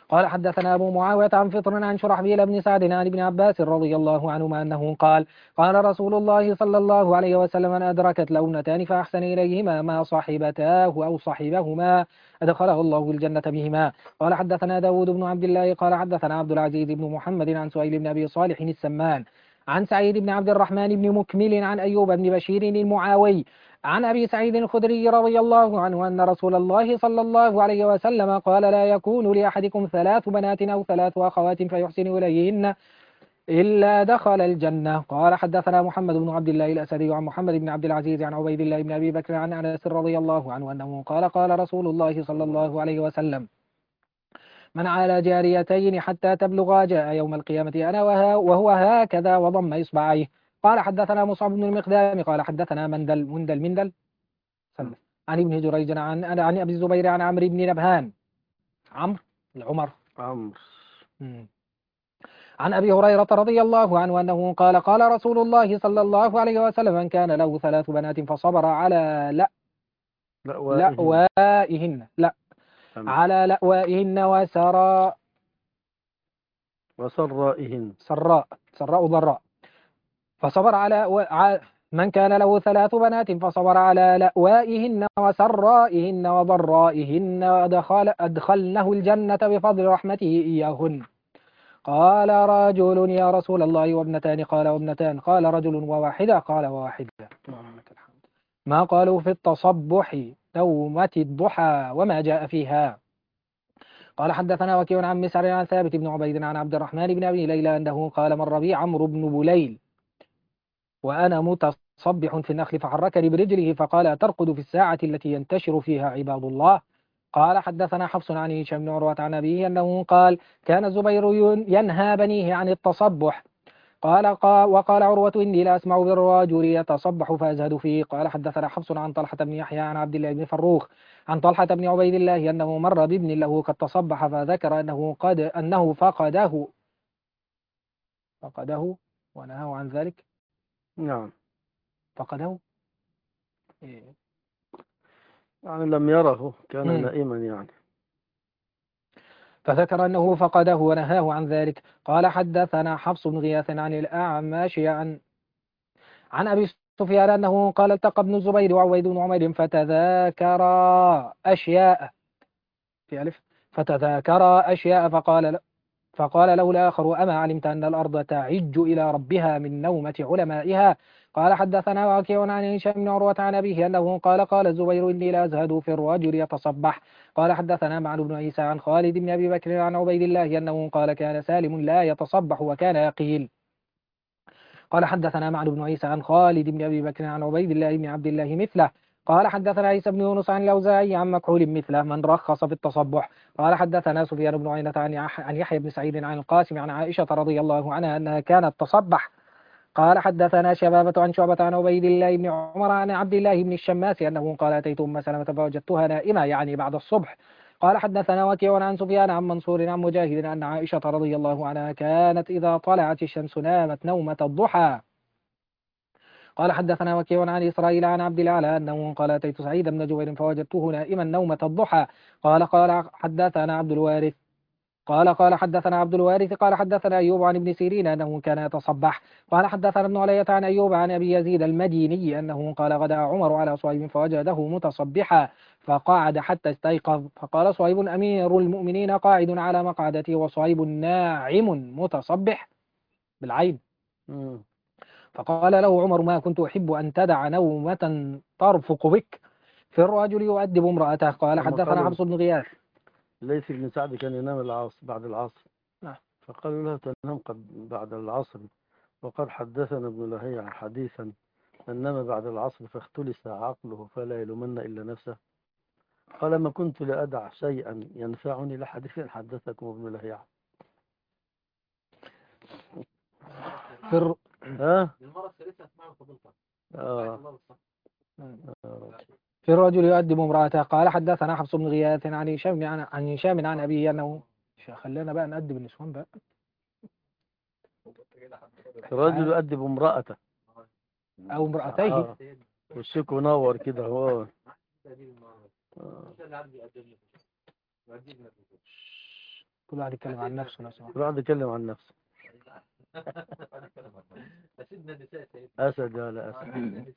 قال حدثنا أبو معاوية عن فطر عن شرحبيل بن سعد عن ابن عباس رضي الله عنهما أنه قال قال رسول الله صلى الله عليه وسلم من أدركت لونتان فأحسن إليهما ما صاحبتاه أو صاحبهما أدخله الله الجنة بهما. قال حدثنا داود بن عبد الله قال حدثنا عبد العزيز بن محمد عن سهيل بن أبي صالح السمان عن سعيد بن عبد الرحمن بن مكمل عن أيوب بن بشير المعاوي عن أبي سعيد الخدري رضي الله عنه أن رسول الله صلى الله عليه وسلم قال لا يكون لأحدكم ثلاث بنات أو ثلاث أخوات فيحسن إليهن إلا دخل الجنة. قال حدثنا محمد بن عبد الله الأسدي عن محمد بن عبد العزيز عن عبيد الله بن أبي بكر عن أنس رضي الله عنه أنه قال قال رسول الله صلى الله عليه وسلم من على جاريتين حتى تبلغا جاء يوم القيامة أنا وها وهو هكذا وضم إصبعيه. قال حدثنا مصعب بن المقدام قال حدثنا مندل مندل مندل سلم عن ابن جريج عن عن أبي الزبير عن عمرو بن نبهان عمرو العمر عمرو عن أبي هريرة رضي الله عنه أنه قال قال رسول الله صلى الله عليه وسلم من كان له ثلاث بنات فصبر على لا لأوائهن لأوائهن لا على لأوائهن وسرى وسرائهن سراء سراء ضراء فصبر على و... ع... من كان له ثلاث بنات فصبر على لأوائهن وسرائهن وضرائهن ودخل أدخلنه الجنة بفضل رحمته إياهن. قال رجل يا رسول الله وابنتان قال وابنتان قال رجل وواحدة قال وواحدة. ما قالوا في التصبح نومة الضحى وما جاء فيها. قال حدثنا وكيع عن مسعر عن ثابت بن عبيد عن عبد الرحمن بن أبي ليلى أنه قال مر بي عمرو بن بليل وأنا متصبح في النخل فحركني برجله فقال أترقد في الساعة التي ينتشر فيها عباد الله. قال حدثنا حفص عن هشام بن عروة عن أبيه أنه قال كان الزبير ينهى بنيه عن التصبح. قال وقال عروة إني لا أسمع بالرجل يتصبح فأزهد فيه. قال حدثنا حفص عن طلحة بن يحيى عن عبد الله بن فروخ عن طلحة بن عبيد الله أنه مر بابن له قد تصبح فذكر أنه قد أنه فقده فقده ونهاه عن ذلك. نعم فقده إيه. يعني لم يره كان مم. نائما يعني. فذكر أنه فقده ونهاه عن ذلك. قال حدثنا حفص بن غياث عن الأعمش عن عن أبي سفيان أنه قال التقى ابن الزبير وعبيد بن عمير فتذاكرا أشياء في ألف فتذاكرا أشياء فقال فقال له الآخر أما علمت أن الأرض تعج إلى ربها من نومة علمائها. قال حدثنا وكيع عن هشام بن عروة عن أبيه أنه قال قال الزبير إني لا أزهد في الرجل يتصبح. قال حدثنا معن بن عيسى عن خالد بن أبي بكر عن عبيد الله أنه قال كان سالم لا يتصبح وكان يقيل. قال حدثنا معن بن عيسى عن خالد بن أبي بكر عن عبيد الله بن عبد الله مثله. قال حدثنا عيسى بن يونس عن الأوزاعي عن مكحول مثله من رخص في التصبح. قال حدثنا سفيان بن عيينة عن يحيى بن سعيد عن القاسم عن عائشة رضي الله عنها أنها كانت تصبح. قال حدثنا شبابة عن شعبة عن عبيد الله بن عمر عن عبد الله بن الشماس أنه قال أتيت أم سلمة فوجدتها نائمة يعني بعد الصبح. قال حدثنا وكيع عن سفيان عن منصور عن مجاهد أن عائشة رضي الله عنها كانت إذا طلعت الشمس نامت نومة الضحى. قال حدثنا وكيع عن إسرائيل عن عبد الأعلى أنه قال أتيت سعيد بن جبير فوجدته نائما نومة الضحى. قال قال حدثنا عبد الوارث قال قال حدثنا عبد الوارث قال حدثنا أيوب عن ابن سيرين أنه كان يتصبح. قال حدثنا ابن علية عن أيوب عن أبي يزيد المديني أنه قال غدا عمر على صهيب فوجده متصبحا فقعد حتى استيقظ فقال صهيب أمير المؤمنين قاعد على مقعدته وصهيب ناعم متصبح بالعين. مم. فقال له عمر ما كنت أحب أن تدع نومة ترفق بك في الرجل يؤدب امرأته. قال لما حدثنا قالوا حفص بن غياث ليث بن سعد كان ينام العصر بعد العصر نعم. فقالوا له تنام قد بعد العصر وقد حدثنا ابن لهيعة حديثا أن نام بعد العصر فاختلس عقله فلا يلومن إلا نفسه. قال ما كنت لأدع شيئا ينفعني لحديث حدثكم ابن لهيعة. في الر... ها؟ آه. في الرجل يؤدب امرأته. قال حدثنا حفص بن غياث عن هشام عن عن هشام عن أبيه أنه خلينا بقى نأدب النسوان بقى. الرجل يؤدب امرأته أو امرأتيه. آه. وشك نور كده هو. آه. كل واحد يتكلم عن نفسه لو سمحت. كل واحد يتكلم عن نفسه. أسد ولا أسد.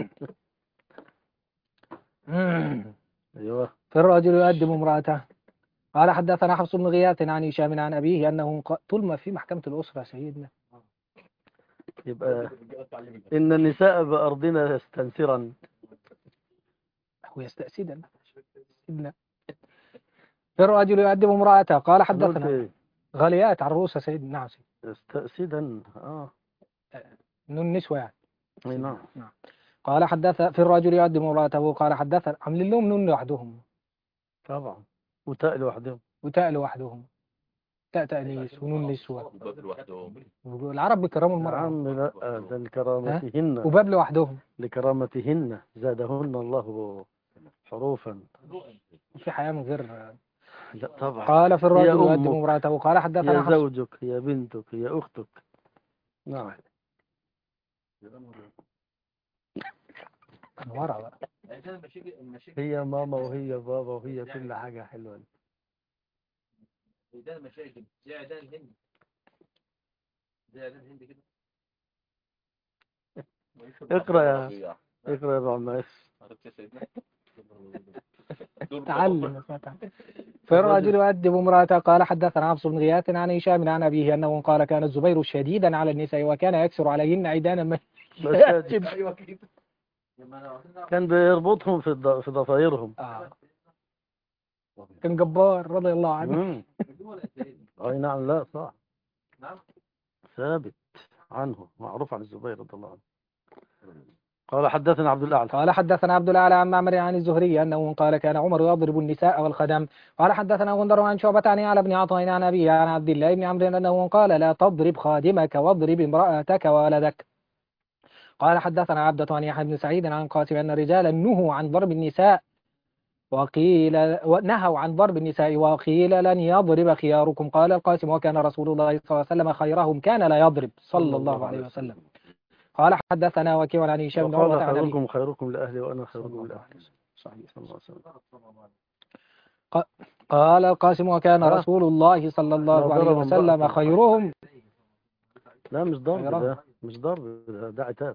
أيوه. في الرجل يؤدب امرأته. قال حدثنا حفص بن غياث عن هشام عن أبيه أنه قال طول ما في محكمة الأسرة سيدنا يبقى إن النساء بأرضنا يستنسرن ويستأسدن. سيدنا في الرجل يؤدب امرأته. قال قلت حدثنا إيه؟ غاليات على الرؤوس سيدنا. نعم سيدنا. يستأسدن. آه نون نسوة يعني. أي نعم. نعم. قال حدث في الرجل يؤدب امرأته. قال حدثنا عاملين لهم نون لوحدهم طبعا وتاء لوحدهم وتاء لوحدهم. تاء تأنيث ونون نسوة. العرب بيكرموا المرأة. نعم. لا ده لكرامتهن. وباب لوحدهم. لكرامتهن زادهن الله حروفا. في حياة من غير. لا طبعا. قال في الرجل هي يؤدب أمك، امرأته. قال حدثنا هي حفص. زوجك، هي بنتك، هي أختك. نعم. ورا بقى. هي ماما وهي بابا وهي كل حاجة حلوة. ده المشاكل زي عيدان الهند، زي عيدان الهند كده. اقرأ يا اقرأ يا ابو عماس. تعلم. في الرجل يؤدب امرأته. قال حدثنا حفص بن غياث عن هشام عن أبيه أنه قال كان الزبير شديدا على النساء وكان يكسر عليهن عيدانا مساجد. كان بيربطهم في الض- في ضفايرهم. آه. كان جبار رضي الله عنه. امم اي نعم. لا صح. ثابت عنه، معروف عن الزبير رضي الله عنه. قال حدثنا عبد الأعلى. قال حدثنا عبد الأعلى عن معمر عن الزهري أنه قال كان عمر يضرب النساء والخدم. قال حدثنا غندر عن شعبة عن على بن عطاء عن أبيه عن عبد الله بن عمرو أنه قال لا تضرب خادمك واضرب امرأتك وولدك. قال حدثنا عبدة عن يحيى بن سعيد عن قاسم أن رجالا نهوا عن ضرب النساء وقيل نهوا عن ضرب النساء وقيل لن يضرب خياركم. قال القاسم وكان رسول الله صلى الله عليه وسلم خيرهم كان لا يضرب صلى الله عليه وسلم. قال حدثنا وكيع عن هشام بن عروة وقال عن أبيه. خيركم خيركم لأهلي وأنا خيركم لأهلي. صحيح. صلى الله عليه وسلم. قال القاسم وكان آه. رسول الله صلى الله عليه وسلم خيرهم. لا مش ضرب خيرهم. ده، مش ضرب ده, ده عتاب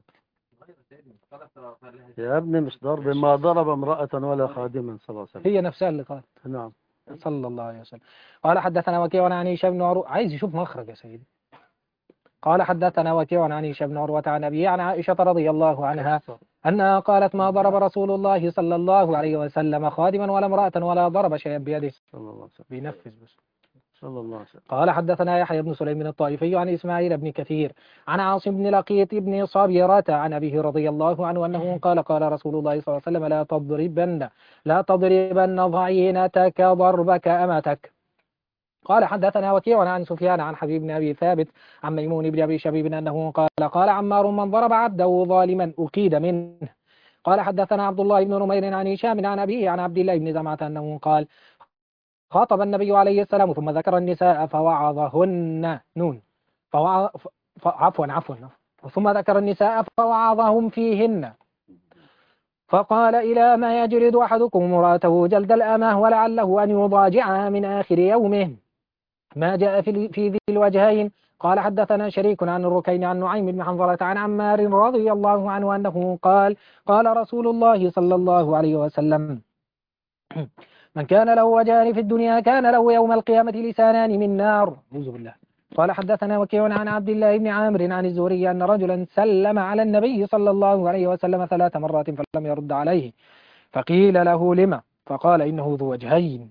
يا ابني، مش ضرب. ما ضرب امرأة ولا خادما صلى الله عليه وسلم. هي نفسها اللي قال. نعم. صلى الله عليه وسلم. قال حدثنا وكيع عن هشام بن عروة. عايز يشوف مخرج يا سيدي. قال حدثنا وكيع عن هشام بن عروة عن أبيه عن عائشة رضي الله عنها أنها قالت ما ضرب رسول الله صلى الله عليه وسلم خادما ولا امرأة ولا ضرب شيئا بيده. صلى الله عليه وسلم. بينفذ بس. صلى الله عليه وسلم. قال حدثنا يحيى بن سليم الطائفي عن إسماعيل بن كثير عن عاصم بن لقيط بن صابرة عن أبيه رضي الله عنه أنه قال قال رسول الله صلى الله عليه وسلم لا تضربن لا تضربن ضعينتك ضربك أمتك. قال حدثنا وكيع عن سفيان عن حبيب بن أبي ثابت عن ميمون بن أبي شبيب أنه قال قال عمار من ضرب عبده ظالما أكيد منه. قال حدثنا عبد الله بن نمير عن هشام عن أبيه عن عبد الله بن زمعة أنه قال خاطب النبي عليه السلام ثم ذكر النساء فوعظهن نون فوع... ف... عفوا عفوا ثم ذكر النساء فوعظهم فيهن فقال إلى ما يجلد أحدكم امرأته جلد الأمة ولعله أن يضاجعها من آخر يومه ما جاء في في ذي الوجهين. قال حدثنا شريك عن الركين عن نعيم بن حنظلة عن عمار رضي الله عنه أنه قال قال رسول الله صلى الله عليه وسلم من كان له وجهان في الدنيا كان له يوم القيامة لسانان من نار. أعوذ بالله. قال حدثنا وكيع عن عبد الله بن عامر عن الزهري أن رجلا سلم على النبي صلى الله عليه وسلم ثلاث مرات فلم يرد عليه فقيل له لما فقال إنه ذو وجهين.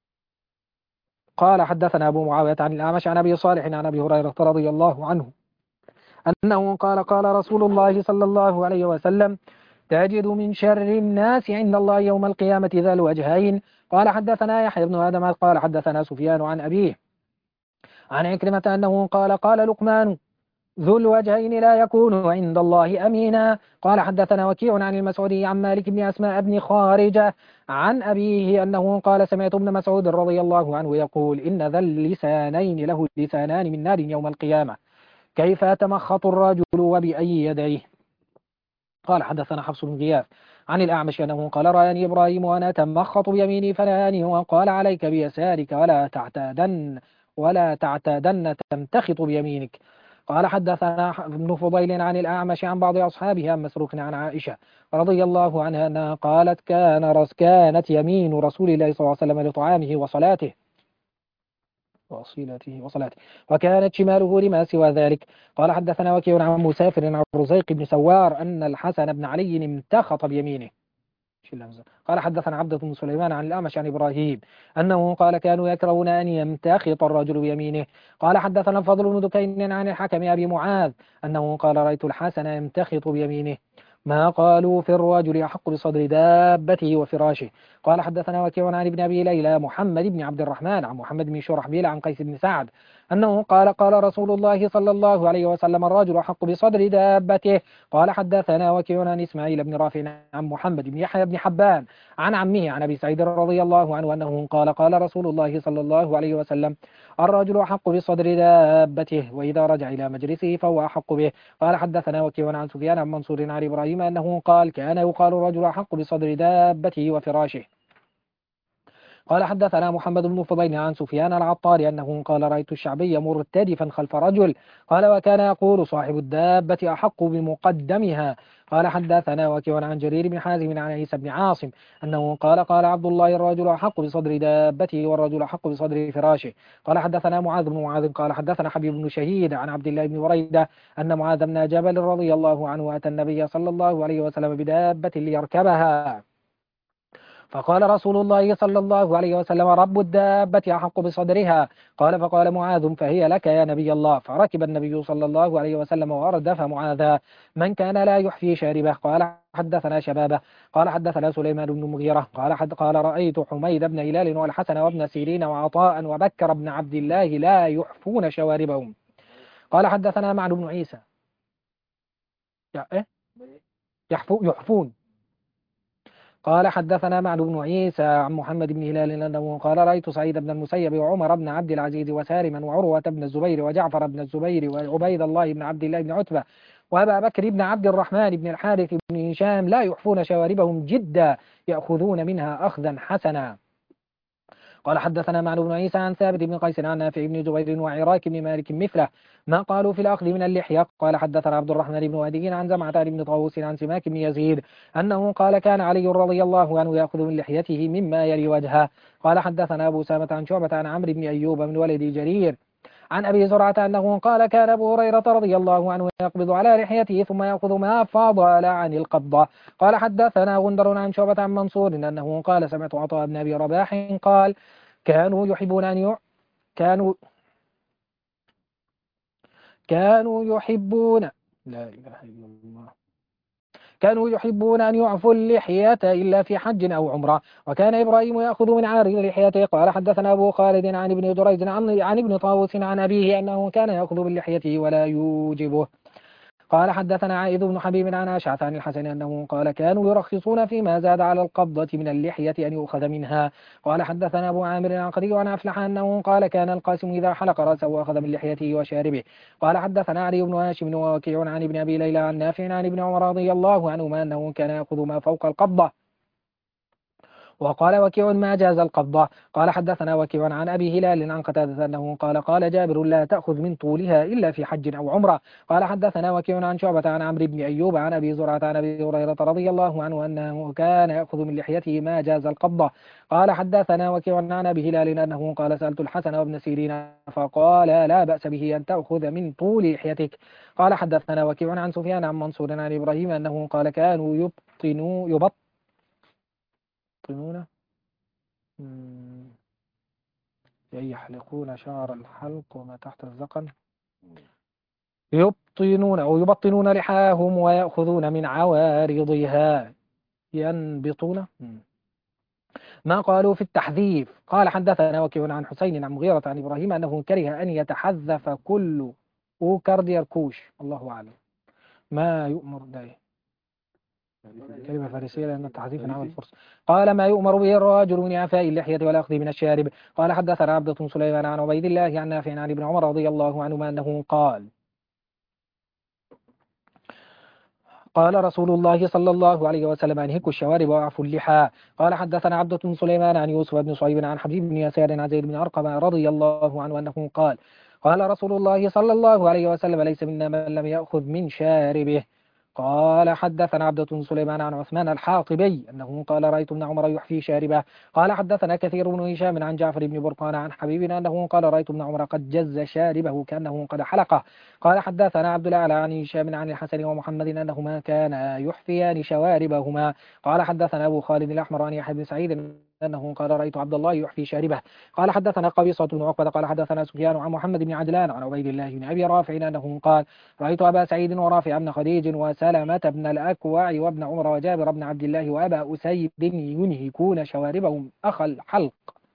قال حدثنا أبو معاوية عن الأعمش عن أبي صالح عن أبي هريرة رضي الله عنه أنه قال قال رسول الله صلى الله عليه وسلم تجد من شر الناس عند الله يوم القيامة ذا الوجهين. قال حدثنا يحيى بن آدم قال حدثنا سفيان عن أبيه عن عكرمة أنه قال قال لقمان ذو الوجهين لا يكون عند الله أمينا. قال حدثنا وكيع عن المسعودي عن مالك بن أسماء بن خارجة عن أبيه أنه قال سمعت ابن مسعود رضي الله عنه يقول إن ذا اللسانين له لسانان من نار يوم القيامة كيف يتمخط الرجل وبأي يديه. قال حدثنا حفص بن غياث عن الأعمش أنه قال رآني إبراهيم وأنا أتمخط بيميني فنهاني وقال عليك بيسارك ولا تعتادن ولا تعتادن تمتخط بيمينك. قال حدثنا ابن فضيل عن الأعمش عن بعض أصحابه عن مسروق عن عائشة رضي الله عنها أنها قالت كان رس كانت يمين رسول الله صلى الله عليه وسلم لطعامه وصلاته وصيلته وصلاته وكانت شماله لما سوى ذلك. قال حدثنا وكيع عن مسافر عن رزيق بن سوار أن الحسن بن علي امتخط بيمينه. قال حدثنا عبدة بن سليمان عن الأعمش عن إبراهيم أنه قال كانوا يكرهون أن يمتخط الرجل بيمينه. قال حدثنا الفضل بن دكين عن الحكم أبي معاذ أنه قال رأيت الحسن يمتخط بيمينه ما قالوا في الرجل يحق بصدر دابته وفراشه. قال حدثنا وكيع عن ابن أبي ليلى محمد بن عبد الرحمن عن محمد بن شرحبيل عن قيس بن سعد أنه قال قال رسول الله صلى الله عليه وسلم الرجل أحق بصدر دابته. قال حدثنا وكيع عن إسماعيل بن رافع عن محمد بن يحيى بن حبان عن عمه عن أبي سعيد رضي الله عنه أنه قال قال رسول الله صلى الله عليه وسلم الرجل أحق بصدر دابته وإذا رجع إلى مجلسه فهو أحق به. قال حدثنا وكيع عن سفيان عن منصور عن إبراهيم أنه قال كان يقال الرجل أحق بصدر دابته وفراشه. قال حدثنا محمد بن فضيل عن سفيان العطار أنه قال رأيت الشعبي مرتدفا خلف رجل قال وكان يقول صاحب الدابة أحق بمقدمها. قال حدثنا وكيع عن جرير بن حازم عن عيسى بن عاصم أنه قال قال عبد الله الرجل أحق بصدر دابته والرجل أحق بصدر فراشه. قال حدثنا معاذ بن معاذ قال حدثنا حبيب بن شهيد عن عبد الله بن بريدة أن معاذ بن جبل رضي الله عنه أتى النبي صلى الله عليه وسلم بدابة ليركبها فقال رسول الله صلى الله عليه وسلم رب الدابة أحق بصدرها. قال فقال معاذ فهي لك يا نبي الله. فركب النبي صلى الله عليه وسلم وأردف معاذا من كان لا يحفي شاربه. قال حدثنا شبابه قال حدثنا سليمان بن مغيرة قال حد قال رأيت حميد بن هلال والحسن وابن سيرين وعطاء وبكر بن عبد الله لا يحفون شواربهم. قال حدثنا معن بن عيسى يحفو يحفون قال حدثنا معن بن عيسى عن محمد بن هلال أنه قال رأيت سعيد بن المسيب وعمر بن عبد العزيز وسالما وعروة بن الزبير وجعفر بن الزبير وعبيد الله بن عبد الله بن عتبة وأبا بكر بن عبد الرحمن بن الحارث بن هشام لا يحفون شواربهم جدا يأخذون منها أخذا حسنا. قال حدثنا معن بن عيسى عن ثابت بن قيس عن نافع بن جبير وعراك بن مالك مثله ما قالوا في الأخذ من اللحية. قال حدثنا عبد الرحمن بن هدي عن زمعة بن طاووس عن سماك بن يزيد أنه قال كان علي رضي الله عنه يأخذ من لحيته مما يلي وجهه. قال حدثنا أبو سامة عن شعبة عن عمرو بن أيوب من ولد جرير عن أبي زرعة أنه قال كان أبو هريرة رضي الله عنه يقبض على لحيته ثم يأخذ ما فاضل عن القبضة. قال حدثنا غندر عن شعبة عن منصور أنه قال سمعت عطاء بن أبي رباح قال كانوا يحبون أن ي... كانوا كانوا يحبون لا إله إلا الله كانوا يحبون أن يعفوا اللحية إلا في حج أو عمرة وكان إبراهيم يأخذ من عارض لحيته. قال حدثنا أبو خالد عن ابن دريد عن, عن ابن طاووس عن أبيه أنه كان يأخذ من لحيته ولا يوجبه. قال حدثنا عائذ بن حبيب عن أشعث عن الحسن أنه قال كانوا يرخصون فيما زاد على القبضة من اللحية أن يؤخذ منها. قال حدثنا أبو عامر العقدي عن أفلح أنه قال كان القاسم إذا حلق رأسه وأخذ من لحيته وشاربه. قال حدثنا علي بن هاشم ووكيع عن ابن أبي ليلى عن نافع عن ابن عمر رضي الله عنهما أنه كان يأخذ ما فوق القبضة. وقال وكيع ما جاز القبضة. قال حدثنا وكيع عن أبي هلال عن قتادة أنه قال قال جابر لا تأخذ من طولها إلا في حج أو عمرة. قال حدثنا وكيع عن شعبة عن عمرو بن أيوب عن أبي زرعة عن أبي هريرة رضي الله عنه أنه كان يأخذ من لحيته ما جاز القبضة. قال حدثنا وكيع عن أبي هلال أنه قال سألت الحسن وابن سيرين فقال لا بأس به أن تأخذ من طول لحيتك. قال حدثنا وكيع عن سفيان عن منصور عن إبراهيم أنه قال كانوا يبطنوا يبطنون يحلقون شعر الحلق وما تحت الذقن يبطنون أو يبطنون لحاهم ويأخذون من عوارضها ينبطون ما قالوا في التحذيف. قال حدثنا وكيع عن حسين عن مغيرة عن إبراهيم أنه كره أن يتحذف كل أوكرد يركوش الله أعلم ما يؤمر ده كلمة فارسية لأن التحذيف عمل فرصة. قال ما يؤمر به الرجل من إعفاء اللحية والأخذ من الشارب. قال حدثنا عبدة سليمان عن عبيد الله عن نافع عن ابن عمر رضي الله عنهما أنه قال قال رسول الله صلى الله عليه وسلم انهكوا الشوارب واعفوا اللحى. قال حدثنا عبدة بن سليمان عن يوسف بن صعيب عن حبيب بن يسار عن زيد بن أرقم رضي الله عنه أنه قال قال رسول الله صلى الله عليه وسلم ليس منا من لم يأخذ من شاربه. قال حدثنا عبدة بن سليمان عن عثمان الحاطبي أنه قال رأيت ابن عمر يحفي شاربه. قال حدثنا كثير بن هشام عن جعفر بن برقان عن حبيب أنه قال رأيت ابن عمر قد جز شاربه كأنه قد حلقه. قال حدثنا عبد الأعلى عن هشام عن الحسن ومحمد أنهما كانا يحفيان شواربهما. قال حدثنا أبو خالد الأحمر عن يحيى بن سعيد أنه قال رأيت عبد الله يحفي شاربه. قال حدثنا قبيصة بن عقبة قال حدثنا سفيان عن محمد بن عجلان عن عبيد الله بن أبي رافع أنه قال رأيت أبا سعيد ورافع بن خديج وسلمة بن الأكوع وابن عمر وجابر بن عبد الله وأبا أسيد ينهكون شواربهم أخ الحلق.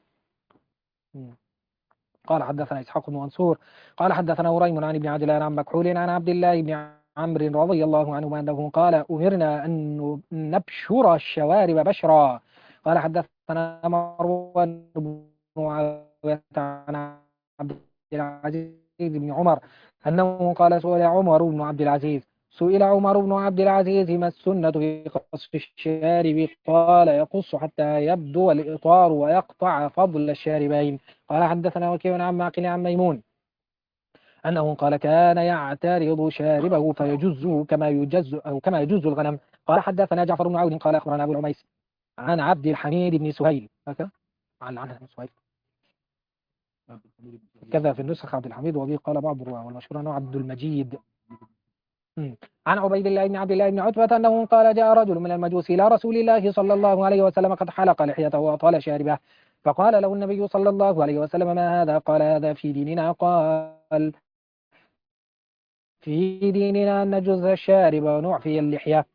قال حدثنا إسحاق بن منصور قال حدثنا هريم عن ابن عجلان عن مكحول عن عبد الله بن عمرو رضي الله عنه أنه قال أمرنا أن نبشر الشوارب بشرا. قال حدثنا مروان بن معاوية عن عبد العزيز بن عمر أنه قال سئل عمر بن عبد العزيز سئل عمر بن عبد العزيز ما السنة في قص الشارب؟ قال يقص حتى يبدو الإطار ويقطع فضل الشاربين. قال حدثنا وكيع عن معقل عن ميمون أنه قال كان يعترض شاربه فيجزه كما يجز أو كما يجز الغنم. قال حدثنا جعفر بن عون قال أخبرنا أبو العميس عن عبد الحميد بن سهيل هكذا عن عنه بن سهيل كذا في النسخ عبد الحميد وبه قال بعض الرواة والمشهور أنه عبد المجيد. عن عبيد الله بن عبد الله بن عتبة أنه قال جاء رجل من المجوس إلى رسول الله صلى الله عليه وسلم قد حلق لحيته وأطال شاربه. فقال له النبي صلى الله عليه وسلم ما هذا؟ قال هذا في ديننا. قال في ديننا أن نجز الشارب ونعفي اللحية.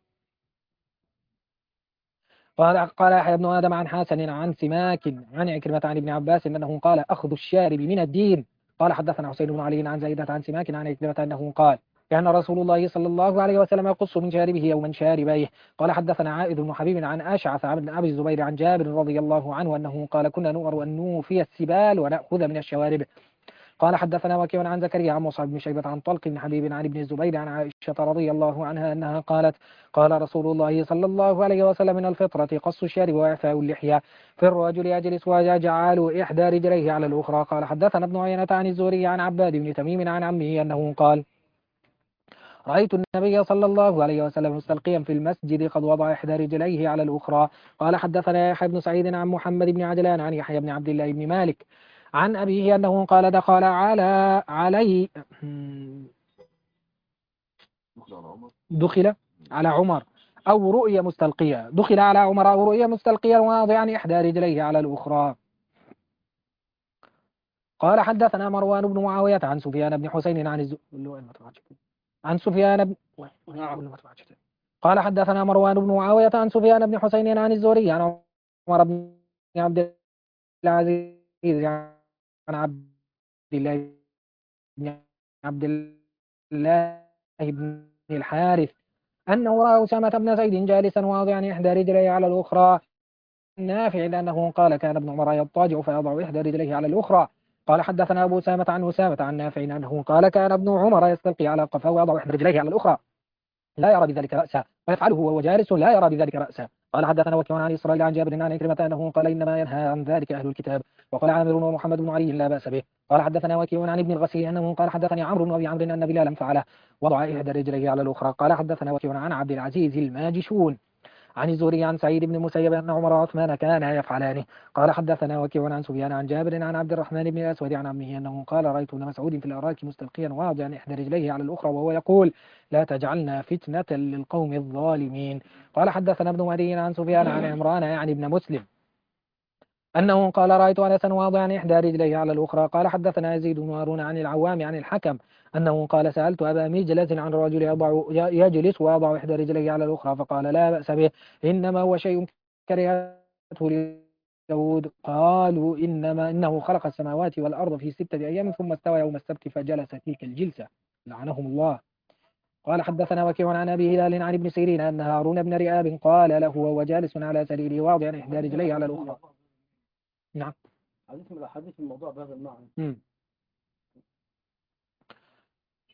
قال قال يحيى بن آدم عن حسن عن سماك عن عكرمة عن ابن عباس أنه قال أخذ الشارب من الدين. قال حدثنا حسين بن علي عن زيدة عن سماك عن عكرمة أنه قال كان رسول الله صلى الله عليه وسلم يقص من شاربه يوما شاربيه. قال حدثنا عائد بن حبيب عن أشعث عن أبي الزبير عن جابر رضي الله عنه أنه قال كنا نؤمر أن نوفي السبال ونأخذ من الشوارب. قال حدثنا وكيع عن زكريا عن مصعب بن شيبة عن طلق بن حبيب عن ابن الزبير عن عائشة رضي الله عنها أنها قالت قال رسول الله صلى الله عليه وسلم من الفطرة قص الشارب وإعفاء اللحية في الرجل يجلس ويجعل إحدى رجليه على الأخرى. قال حدثنا ابن عيينة عن الزهري عن عباد بن تميم عن عمه أنه قال رأيت النبي صلى الله عليه وسلم مستلقيا في المسجد قد وضع إحدى رجليه على الأخرى. قال حدثنا يحيى بن سعيد عن محمد بن عجلان عن يحيى بن عبد الله بن مالك عن أبيه أنه قال دخل على علي دخل على عمر أو رؤيا مستلقيا دخل على عمر أو رؤيا مستلقيا واضعا إحدى رجليه على الأخرى. قال حدثنا مروان بن معاوية عن سفيان بن حسين عن الز... عن سفيان بن قال حدثنا مروان بن معاوية عن سفيان بن حسين عن الزهري عن عمر بن عبد العزيز عن عبد الله بن عبد الله بن الحارث أنه رأى أسامة بن زيد جالسا واضعا إحدى رجليه على الأخرى. نافع لأنه قال كان ابن عمر يضطجع فيضع إحدى رجليه على الأخرى. قال حدثنا أبو أسامة عن أسامة عن نافع أنه قال كان ابن عمر يستلقي على قفاه ويضع إحدى رجليه على الأخرى لا يرى بذلك رأسا ويفعله وهو جالس لا يرى بذلك رأسا. قال حدثنا وكيع عن إسرائيل عن جابر عن عكرمة أنه قال إنما ينهى عن ذلك أهل الكتاب. وقال عامر ومحمد بن علي لا بأس به. قال حدثنا وكيع عن ابن الغسيل أنه قال حدثني عمرو بن أبي عمرو أن بلالا فعله وضع إحدى رجليه على الأخرى. قال حدثنا وكيع عن عبد العزيز الماجشون عن الزهري عن سعيد بن المسيب أن عمر وعثمان كانا يفعلانه. قال حدثنا وكيع عن سفيان عن جابر عن عبد الرحمن بن الأسود عن عمه أنه قال رأيت ابن مسعود في الأراك مستلقيا واضعا إحدى رجليه على الأخرى وهو يقول لا تجعلنا فتنة للقوم الظالمين. قال حدثنا ابن مهدي عن سفيان عن عمران يعني ابن مسلم أنه قال رأيت أنسا واضعا إحدى رجليه على الأخرى. قال حدثنا يزيد بن هارون عن العوام عن الحكم أنه قال سألت أبا مجلس عن رجل يضع يجلس ويضع إحدى رجليه على الأخرى فقال لا بأس به إنما هو شيء كرهته اليهود. قالوا إنما إنه خلق السماوات والأرض في ستة أيام ثم استوى يوم السبت فجلس تلك الجلسة لعنهم الله. قال حدثنا وكيع عن أبي هلال عن ابن سيرين أن هارون بن رئاب قال له وهو جالس على سريره واضعا إحدى رجليه على الأخرى. نعم حديث من الأحاديث الموضوع بهذا المعنى. مم.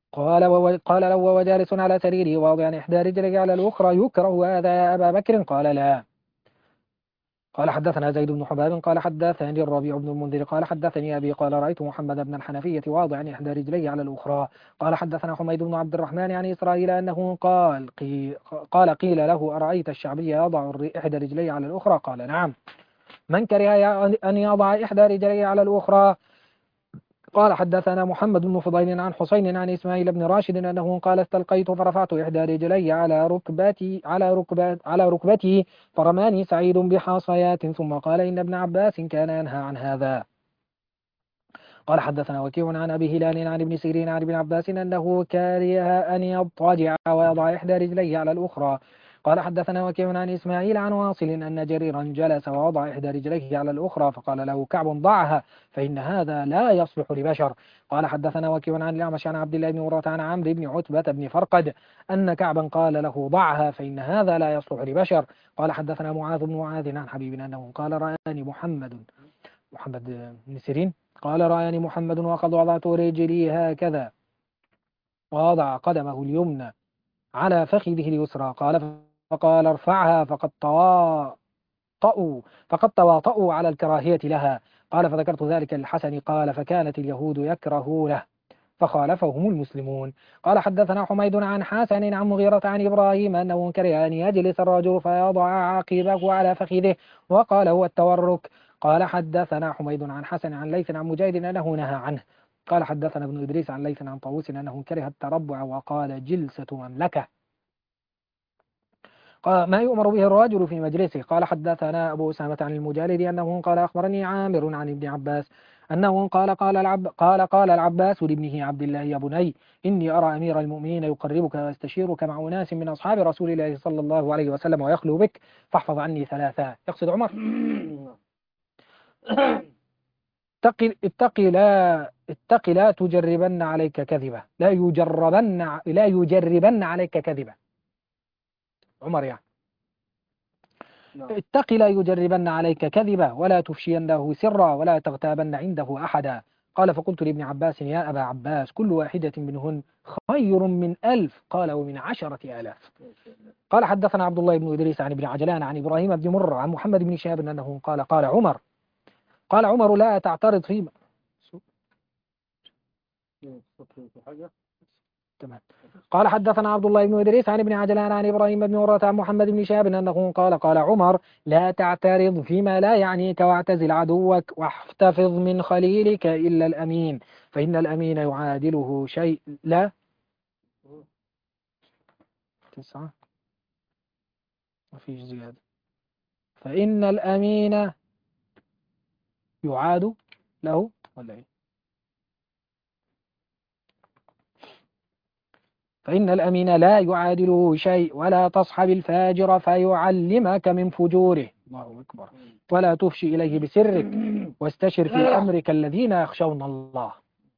قال وو- قال لو وهو جالس على سريره واضعا إحدى رجليه على الأخرى يكره هذا يا أبا بكر؟ قال لا. قال حدثنا زيد بن حباب قال حدثني الربيع بن المنذر قال حدثني أبي قال رأيت محمد بن الحنفية واضعا إحدى رجليه على الأخرى. قال حدثنا حميد بن عبد الرحمن عن إسرائيل أنه قال قي قال قيل له أرأيت الشعبي يضع الر- إحدى رجليه على الأخرى؟ قال نعم. من كره أن يضع إحدى رجليه على الأخرى؟ قال حدثنا محمد بن فضيل عن حسين عن إسماعيل بن راشد أنه قال استلقيت فرفعت إحدى رجلي على ركبتي على ركبت على ركبتي فرماني سعيد بحاصيات ثم قال إن ابن عباس كان ينهى عن هذا. قال حدثنا وكيع عن أبي هلال عن ابن سيرين عن ابن عباس أنه كره أن يضطجع ويضع إحدى رجليه على الأخرى. قال حدثنا وكيع عن إسماعيل عن واصل أن جريرا جلس ووضع إحدى رجليه على الأخرى فقال له كعب ضعها فإن هذا لا يصلح لبشر. قال حدثنا وكيع عن الأعمش عن عبد الله بن مرة عن عمرو بن عتبة بن فرقد أن كعبا قال له ضعها فإن هذا لا يصلح لبشر. قال حدثنا معاذ بن معاذ عن حبيب أنه قال رآني محمد محمد بن سيرين قال رآني محمد وقد وضعت رجلي هكذا ووضع قدمه اليمنى على فخذه اليسرى قال فقال ارفعها فقد تواطؤوا فقد تواطؤوا على الكراهية لها. قال فذكرت ذلك للحسن قال فكانت اليهود يكرهونه فخالفهم المسلمون. قال حدثنا حميد عن حسن عن مغيرة عن إبراهيم أنه كره أن يجلس الرجل فيضع عقبه على فخذه وقال هو التورك. قال حدثنا حميد عن حسن عن ليث عن مجاهد أنه نهى عنه. قال حدثنا ابن إدريس عن ليث عن طاووس أنه كره التربع وقال جلسة مملكة. قال ما يؤمر به الرجل في مجلسه. قال حدثنا أبو أسامة عن المجالد أنه قال أخبرني عامر عن ابن عباس أنه قال قال العب قال قال العباس لابنه عبد الله يا بني إني أرى أمير المؤمنين يقربك ويستشيرك مع أناس من أصحاب رسول الله صلى الله عليه وسلم ويخلو بك فاحفظ عني ثلاثة. يقصد عمر اتق اتق لا اتق لا تجربن عليك كذبة لا يجربن لا يجربن عليك كذبة. عمر يعني اتق لا يجربن عليك كذبا ولا تفشين له سرا ولا تغتابن عنده أحدا. قال فقلت لابن عباس يا أبا عباس كل واحدة منهن خير من ألف قال ومن عشرة آلاف. قال حدثنا عبد الله بن إدريس عن ابن عجلان عن إبراهيم بن مرة عن محمد بن شهاب أنه قال قال عمر قال عمر لا تعترض فيما تمام. قال حدثنا عبد الله بن إدريس عن ابن عجلان عن إبراهيم بن مرة عن محمد بن شهاب أنه قال قال عمر لا تعترض فيما لا يعنيك واعتزل عدوك واحتفظ من خليلك إلا الأمين فإن الأمين يعادله شيء لا تسعة ما فيش زيادة فإن الأمين يعاد له ولا إيه فإن الأمين لا يعادله شيء ولا تصحب الفاجر فيعلمك من فجوره الله أكبر ولا تفشي إليه بسرك واستشر في أمرك الذين يخشون الله.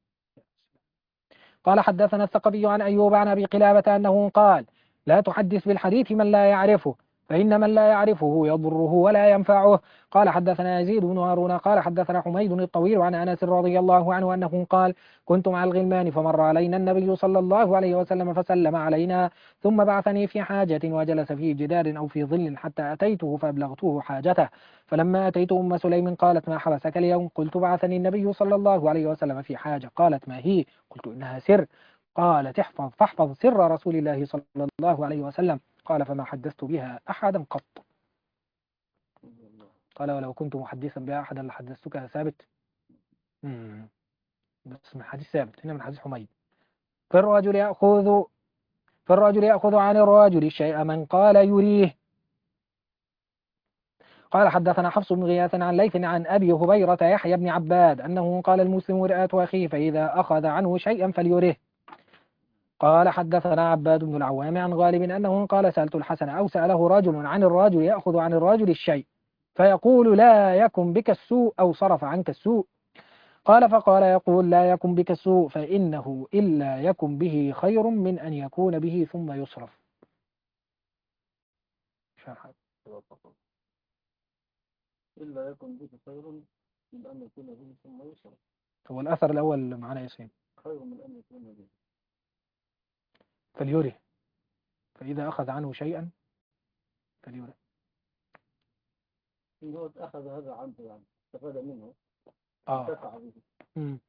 قال حدثنا الثقفي عن أيوب عن أبي قلابة أنه قال لا تحدث بالحديث من لا يعرفه فإن من لا يعرفه يضره ولا ينفعه. قال حدثنا يزيد بن هارون قال حدثنا حميد الطويل عن أنس رضي الله عنه أنه قال كنت مع الغلمان فمر علينا النبي صلى الله عليه وسلم فسلم علينا ثم بعثني في حاجة وجلس في جدار أو في ظل حتى أتيته فأبلغته حاجته فلما أتيت أم سليم قالت ما حبسك اليوم قلت بعثني النبي صلى الله عليه وسلم في حاجة قالت ما هي قلت إنها سر قالت احفظ فاحفظ سر رسول الله صلى الله عليه وسلم قال فما حدثت بها أحدا قط. قال ولو كنت محدثا بها أحدا لحدثتك ثابت مم. بس من حديث ثابت هنا من حديث حميد. فالرجل يأخذ فالرجل يأخذ عن الرجل الشيء من قال يريه. قال حدثنا حفص بن غياث عن ليث عن أبي هبيرة يحيى بن عباد أنه قال المسلم مرآة أخيه فإذا أخذ عنه شيئا فليره. قال حدثنا عباد بن العوام عن غالب أنه قال سألت الحسن أو سأله رجل عن الرجل يأخذ عن الرجل الشيء فيقول لا يكن بك السوء أو صرف عنك السوء. قال فقال يقول لا يكن بك السوء فإنه إلا يكن به خير من أن يكون به ثم يصرف. إلا يكن به خير من أن يكون به ثم يصرف. هو الأثر الأول معنا يسين خير من أن يكون به فليره، فإذا أخذ عنه شيئا فليره. هو أخذ هذا عنه يعني استفاد منه آه انتفع به. مم.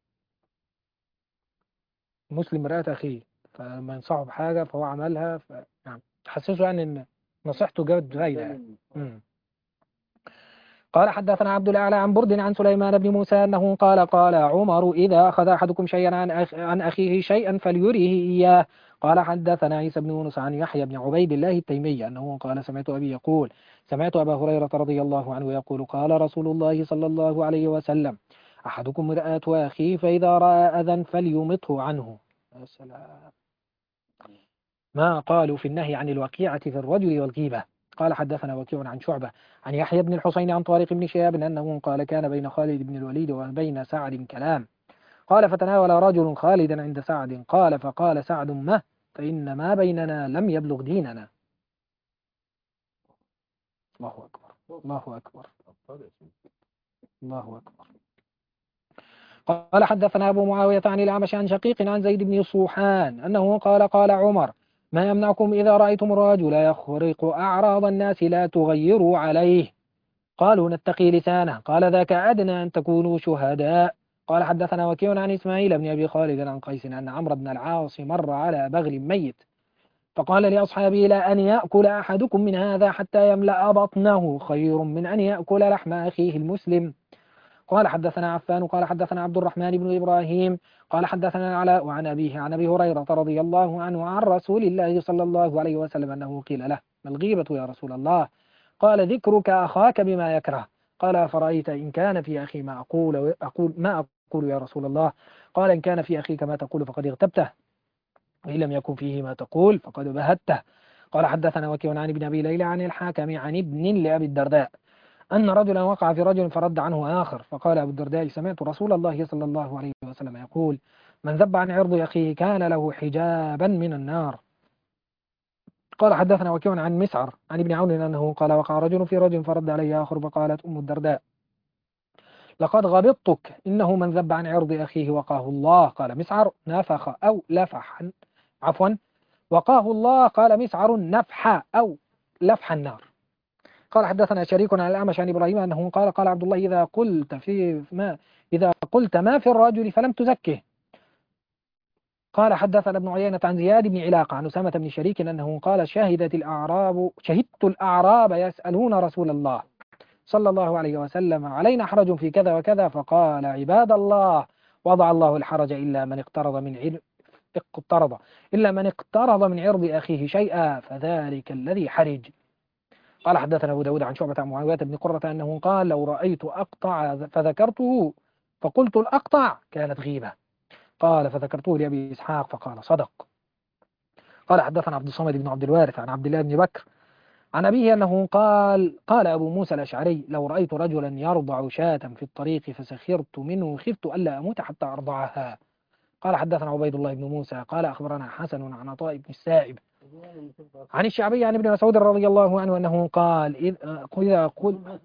مسلم مرآة أخيه، فلما ينصحه بحاجة فهو عملها ف... يعني تحسسه يعني إن نصيحته جابت فايدة يعني. مم. قال حدثنا عبد الأعلى عن برد عن سليمان بن موسى أنه قال قال عمر إذا أخذ أحدكم شيئا عن, أخ... عن أخيه شيئا فليريه إياه. قال حدثنا عيسى بن يونس عن يحيى بن عبيد الله التيمي أنه قال سمعت أبي يقول سمعت أبا هريرة رضي الله عنه يقول قال رسول الله صلى الله عليه وسلم أحدكم مرآة أخيه فإذا رأى أذى فليمطه عنه. يا سلام، ما قالوا في النهي عن الوقيعة في الرجل والغيبة. قال حدثنا وكيع عن شعبة عن يحيى بن الحسين عن طارق بن شهاب أنه قال كان بين خالد بن الوليد وبين سعد كلام. قال فتناول رجل خالدا عند سعد قال فقال سعد ما فإن ما بيننا لم يبلغ ديننا. الله أكبر الله أكبر الله أكبر. قال حدثنا أبو معاوية عن الأعمش عن شقيق عن زيد بن صوحان أنه قال قال عمر ما يمنعكم إذا رأيتم الرجل يخرق أعراض الناس لا تغيروا عليه. قالوا نتقي لسانه. قال ذاك أدنى أن تكونوا شهداء. قال حدثنا وكيع عن إسماعيل بن أبي خالد عن قيس أن عمرو بن العاص مر على بغل ميت فقال لأصحابه لا أن يأكل أحدكم من هذا حتى يملأ بطنه خير من أن يأكل لحم أخيه المسلم. قال حدثنا عفان قال حدثنا عبد الرحمن بن إبراهيم قال حدثنا العلاء وعن أبيه عن أبي هريرة رضي الله عنه عن رسول الله صلى الله عليه وسلم أنه قيل له ما الغيبة يا رسول الله؟ قال ذكرك أخاك بما يكره. قال أفرأيت إن كان في أخي ما أقول, أقول ما أقول يا رسول الله؟ قال إن كان في أخيك ما تقول فقد اغتبته وإن لم يكن فيه ما تقول فقد بهته. قال حدثنا وكيع عن ابن أبي ليلى عن الحاكم عن ابن لأبي الدرداء أن رجلا وقع في رجل فرد عنه آخر فقال أبو الدرداء سمعت رسول الله صلى الله عليه وسلم يقول من ذب عن عرض أخيه كان له حجابا من النار. قال حدثنا وكيع عن مسعر عن ابن عون أنه قال وقع رجل في رجل فرد عليه آخر فقالت أم الدرداء لقد غبطتك إنه من ذب عن عرض أخيه وقاه الله. قال مسعر نفخ أو لفح عفوا وقاه الله. قال مسعر نفح أو لفح النار. قال حدثنا شريك عن الأعمش عن إبراهيم أنه قال قال عبد الله إذا قلت في ما إذا قلت ما في الرجل فلم تزكه. قال حدثنا ابن عيينة عن زياد بن علاقة عن أسامة بن شريك أنه قال شهدت الأعراب شهدت الأعراب يسألون رسول الله صلى الله عليه وسلم علينا حرج في كذا وكذا فقال عباد الله وضع الله الحرج إلا من اقترض من عرض اقترض إلا من اقترض من عرض أخيه شيئا فذلك الذي حرج. قال حدثنا أبو داود عن شعبة عن معاوية بن قرة أنه قال لو رأيت أقطع فذكرته فقلت الأقطع كانت غيبة. قال فذكرته لأبي إسحاق فقال صدق. قال حدثنا عبد الصمد بن عبد الوارث عن عبد الله بن بكر عن أبيه أنه قال قال أبو موسى الأشعري لو رأيت رجلا يرضع شاة في الطريق فسخرت منه خفت ألا أموت حتى أرضعها. قال حدثنا عبيد الله بن موسى قال أخبرنا حسن عن عطاء بن السائب عن الشعبي عن ابن مسعود رضي الله عنه أنه قال إذا إذا قل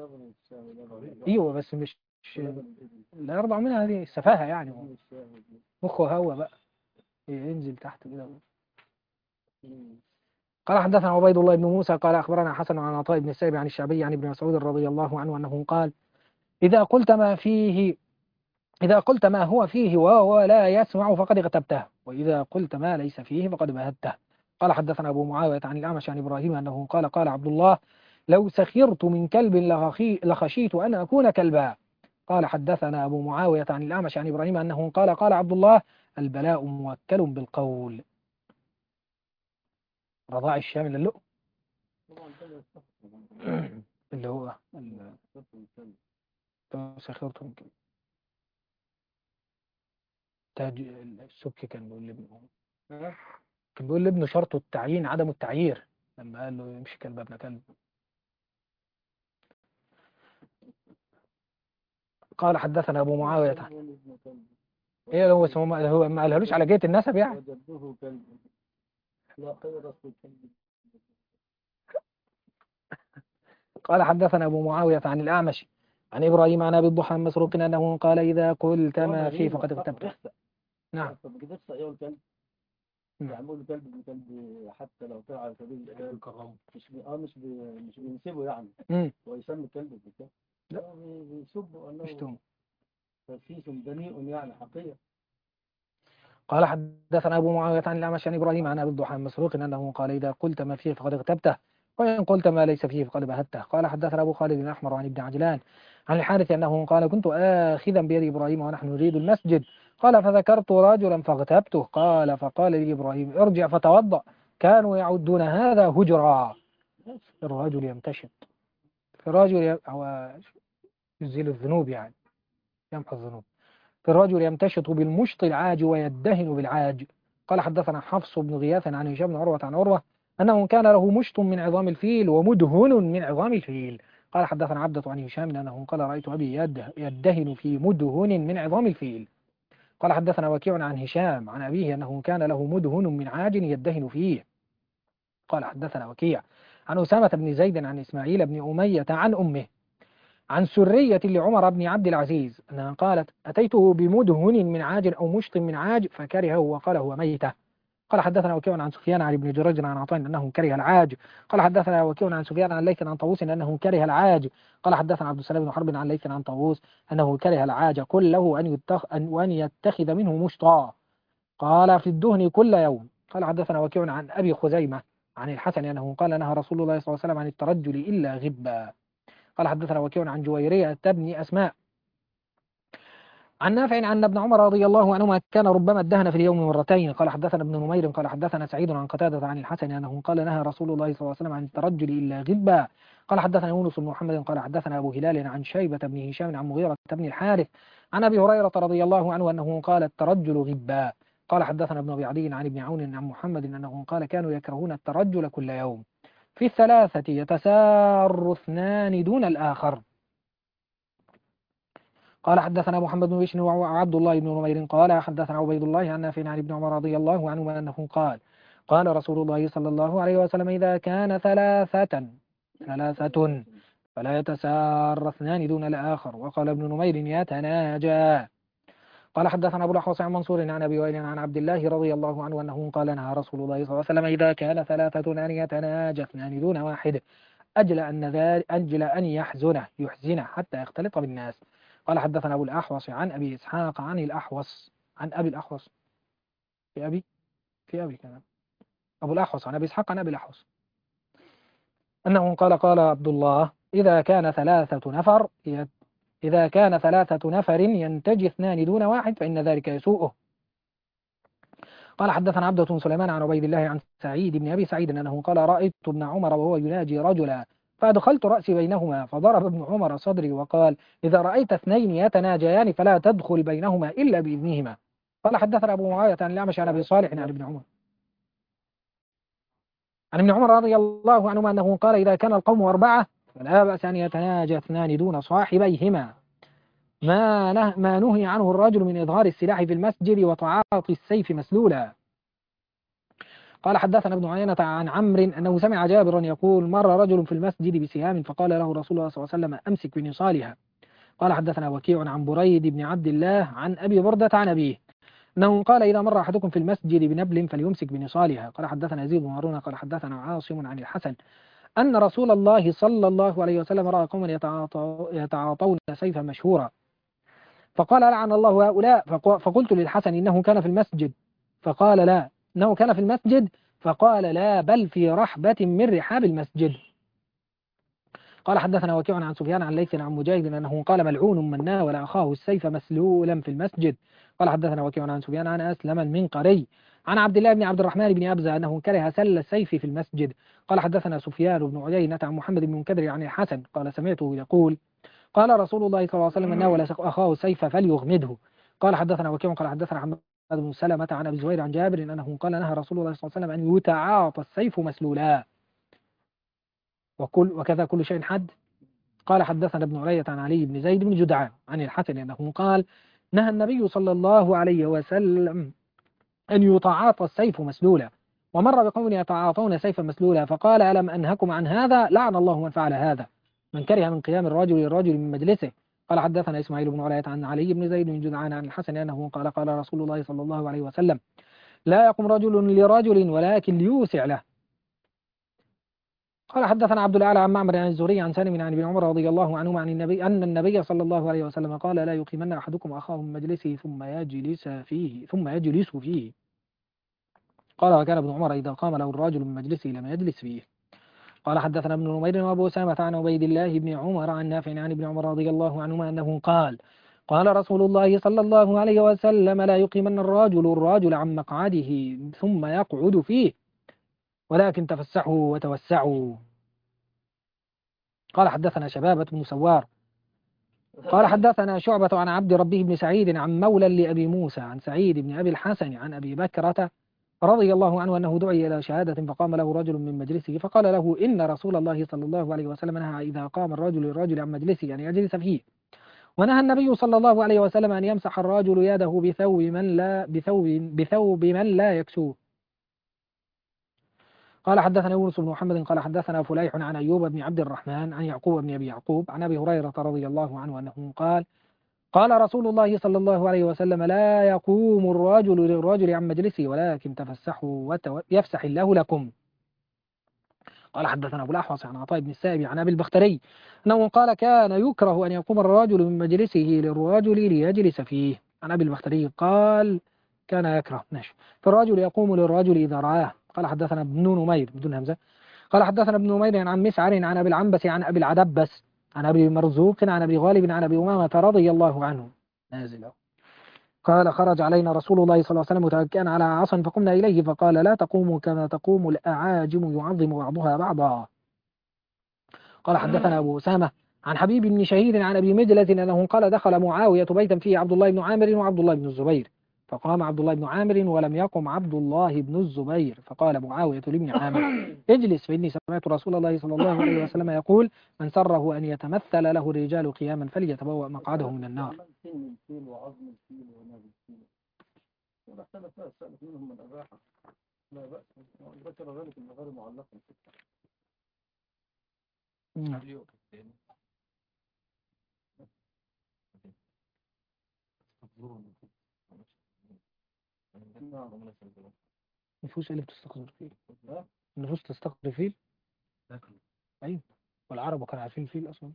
أيوه بس مش لا يرضع منها هذه السفاهة يعني مخه هوا بقى ينزل تحت كده. قال حدثنا عبيد الله بن موسى قال أخبرنا حسن عن عطاء بن السائب عن الشعبي عن ابن مسعود رضي الله عنه أنه قال إذا قلت ما فيه إذا قلت ما هو فيه وهو لا يسمع فقد اغتبته وإذا قلت ما ليس فيه فقد بهته. قال حدثنا أبو معاوية عن الأعمش عن إبراهيم أنه قال قال عبد الله لو سخرت من كلب لخشيت أن أكون كلبا. قال حدثنا أبو معاوية عن الأعمش عن إبراهيم أنه قال قال عبد الله البلاء موكل بالقول. رضاع الشامل اللؤم اللي هو لو سخرت من كلب تاج السبكي كان بيقول لابنه كان بيقول لابنه شرط التعيين عدم التعيير لما قال له يمشي كلب ابن كلب. قال حدثنا أبو معاوية ايه هو اسمه هو ما قالهالوش على جهة النسب يعني قال حدثنا أبو معاوية عن الأعمش عن إبراهيم عن أبي الضحى مسروق أنه قال إذا قلت ما فيه فقد اغتبته. نعم يعملوا كلب ابن كلب حتى لو طلع على سبيل الكرم، مش بي... اه مش بي... مش بينسبوا يعني. مم. ويسمي الكلب ابن كلب، لا. لا بيسبوا انه اشتم. فسيس دنيء يعني حقير. قال حدثنا أبو معاوية عن الأعمش عن إبراهيم عن أبي الضحى مسروق أنه قال إذا قلت ما فيه فقد اغتبته وإن قلت ما ليس فيه فقد بهته. قال حدثنا أبو خالد الأحمر عن ابن عجلان عن الحارث أنه قال كنت آخذا بيد إبراهيم ونحن نريد المسجد، قال فذكرت رجلا فاغتبته، قال فقال لي إبراهيم ارجع فتوضأ، كانوا يعدون هذا هجرا. الرجل يمتشط، في الرجل هو يزيل الذنوب يعني يمحو الذنوب، في الرجل يمتشط بالمشط العاج ويدهن بالعاج. قال حدثنا حفص بن غياث عن هشام بن عروة عن عروة أنه كان له مشط من عظام الفيل ومدهن من عظام الفيل. قال حدثنا عبدة عن هشام أنه قال رأيت أبي يده يدهن في مدهن من عظام الفيل. قال حدثنا وكيع عن هشام عن أبيه أنه كان له مدهن من عاج يدهن فيه. قال حدثنا وكيع عن أسامة بن زيد عن إسماعيل بن أمية عن أمه عن سرية لعمر بن عبد العزيز أنها قالت أتيته بمدهن من عاج أو مشط من عاج فكرهه وقال هو ميتة. قال حدثنا وكيع عن سفيان عن ابن جريج عن عطاء أنه كره العاج. قال حدثنا وكيع عن سفيان عن ليث عن طاووس أنه كره العاج. قال حدثنا عبد السلام بن حرب عن ليث عن طاووس أنه كره العاج قل له أن يتخ أن يتخذ منه مشطا، قال في الدهن كل يوم. قال حدثنا وكيع عن أبي خزيمة عن الحسن أنه قال نهى رسول الله صلى الله عليه وسلم عن الترجل إلا غبا. قال حدثنا وكيع عن جويرية بن أسماء عن نافع عن ابن عمر رضي الله عنهما كان ربما ادهن في اليوم مرتين. قال حدثنا ابن نمير قال حدثنا سعيد عن قتادة عن الحسن أنه قال نهى رسول الله صلى الله عليه وسلم عن الترجل إلا غبا. قال حدثنا يونس بن محمد قال حدثنا أبو هلال عن شيبة بن هشام عن مغيرة بن الحارث عن أبي هريرة رضي الله عنه أنه قال الترجل غبا. قال حدثنا ابن أبي عدي عن ابن عون عن محمد أنه قال كانوا يكرهون الترجل كل يوم في الثلاثة يتسار اثنان دون الآخر. قال حدثنا محمد بن بشر وعبد الله بن نمير قال حدثنا عبيد الله عن نافع عن ابن عمر رضي الله عنهما أنه قال قال رسول الله صلى الله عليه وسلم إذا كان ثلاثة ثلاثة فلا يتسار اثنان دون الآخر. وقال ابن نمير يتناجى. قال حدثنا أبو الأحوص عن منصور عن أبي وائل عن عبد الله رضي الله عنه أنه قال نهى رسول الله صلى الله عليه وسلم إذا كان ثلاثة أن يتناجى اثنان دون واحد أجل أن ذلك أجل أن يحزنه يحزنه حتى يختلط بالناس. قال حدثنا أبو الأحوص عن أبي إسحاق عن الأحوص عن أبي الأحوص في أبي في أبي كمان أبو الأحوص عن أبي إسحاق عن أبي الأحوص أنه قال قال عبد الله إذا كان ثلاثة نفر إذا كان ثلاثة نفر ينتجي اثنان دون واحد فإن ذلك يسوءه. قال حدثنا عبدة بن سليمان عن عبيد الله عن سعيد بن أبي سعيد أنه قال رأيت ابن عمر وهو يناجي رجلا فأدخلت رأسي بينهما فضرب ابن عمر صدري وقال إذا رأيت اثنين يتناجيان فلا تدخل بينهما إلا بإذنهما. قال حدثنا أبو معاوية عن الأعمش عن أبي صالح عن ابن عمر عن ابن عمر رضي الله عنهما أنه قال إذا كان القوم أربعة فلا بأس أن يتناجى اثنان دون صاحبيهما ما نه ما نهي عنه الرجل من إظهار السلاح في المسجد وتعاطي السيف مسلولا. قال حدثنا ابن عيينة عن عمرو أنه سمع جابرا يقول مر رجل في المسجد بسهام فقال له رسول الله صلى الله عليه وسلم أمسك بنصالها. قال حدثنا وكيع عن بريد بن عبد الله عن أبي بردة عن أبيه أنه قال إذا مر أحدكم في المسجد بنبل فليمسك بنصالها. قال حدثنا يزيد بن هارون قال حدثنا عاصم عن الحسن أن رسول الله صلى الله عليه وسلم رأى قوما يتعاطون سيفا مشهورا فقال لعن الله هؤلاء. فقلت للحسن إنه كان في المسجد فقال لا إنه كان في المسجد فقال لا بل في رحبة من رحاب المسجد. قال حدثنا وكيع عن سفيان عن ليث عن مجاهد أنه قال ملعون من ناول أخاه السيف مسلولا في المسجد. قال حدثنا وكيع عن سفيان عن أسلم المنقري عن عبد الله بن عبد الرحمن بن أبزة أنه كره سل السيف في المسجد. قال حدثنا سفيان بن عيينة عن محمد بن منكدر عن الحسن قال سمعته يقول قال رسول الله صلى الله عليه وسلم من ناول أخاه السيف فليغمده. قال حدثنا وكيع قال حدثنا حماد بن سلمة عن أبي زهير عن جابر أنه قال نهى رسول الله صلى الله عليه وسلم أن يتعاطى السيف مسلولا وكل وكذا كل شيء حد. قال حدثنا ابن علية عن علي بن زيد بن جدعان عن الحسن أنه قال نهى النبي صلى الله عليه وسلم أن يتعاطى السيف مسلولا ومر بقوم يتعاطون سيفا مسلولا فقال ألم أنهكم عن هذا لعن الله من فعل هذا من كره من قيام الرجل للرجل من مجلسه. قال حدثنا إسماعيل بن علية عن علي بن زيد بن جدعان عن الحسن أنه قال قال رسول الله صلى الله عليه وسلم لا يقوم رجل لرجل ولكن ليوسع له. قال حدثنا عبد الأعلى عن معمر عن الزهري عن سالم عن ابن عمر رضي الله عنهما عن النبي أن النبي صلى الله عليه وسلم قال لا يقيمن أحدكم أخاه من مجلسه ثم يجلس فيه ثم يجلس فيه. قال وكان ابن عمر إذا قام له الرجل من مجلسه لم يجلس فيه. قال حدثنا ابن نمير وأبو أسامة عن عبيد الله بن عمر عن نافع عن ابن عمر رضي الله عنهما أنه قال قال رسول الله صلى الله عليه وسلم لا يقيمن الرجل الرجل عن مقعده ثم يقعد فيه ولكن تفسحوا وتوسعوا. قال حدثنا شبابة بن سوار قال حدثنا شعبة عن عبد ربه بن سعيد عن مولى لأبي موسى عن سعيد بن أبي الحسن عن أبي بكرة رضي الله عنه أنه دعي إلى شهادة فقام له رجل من مجلسه فقال له إن رسول الله صلى الله عليه وسلم نهى إذا قام الرجل الرجل عن مجلسه أن يجلس فيه، ونهى النبي صلى الله عليه وسلم أن يمسح الرجل يده بثوب من لا بثوب بثوب من لا يكسوه. قال حدثنا يونس بن محمد قال حدثنا فليح عن أيوب بن عبد الرحمن عن يعقوب بن أبي يعقوب عن أبي هريرة رضي الله عنه أنه قال قال رسول الله صلى الله عليه وسلم لا يقوم الرجل للرجل عن مجلسه ولكن تفسحوا ويفسح الله لكم. قال حدثنا أبو الأحوص عن عطاء بن السائب عن أبي البختري أنه قال كان يكره أن يقوم الرجل من مجلسه للرجل ليجلس فيه. عن أبي البختري قال كان يكره ماشي فالرجل يقوم للرجل إذا رآه. قال حدثنا ابن نمير بدون همزة قال حدثنا ابن نمير عن مسعر عن أبي العنبس عن أبي العدبس عن أبي مرزوق عن أبي غالب عن أبي أمامة رضي الله عنه نازل قال خرج علينا رسول الله صلى الله عليه وسلم متكئا على عصا فقمنا إليه فقال لا تقوموا كما تقوم الأعاجم يعظم بعضها بعضا. قال حدثنا أبو أسامة عن حبيب بن شهير عن أبي مجلة أنه قال دخل معاوية بيتا فيه عبد الله بن عامر وعبد الله بن الزبير فقام عبد الله بن عامر ولم يقم عبد الله بن الزبير فقال معاوية لابن عامر اجلس فإني سمعت رسول الله صلى الله عليه وسلم يقول من سره أن يتمثل له الرجال قياما فليتبوأ مقعده من النار. النفوس اللي بتستقر فيه النفوس تستقر فيه أيوة والعرب كانوا عارفين فيه أصلا.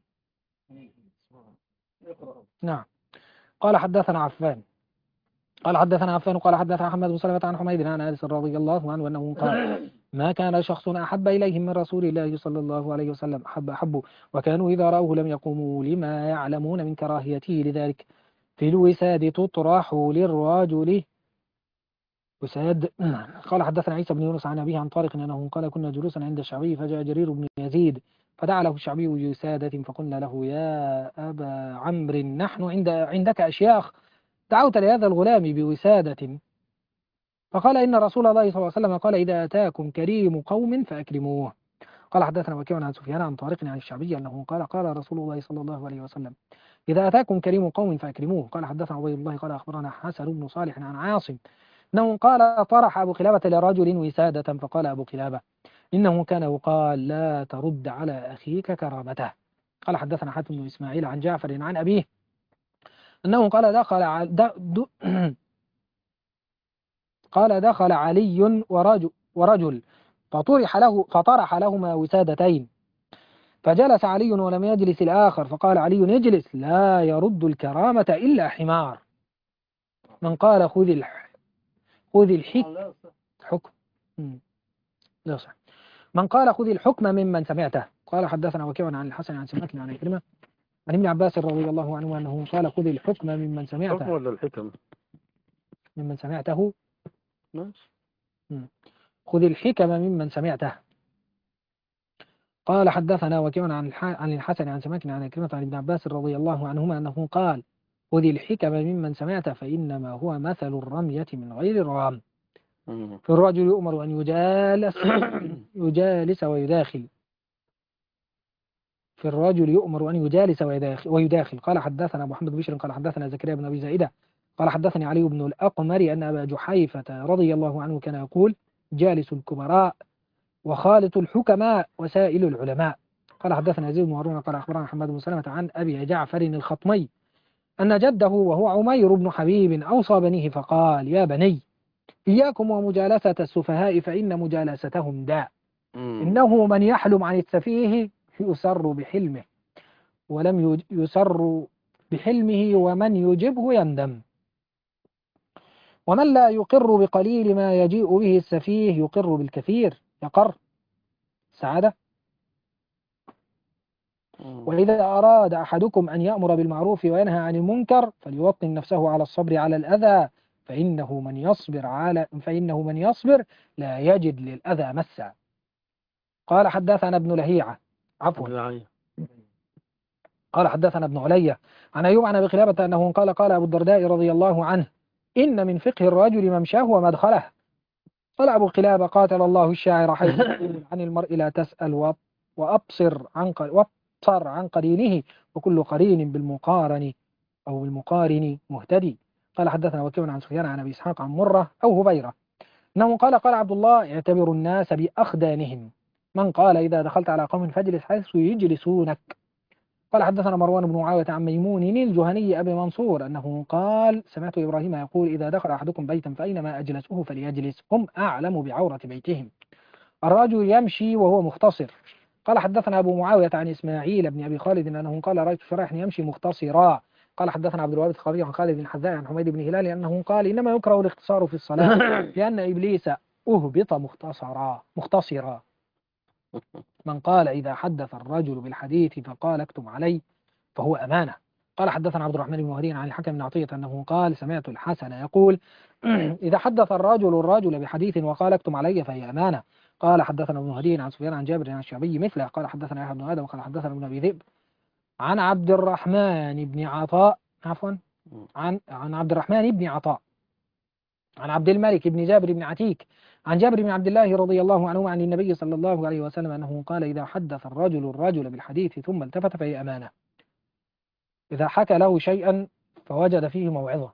نعم. قال حدثنا عفان قال حدثنا عفان قال حدثنا أحمد بن سلمة عن حميد عن أنس رضي الله عنه أنه قال ما كان شخص أحب إليهم من رسول الله صلى الله عليه وسلم أحب أحبوا وكانوا إذا رأوه لم يقوموا لما يعلمون من كراهيته لذلك في الوساد تطرح للرجل وساد. قال حدثنا عيسى بن يونس عن أبيه عن طارق أنه قال كنا جلوسا عند الشعبي فجاء جرير بن يزيد فدعا له الشعبي وسادة فقلنا له يا أبا عمرو نحن عند عندك أشياخ دعوت لهذا الغلام بوسادة فقال إن رسول الله صلى الله عليه وسلم قال إذا أتاكم كريم قوم فأكرموه. قال حدثنا وكيع عن سفيان عن طارق عن الشعبي أنه قال قال رسول الله صلى الله عليه وسلم إذا أتاكم كريم قوم فأكرموه. قال حدثنا عبيد الله قال أخبرنا حسن بن صالح عن عاصم أنه قال طرح أبو قلابة لرجل وسادة فقال أبو قلابة إنه كان يقال لا ترد على أخيك كرامته. قال حدثنا حاتم بن إسماعيل عن جعفر عن أبيه أنه قال دخل ع... د... د... قال دخل علي ورجل, ورجل فطرح له فطرح لهما وسادتين فجلس علي ولم يجلس الآخر فقال علي اجلس لا يرد الكرامة إلا حمار. من قال خذ الح... خذ الحك حكم لا صح من قال خذ الحكم ممن سمعته. قال حدثنا وكيع عن الحسن عن سماك عن كلمة عن ابن عباس رضي الله عنه أنه قال خذ الحكم ممن سمعته. الحكم ولا الحكم؟ ممن سمعته ماشي. خذ الحكم ممن سمعته. قال حدثنا وكيع عن عن الحسن عن سماك عن كلمة عن ابن عباس رضي الله عنهما أنه قال خذ الحكم ممن سمعته فإنما هو مثل الرمية من غير رام. في الرجل يؤمر أن يجالس يجالس ويداخل في الرجل يؤمر أن يجالس ويداخل, ويداخل. قال حدثنا محمد بن بشر قال حدثنا زكريا بن أبي زائدة قال حدثني علي بن الأقمر أن أبا جحيفة رضي الله عنه كان يقول جالس الكبراء وخالط الحكماء وسائل العلماء. قال حدثنا يزيد بن هارون قال أخبرنا محمد بن سلمة عن أبي جعفر الخطمي أن جده وهو عمير بن حبيب أوصى بنيه فقال يا بني إياكم ومجالسة السفهاء فإن مجالستهم داء. مم. إنه من يحلم عن السفيه يسر بحلمه ولم يج- يسر بحلمه ومن يجبه يندم. ومن لا يقر بقليل ما يجيء به السفيه يقر بالكثير يقر سعادة. مم. وإذا أراد أحدكم أن يأمر بالمعروف وينهى عن المنكر فليوطن نفسه على الصبر على الأذى فإنه من يصبر على فإنه من يصبر لا يجد للأذى مسا. قال حدثنا ابن لهيعة عفوا رعاية. قال حدثنا ابن علية عن أيوب عن أبي قلابة أنه قال قال أبو الدرداء رضي الله عنه إن من فقه الرجل ممشاه ومدخله. قال أبو قلابة قاتل الله الشاعر حيث يقول عن المرء لا تسأل وأب- وأبصر عن ق- وابصر عن قرينه وكل قرين بالمقارن أو بالمقارن مهتدي. قال حدثنا وكيع عن سفيان عن أبي إسحاق عن مرة أو هبيرة أنه قال قال عبد الله اعتبر الناس بأخدانهم من قال إذا دخلت على قوم فاجلس حيث يجلسونك. قال حدثنا مروان بن معاوية عن ميمون الجهني أبي منصور أنه قال سمعت إبراهيم يقول إذا دخل أحدكم بيتا فأينما أجلسوه فليجلس هم أعلم بعورة بيتهم. الرجل يمشي وهو مختصر. قال حدثنا أبو معاوية عن إسماعيل بن أبي خالد أنه قال رأيت شريح يمشي مختصرا. قال حدثنا عبد الوهاب الثقفي عن خالد بن حذاء عن حميد بن هلال أنه قال إنما يكره الاختصار في الصلاة لأن إبليس أهبط مختصرا مختصرا. من قال إذا حدث الرجل بالحديث فقال اكتب علي فهو أمانة. قال حدثنا عبد الرحمن بن مهدي عن الحكم بن عطية أنه قال سمعت الحسن يقول إذا حدث الرجل الرجل بحديث وقال اكتم علي فهي أمانة. قال حدثنا ابن مهدي عن سفيان عن جابر عن الشعبي مثله. قال حدثنا يحيى بن آدم قال حدثنا ابن أبي ذئب عن عبد الرحمن بن عطاء عفوا عن عن عبد الرحمن بن عطاء عن عبد الملك بن جابر بن عتيك عن جابر بن عبد الله رضي الله عنه عن النبي صلى الله عليه وسلم أنه قال إذا حدث الرجل الرجل بالحديث ثم التفت فهي أمانة. إذا حكى له شيئا فوجد فيه موعظة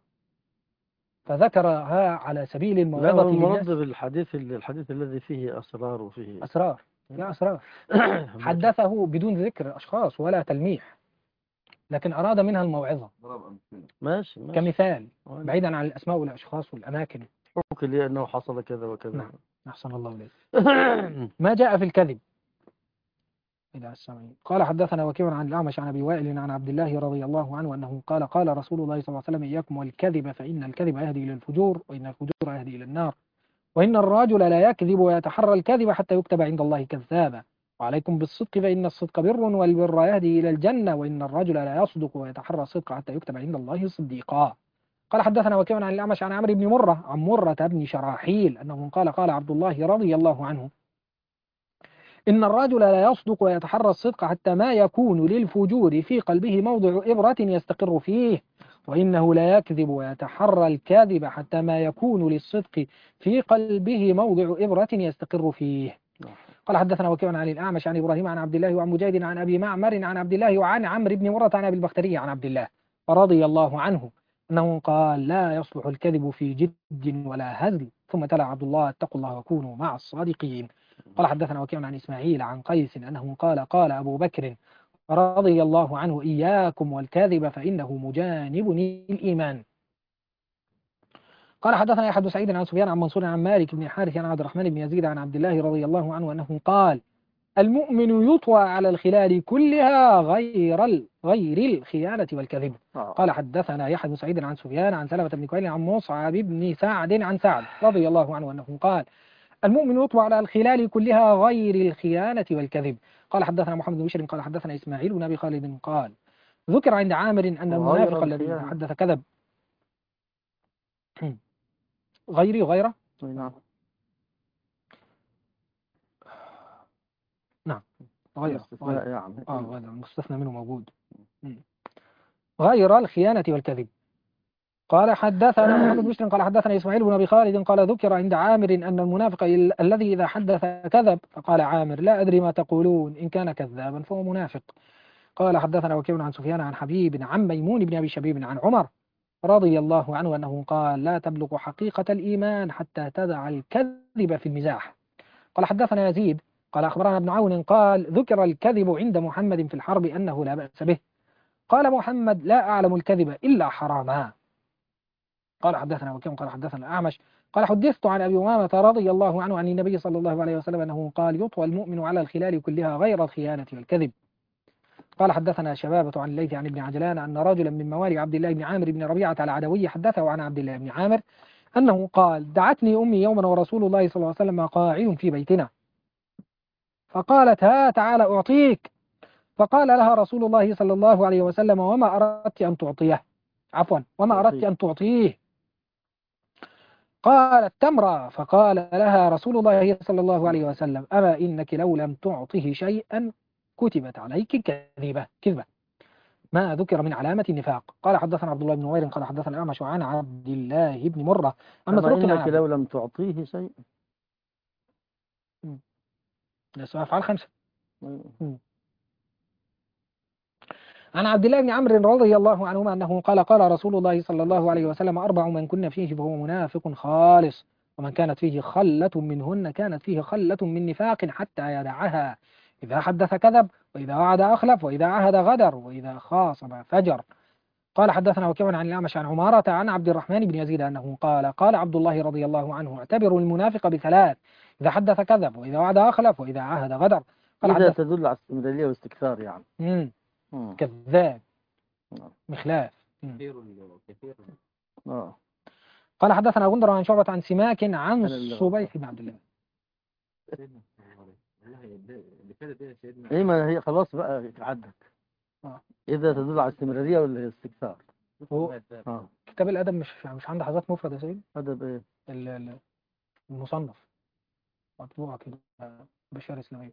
فذكرها على سبيل لا الموعظة المرد للناس. بالحديث الحديث الذي فيه أسرار وفيه أسرار لا أسرار حدثه بدون ذكر أشخاص ولا تلميح لكن أراد منها الموعظة ماشي ماشي. كمثال بعيدا عن الأسماء والأشخاص والأماكن. حكي لي أنه حصل كذا وكذا. نعم أحسن الله إليك. ما جاء في الكذب إلى السمعين. قال حدثنا وكيع عن الأعمش عن أبي وائل عن عبد الله رضي الله عنه أنه قال قال رسول الله صلى الله عليه وسلم إياكم والكذب فإن الكذب يهدي إلى الفجور وإن الفجور يهدي إلى النار وإن الرجل لا يكذب ويتحرى الكذب حتى يكتب عند الله كذابا وعليكم بالصدق فإن الصدق بر والبر يهدي إلى الجنة وإن الرجل لا يصدق ويتحرى الصدق حتى يكتب عند الله صديقا. قال حدثنا وكيع عن الأعمش عن عمرو بن مرة عن مرة بن شراحيل أنه قال قال عبد الله رضي الله عنه إن الرجل لا يصدق ويتحرى الصدق حتى ما يكون للفجور في قلبه موضع إبرة يستقر فيه وإنه لا يكذب ويتحرى الكاذب حتى ما يكون للصدق في قلبه موضع إبرة يستقر فيه. قال حدثنا وكيع عن الأعمش عن إبراهيم عن عبد الله وعن مجاهد عن أبي معمر عن عبد الله وعن عمرو بن مرة عن أبي البختري عن عبد الله رضي الله عنه أنه قال لا يصلح الكذب في جد ولا هزل. ثم تلا عبد الله اتقوا الله وكونوا مع الصادقين. قال حدثنا وكيع عن إسماعيل عن قيس أنه قال قال أبو بكر رضي الله عنه إياكم والكذب فإنه مجانب الإيمان. قال حدثنا يحيى بن سعيد عن سفيان عن منصور عن مالك بن الحارث عن عبد الرحمن بن يزيد عن عبد الله رضي الله عنه أنه قال المؤمن يطوى على الخلال كلها غير ال... غير الخيانة والكذب. قال حدثنا يحيى بن سعيد عن سفيان عن سلمة بن كهيل عن مصعب بن سعد عن سعد رضي الله عنه أنه قال المؤمن يطوى على الخلال كلها غير الخيانة والكذب. قال حدثنا محمد بن بشر قال حدثنا إسماعيل بن أبي خالد قال ذكر عند عامر أن المنافق الذي حدث كذب غيري وغيره نعم نعم غيره غير يعني اه غير المستثنى منه موجود غير الخيانة والكذب. قال حدثنا محمد بن بشر قال حدثنا إسماعيل بن أبي خالد قال ذكر عند عامر أن المنافق الذي إذا حدث كذب فقال عامر لا أدري ما تقولون إن كان كذابا فهو منافق. قال حدثنا وكيع عن سفيان عن حبيب عن ميمون بن أبي شبيب عن عمر رضي الله عنه أنه قال لا تبلغ حقيقة الإيمان حتى تدع الكذب في المزاح. قال حدثنا يزيد قال أخبرنا ابن عون قال ذكر الكذب عند محمد في الحرب أنه لا بأس به. قال محمد لا أعلم الكذب إلا حراما. قال حدثنا وكيع قال حدثنا الأعمش قال حدثت عن أبي أمامة رضي الله عنه عن النبي صلى الله عليه وسلم أنه قال يطوى المؤمن على الخلال كلها غير الخيانة والكذب. قال حدثنا شبابة عن الليث عن ابن عجلان أن رجلا من موالي عبد الله بن عامر بن ربيعة العدوي حدثه عن عبد الله بن عامر أنه قال دعتني أمي يوما ورسول الله صلى الله عليه وسلم قاعد في بيتنا فقالت ها تعالى أعطيك، فقال لها رسول الله صلى الله عليه وسلم وما أردت أن تعطيه، عفوا وما أردت أن تعطيه؟ قالت تمرة، فقال لها رسول الله صلى الله عليه وسلم أما إنك لو لم تعطه شيئا كتبت عليك كذبة كذبة ما ذكر من علامة النفاق. قال حدثنا عبد الله بن نوير قال حدثنا الأعمش عن عبد الله بن مرة أما إنك لو لم تعطيه شيء، ده سؤال أفعال خمسة. عن عبد الله بن عمرو رضي الله عنهما أنه قال قال رسول الله صلى الله عليه وسلم أربع من كن فيه فهو منافق خالص، ومن كانت فيه خلة منهن كانت فيه خلة من نفاق حتى يدعها، إذا حدث كذب وإذا وعد أخلف وإذا عهد غدر وإذا خاصم فجر. قال حدثنا وكيع عن الأعمش عن عمارة عن عبد الرحمن بن يزيد أنه قال قال عبد الله رضي الله عنه اعتبروا المنافق بثلاث، إذا حدث كذب وإذا وعد أخلف وإذا عهد غدر. قال إذا تدل على الاستمرارية والاستكثار يعني. مم. كذاب مخلاف. كثير كثير. اه قال حدثنا غندر عن شعبة عن سماك عن صبيح بن عبد الله. ايه ما هي خلاص بقى عدت. آه. إذا تدل على الاستمرارية والاستكثار. هو آه. كتاب الأدب مش مش عنده حاجات مفردة يا سيدي؟ أدب إيه؟ المصنف مطبوعة كده بشار إسلامية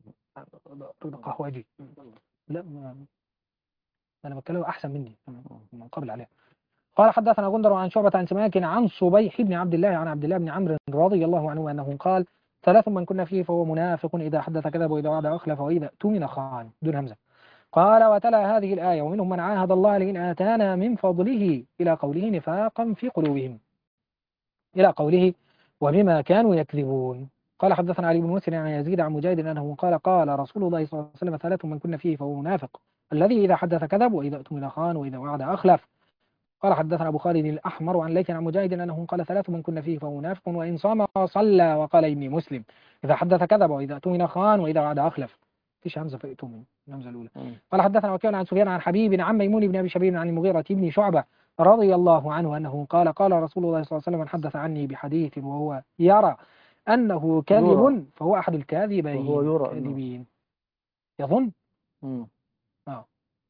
قهوجي. لا ما أنا بتكلم أحسن مني من قبل عليها. قال حدثنا غندر عن شعبة عن سماك عن صبيح بن عبد الله عن عبد الله بن عمرو رضي الله عنه أنه قال ثلاث من كنا فيه فهو منافق إذا حدث كذب وإذا وعد أخلف وإذا اؤتمن خان دون همزة. قال وتلا هذه الآية ومنهم من عاهد الله لئن آتانا من فضله إلى قوله نفاقا في قلوبهم إلى قوله وبما كانوا يكذبون. قال حدثنا علي بن مسلم عن يزيد عن مجاهد أنه قال قال رسول الله صلى الله عليه وسلم ثلاث من كنا فيه فهو منافق الذي إذا حدث كذب وإذا اؤتمن خان وإذا وعد أخلف. قال حدثنا أبو خالد الأحمر عن ليث عن مجاهد أنه قال ثلاث من كنا فيه فهو منافق وإن صام وصلى وقال إني مسلم إذا حدث كذب وإذا اؤتمن خان وإذا وعد أخلف. فيش همزة في اؤتمن الهمزة الأولى. قال حدثنا وكيع عن سفيان عن حبيب عن ميمون بن أبي شبيب عن المغيرة بن شعبة رضي الله عنه أنه قال قال رسول الله صلى الله عليه وسلم من حدث عني بحديث وهو يرى أنه كاذب فهو أحد الكاذبين. وهو يرى كاذبين يظن مم. آه.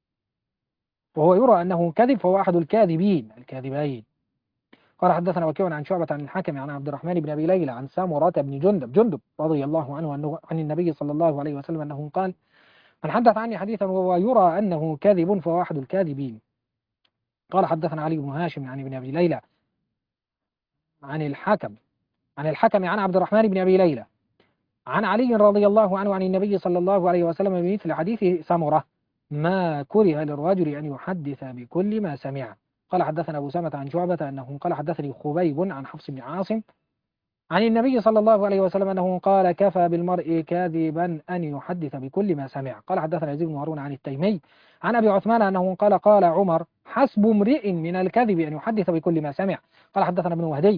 وهو يرى أنه كذب فهو أحد الكاذبين الكاذبين. قال حدثنا وكيع عن شعبة عن الحكم عن عبد الرحمن بن أبي ليلى عن سامرة بن جندب جندب رضي الله عنه أنه عن النبي صلى الله عليه وسلم أنه قال من حدث عني حديثا وهو يرى أنه كاذب فهو أحد الكاذبين. قال حدثنا علي بن هاشم عن ابن أبي ليلى عن الحكم عن الحكم عن عبد الرحمن بن أبي ليلى عن علي رضي الله عنه عن النبي صلى الله عليه وسلم بمثل حديث سامرة ما كره للرجل أن يحدث بكل ما سمع. قال حدثنا أبو سامة عن شعبة أنه قال حدثني خبيب عن حفص بن عاصم عن النبي صلى الله عليه وسلم أنه قال كفى بالمرء كاذبا أن يحدث بكل ما سمع. قال حدثنا يزيد بن هارون عن التيمي عن أبي عثمان أنه قال قال عمر حسب امرئ من الكذب أن يحدث بكل ما سمع. قال حدثنا ابن وهدي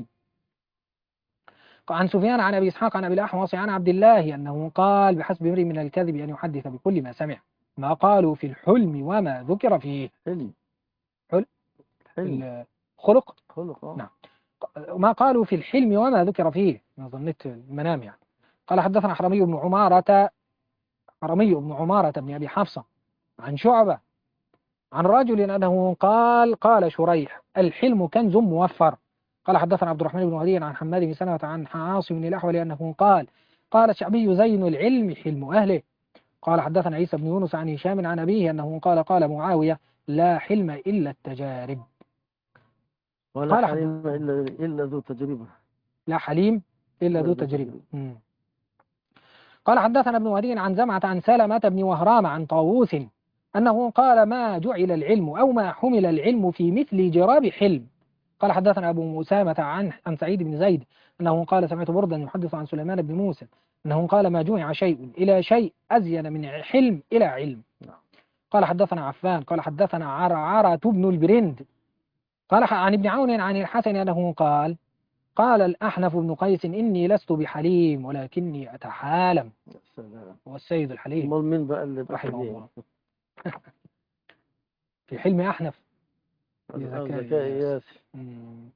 عن سفيان عن أبي إسحاق عن أبي الأحوص عن عبد الله أنه قال بحسب امرئ من الكذب أن يحدث بكل ما سمع ما قالوا في الحلم وما ذكر فيه. حلم حلم حلم خلق خلق آه. نعم ما قالوا في الحلم وما ذكر فيه ما ظنيت المنام يعني. قال حدثنا حرمي بن عمارة حرمي بن عمارة بن أبي حفصة عن شعبة عن رجل أنه قال قال شريح الحلم كنز موفر. قال حدثنا عبد الرحمن بن هدي عن حماد بن سلمة عن عاصم بن الأحول أنه قال قال الشعبي زين العلم حلم أهله. قال حدثنا عيسى بن يونس عن هشام عن أبيه أنه قال قال معاوية لا حلم إلا التجارب ولا حليم إلا إلا ذو تجربة لا حليم إلا ذو تجربة. قال حدثنا ابن هدي عن زمعة عن سلمة بن وهرام عن طاووس أنه قال ما جعل العلم أو ما حمل العلم في مثل جراب حلم. قال حدثنا أبو أسامة عن عن سعيد بن زيد أنه قال سمعت بردا يحدث عن سليمان بن موسى أنه قال ما جمع شيء إلى شيء أزين من حلم إلى علم. قال حدثنا عفان قال حدثنا عرعرة بن البرند قال عن ابن عون عن الحسن أنه قال قال الأحنف بن قيس إني لست بحليم ولكني أتحالم. السلام. هو السيد الحليم امال مين بقى اللي رحمه بحليه؟ الله. في حلم أحنف آه، لذكاء ذكاء إياس. إياس. مم.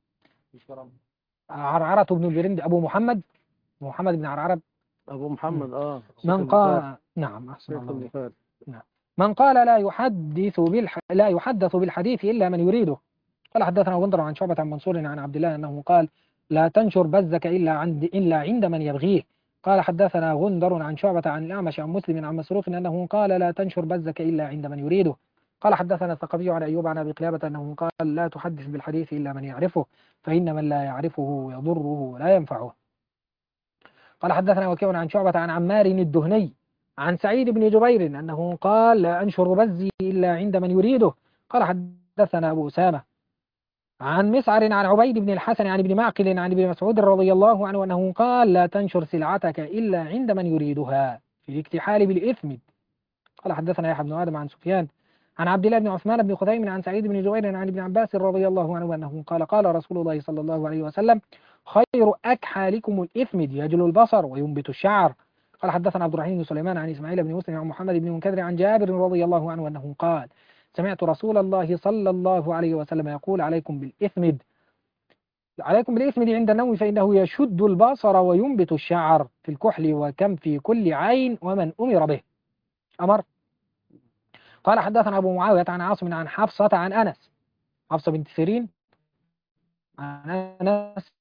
عرعرة بن برند أبو محمد محمد بن عرعرة. أبو محمد اه شيخ من البخاري. قال نعم أحسن شيخ الله إليك. البخاري. نعم. من قال لا يحدث بالح... لا يحدث بالحديث إلا من يريده. قال حدثنا غندر عن شعبة عن منصور عن عبد الله أنه قال لا تنشر بزك إلا عند إلا عند من يبغيه. قال حدثنا غندر عن شعبة عن الأعمش عن مسلم عن مسروق أنه قال لا تنشر بزك إلا عند من يريده. قال حدثنا الثقفي عن أيوب عن أبي قلابة أنه قال لا تحدث بالحديث إلا من يعرفه فإن من لا يعرفه يضره ولا ينفعه. قال حدثنا وكيع عن شعبة عن عمار الدهني عن سعيد بن جبير أنه قال لا أنشر بزي إلا عند من يريده. قال حدثنا أبو أسامة عن مسعر عن عبيد بن الحسن عن ابن معقل عن ابن مسعود رضي الله عنه أنه قال لا تنشر سلعتك إلا عند من يريدها في الاكتحال بالإثم. قال حدثنا يحيى بن آدم عن سفيان عن عبد الله بن عثمان بن خثيم عن سعيد بن جبير عن ابن عباس رضي الله عنه أنه قال قال رسول الله صلى الله عليه وسلم خير أكحالكم الإثمد يجل البصر وينبت الشعر. قال حدثنا عبد الرحيم بن سليمان عن إسماعيل بن مسلم عن محمد بن منكدر عن جابر رضي الله عنه أنه قال سمعت رسول الله صلى الله عليه وسلم يقول عليكم بالإثمد عليكم بالإثمد عند النوم فإنه يشد البصر وينبت الشعر في الكحل وكم في كل عين ومن أمر به أمر. قال حدثنا أبو معاوية عن عاصم عن حفصة عن أنس حفصة بنت سيرين عن أنس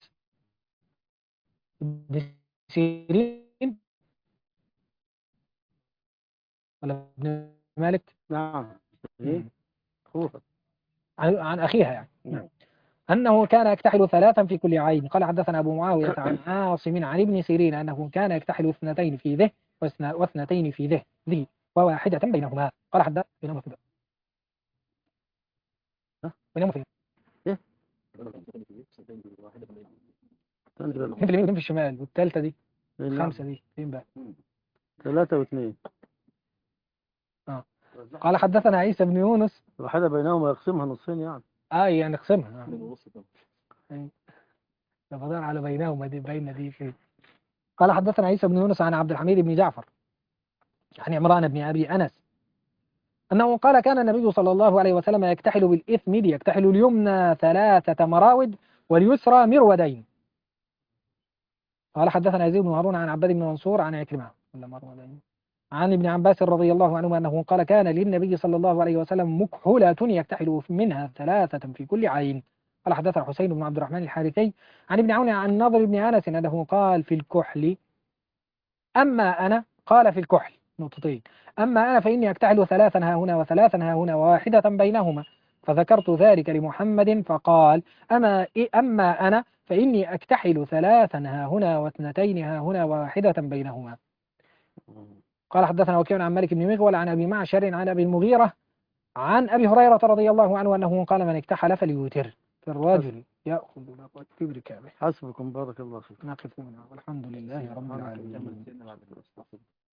بن سيرين ولا ابن مالك نعم. مم. أخوها. عن, عن أخيها يعني نعم. أنه كان يكتحل ثلاثا في كل عين. قال حدثنا أبو معاوية عن عاصم عن ابن سيرين أنه كان يكتحل اثنتين في ذه واثنا- واثنتين في ذه ذي وواحدة بينهما. قال حدث بينهما في ها؟ بينهما في إيه؟ تنزل اثنين في اليمين واثنين في الشمال والثالثة دي نعم. الخامسة دي فين بقى؟ ثلاثة واثنين. اه قال حدثنا عيسى بن يونس واحدة بينهما يقسمها نصفين يعني. اه يعني نقسمها آه. بدور على بينهما دي بين دي فين. قال حدثنا عيسى بن يونس عن عبد الحميد بن جعفر عن عمران بن أبي أنس أنه قال كان النبي صلى الله عليه وسلم يكتحل بالإثمد يكتحل اليمنى ثلاثة مراود واليسرى مرودين. قال حدثنا يزيد بن هارون عن عباد بن منصور عن عكرمة ولا مرودين عن ابن عباس رضي الله عنه أنه قال كان للنبي صلى الله عليه وسلم مكحولة يكتحل منها ثلاثة في كل عين. قال حدثنا حسين بن عبد الرحمن الحارثي عن ابن عون عن نضر بن أنس أنه قال في الكحل أما أنا قال في الكحل نقطتين أما أنا فإني أكتحل ثلاثا ها هنا وثلاثا ها هنا وواحدة بينهما فذكرت ذلك لمحمد فقال أما إيه أما أنا فإني أكتحل ثلاثا ها هنا واثنتين ها هنا وواحدة بينهما. قال حدثنا وكيع عن مالك بن مغول عن أبي معشر عن أبي المغيرة عن أبي هريرة رضي الله عنه أنه قال من اكتحل فليوتر فالرجل يأخذ كبر كامل. حسبكم بارك الله فيكم. نقف هنا والحمد لله رب العالمين.